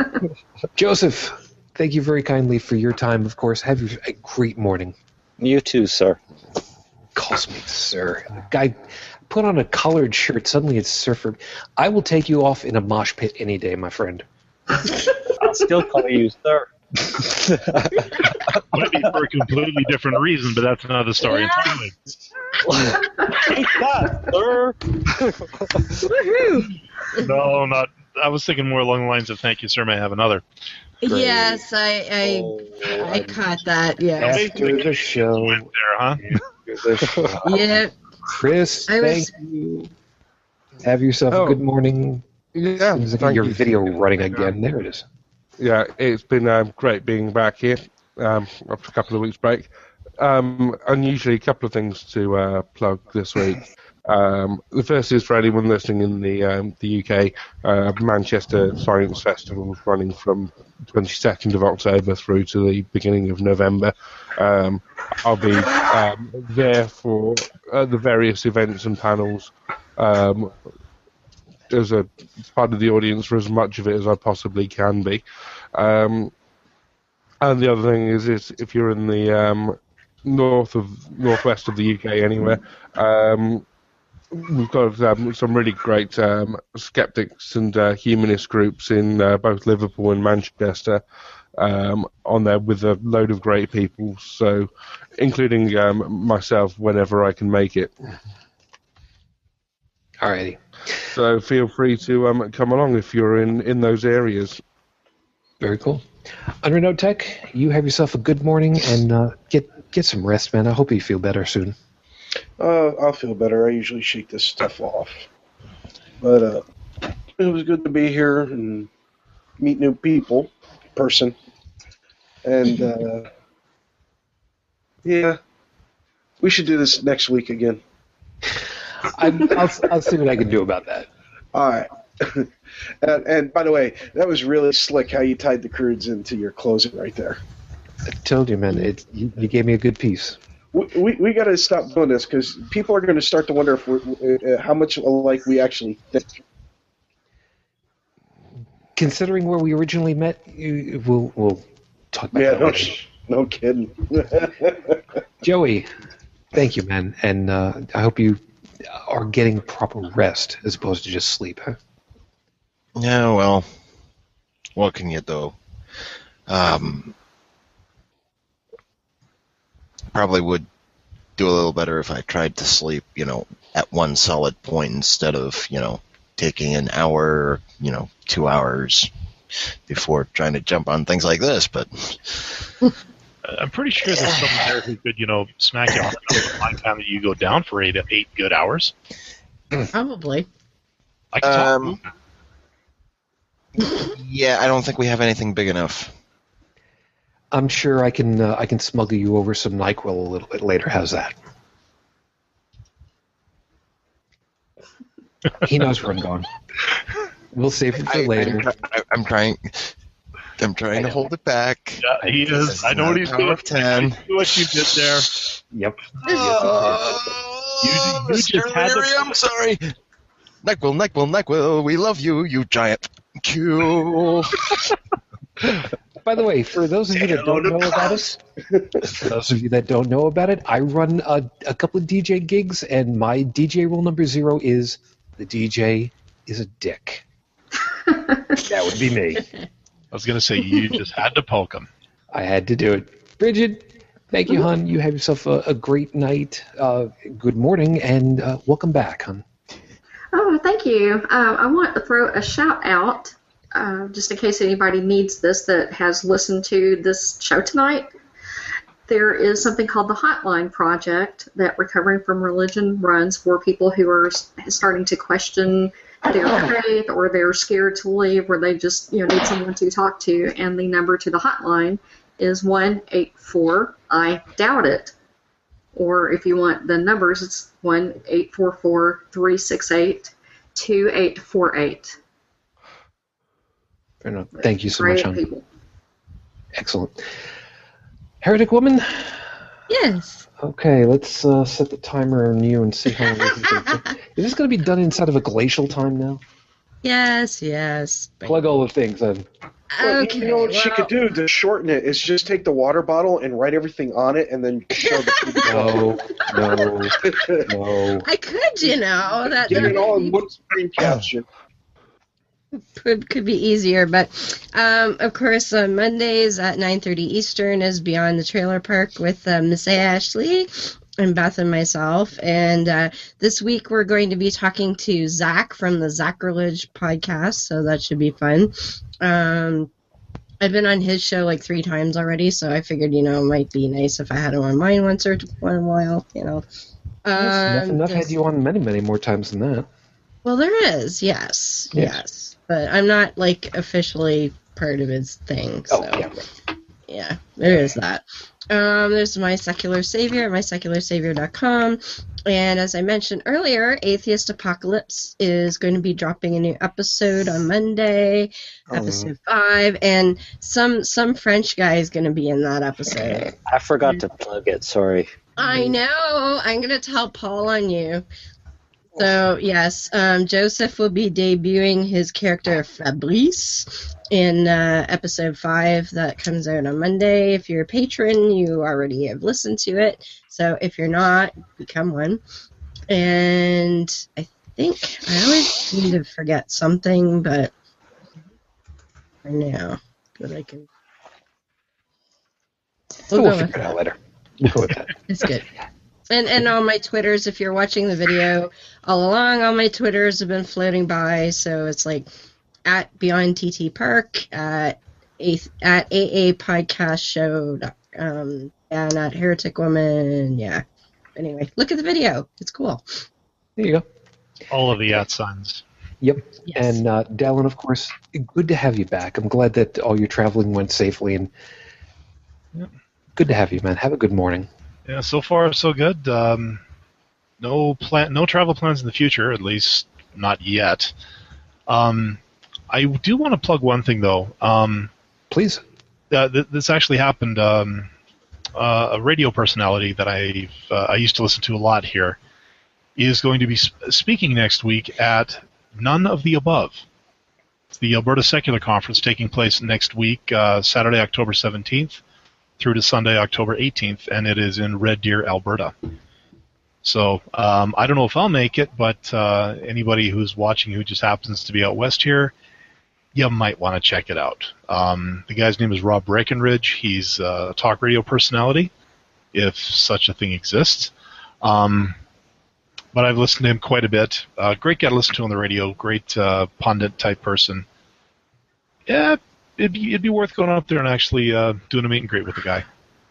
Joseph, thank you very kindly for your time. Of course, have a great morning. You too, sir. Calls me sir. Guy put on a colored shirt. Suddenly it's surfer. I will take you off in a mosh pit any day, my friend. I'll still call you sir. Might be for a completely different reason, but that's another story entirely. Take that, sir. Woohoo! No, not. I was thinking more along the lines of "Thank you, sir. May I have another?" Yes, I I, Oh, I caught that. Yeah. After the show. Went there, huh? After the show. Yeah. Chris, I thank was. you. Have yourself a Oh. good morning. Yeah, Seems like thank your you. video running again. There it is. Yeah, it's been um, great being back here um, after a couple of weeks break. Um, unusually, a couple of things to uh, plug this week. Um, the first is for anyone listening in the um, the U K, uh, Manchester Science Festival is running from twenty-second of October through to the beginning of November. Um, I'll be um, there for uh, the various events and panels. Um, as a part of the audience for as much of it as I possibly can be. Um, and the other thing is, is if you're in the um, north of northwest of the U K anywhere, um, we've got um, some really great um, skeptics and uh, humanist groups in uh, both Liverpool and Manchester um, on there with a load of great people, so including um, myself whenever I can make it. Alrighty. So feel free to um, come along if you're in, in those areas. Very cool. Unremote Tech, you have yourself a good morning and uh, get get some rest, man. I hope you feel better soon. Uh, I'll feel better. I usually shake this stuff off. But uh, it was good to be here and meet new people, person. And, uh, yeah, we should do this next week again. I'm, I'll, I'll see what I can do about that. All right. and, and by the way, that was really slick how you tied the crudes into your closing right there. I told you, man. It, you, you gave me a good piece. We we, we got to stop doing this because people are going to start to wonder if we're, uh, how much alike we actually think. Considering where we originally met, you, we'll we'll talk about Yeah, that no, later. sh- no kidding. Joey, thank you, man, and uh, I hope you are getting proper rest as opposed to just sleep. Huh? Yeah, well, what can you do? Um, probably would do a little better if I tried to sleep, you know, at one solid point instead of, you know, taking an hour, or, you know, two hours before trying to jump on things like this. But I'm pretty sure there's someone there who could, you know, smack you on the nose by the time that you go down for eight eight good hours. Probably. I can talk. um, yeah, I don't think we have anything big enough. I'm sure I can uh, I can smuggle you over some NyQuil a little bit later. How's that? He knows where I'm going. We'll save it for I, later. I'm, I, I'm trying. I'm trying to hold it back. Yeah, he is. I know what he's Power doing. of ten. I see what you did there. Yep. Oh, You- you just Mister had to- Leary, I'm sorry. NyQuil, NyQuil, NyQuil, we love you, you giant Q. By the way, for those of you that don't know about it, for those of you that don't know about it, I run a, a couple of D J gigs, and my D J rule number zero is the D J is a dick. That would be me. I was going to say, you just had to poke him. I had to do it. Bridget, thank you, hon. You have yourself a, a great night. Uh, good morning, and uh, welcome back, hon. Oh, thank you. Uh, I want to throw a shout out, uh, just in case anybody needs this that has listened to this show tonight. There is something called the Hotline Project that Recovering from Religion runs for people who are s- starting to question their faith, or they're scared to leave, or they just, you know, need someone to talk to. And the number to the hotline is one eight four I doubt it. Or if you want the numbers, it's one eight four four three six eight two eight four eight. Fair enough. Thank you so Great much, hon. people. Excellent. Heretic Woman? Yes. Okay, let's uh, set the timer on you and see how long this is going to take. Is this going to be done inside of a glacial time now? Yes, yes. Plug all the things in. Well, Okay, you know what she well- could do to shorten it is just take the water bottle and write everything on it and then show the No, no, no. I could, you know. That Get it that all in one screen caption. could, could be easier. But, um, of course, uh, Mondays at nine thirty Eastern is Beyond the Trailer Park with uh, Miss Ashley and Beth and myself. And uh, this week we're going to be talking to Zach from the Zacrilege podcast, so that should be fun. Um, I've been on his show like three times already, so I figured, you know, it might be nice if I had him on mine once or in a while, you know. Yes, Um, I've had just- you on many, many more times than that. Well, there is, yes, Yes. yes. But I'm not, like, officially part of his thing, so. Oh, yeah. Yeah, there is that. Um, there's My Secular Savior at my secular savior dot com. And as I mentioned earlier, Atheist Apocalypse is going to be dropping a new episode on Monday, Oh. episode five, and some some French guy is going to be in that episode. I forgot to plug it, sorry. I know. I'm going to tell Paul on you. So, yes, um, Joseph will be debuting his character Fabrice in uh, episode five that comes out on Monday. If you're a patron, you already have listened to it. So if you're not, become one. And I think I always seem to forget something, but for now, but I can. We'll, We'll we'll go figure it out later. We'll go with that. It's good. And and on my Twitters, if you're watching the video all along, all my Twitters have been floating by. So it's like at Beyond T T Park, at a, at A A Podcast Show, um, and at Heretic Woman. Yeah. Anyway, look at the video. It's cool. There you go. All of the at signs. Yep. Yes. And uh, Dallin, of course, good to have you back. I'm glad that all your traveling went safely, and Yep. good to have you, man. Have a good morning. Yeah, so far so good. Um, no plan, no travel plans in the future, at least not yet. Um, I do want to plug one thing though. Um, Please. Uh, th- this actually happened. Um, uh, a radio personality that I uh, I used to listen to a lot here is going to be sp- speaking next week at None of the Above. It's the Alberta Secular Conference taking place next week, uh, Saturday, October seventeenth, through to Sunday, October eighteenth, and it is in Red Deer, Alberta. So um, I don't know if I'll make it, but uh, anybody who's watching who just happens to be out west here, you might want to check it out. Um, the guy's name is Rob Breckenridge. He's a talk radio personality, if such a thing exists. Um, but I've listened to him quite a bit. Uh, great guy to listen to on the radio. Great uh, pundit-type person. Yeah, it'd be, it'd be worth going up there and actually uh, doing a meet and greet with the guy.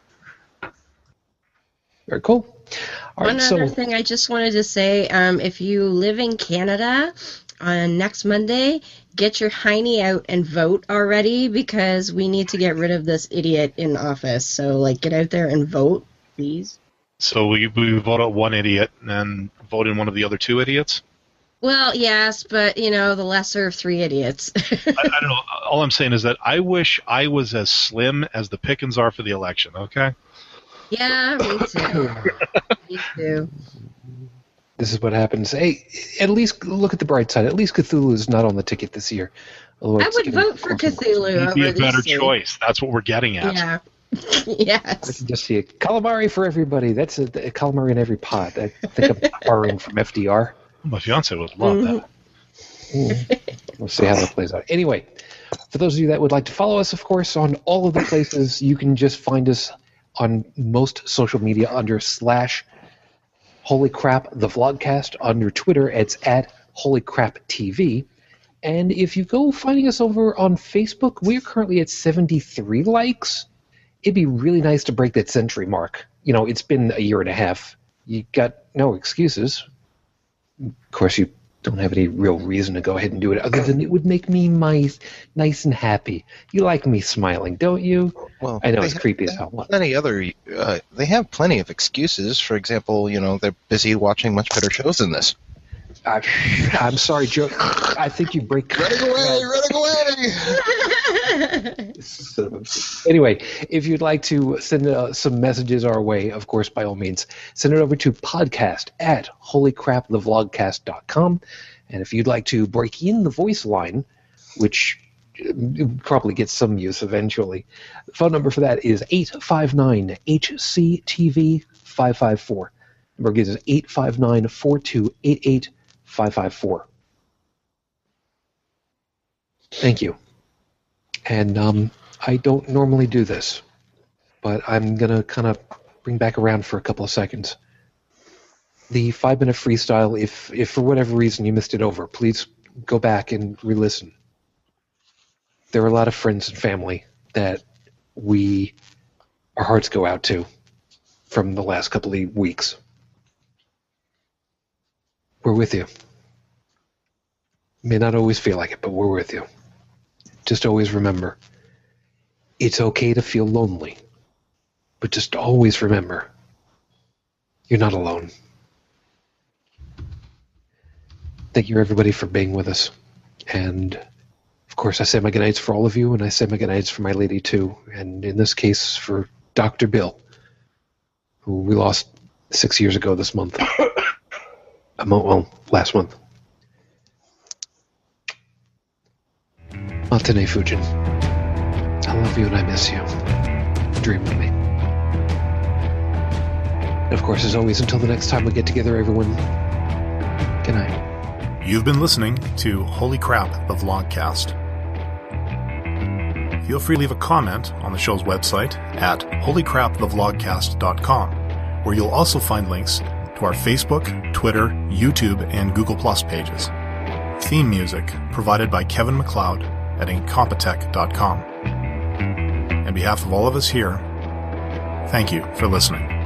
Very cool. All One right, other so thing I just wanted to say, um, if you live in Canada on next Monday, get your hiney out and vote already, because we need to get rid of this idiot in office. So, like, get out there and vote, please. So we, we vote out one idiot and vote in one of the other two idiots? Well, yes, but, you know, the lesser of three idiots. I, I don't know. All I'm saying is that I wish I was as slim as the pickings are for the election, okay? Yeah, me too. Me too. this is what happens. Hey, at least look at the bright side. At least Cthulhu is not on the ticket this year. Although I it's would getting vote for closer. Cthulhu It'd be over a better these two. choice. That's what we're getting at. Yeah. I Yes. can just see it. Calamari for everybody. That's a, a calamari in every pot. I think I'm borrowing from F D R. My fiance would love that. Mm. We'll see how that plays out. Anyway, for those of you that would like to follow us, of course, on all of the places, you can just find us on most social media under slash Holy Crap the Vlogcast. Under Twitter, it's at Holy Crap T V. And if you go finding us over on Facebook, we're currently at seventy-three likes. It'd be really nice to break that century mark. You know, it's been a year and a half. You got no excuses. Of course, you don't have any real reason to go ahead and do it, other than it would make me nice, nice and happy. You like me smiling, don't you? Well, I know they it's have- creepy they as hell. have What? Plenty other. Uh, they have plenty of excuses. For example, you know, they're busy watching much better shows than this. I, I'm sorry, Joe. I think you break. Running away! Running away! Anyway, if you'd like to send uh, some messages our way, of course, by all means, send it over to podcast at holy crap the vlogcast dot com. And if you'd like to break in the voice line, which uh, probably gets some use eventually, the phone number for that is eight five nine H C T V five five four. Number again is eight five nine, four two eight eight, five five four. Thank you. And um, I don't normally do this, but I'm going to kind of bring back around for a couple of seconds. The five-minute freestyle, if, if for whatever reason you missed it over, please go back and re-listen. There are a lot of friends and family that we, our hearts go out to from the last couple of weeks. We're with you. May not always feel like it, but we're with you. Just always remember, it's okay to feel lonely, but just always remember, you're not alone. Thank you, everybody, for being with us. And, of course, I say my goodnights for all of you, and I say my goodnights for my lady, too. And in this case, for Doctor Bill, who we lost six years ago this month. A mo- well, last month. Matane Fujin. I love you and I miss you. Dream with me. And of course, as always, until the next time we get together, everyone, good night. You've been listening to Holy Crap the Vlogcast. Feel free to leave a comment on the show's website at holy crap the vlogcast dot com, where you'll also find links to our Facebook, Twitter, YouTube, and Google Plus pages. Theme music provided by Kevin MacLeod at incompetech dot com. On behalf of all of us here, thank you for listening.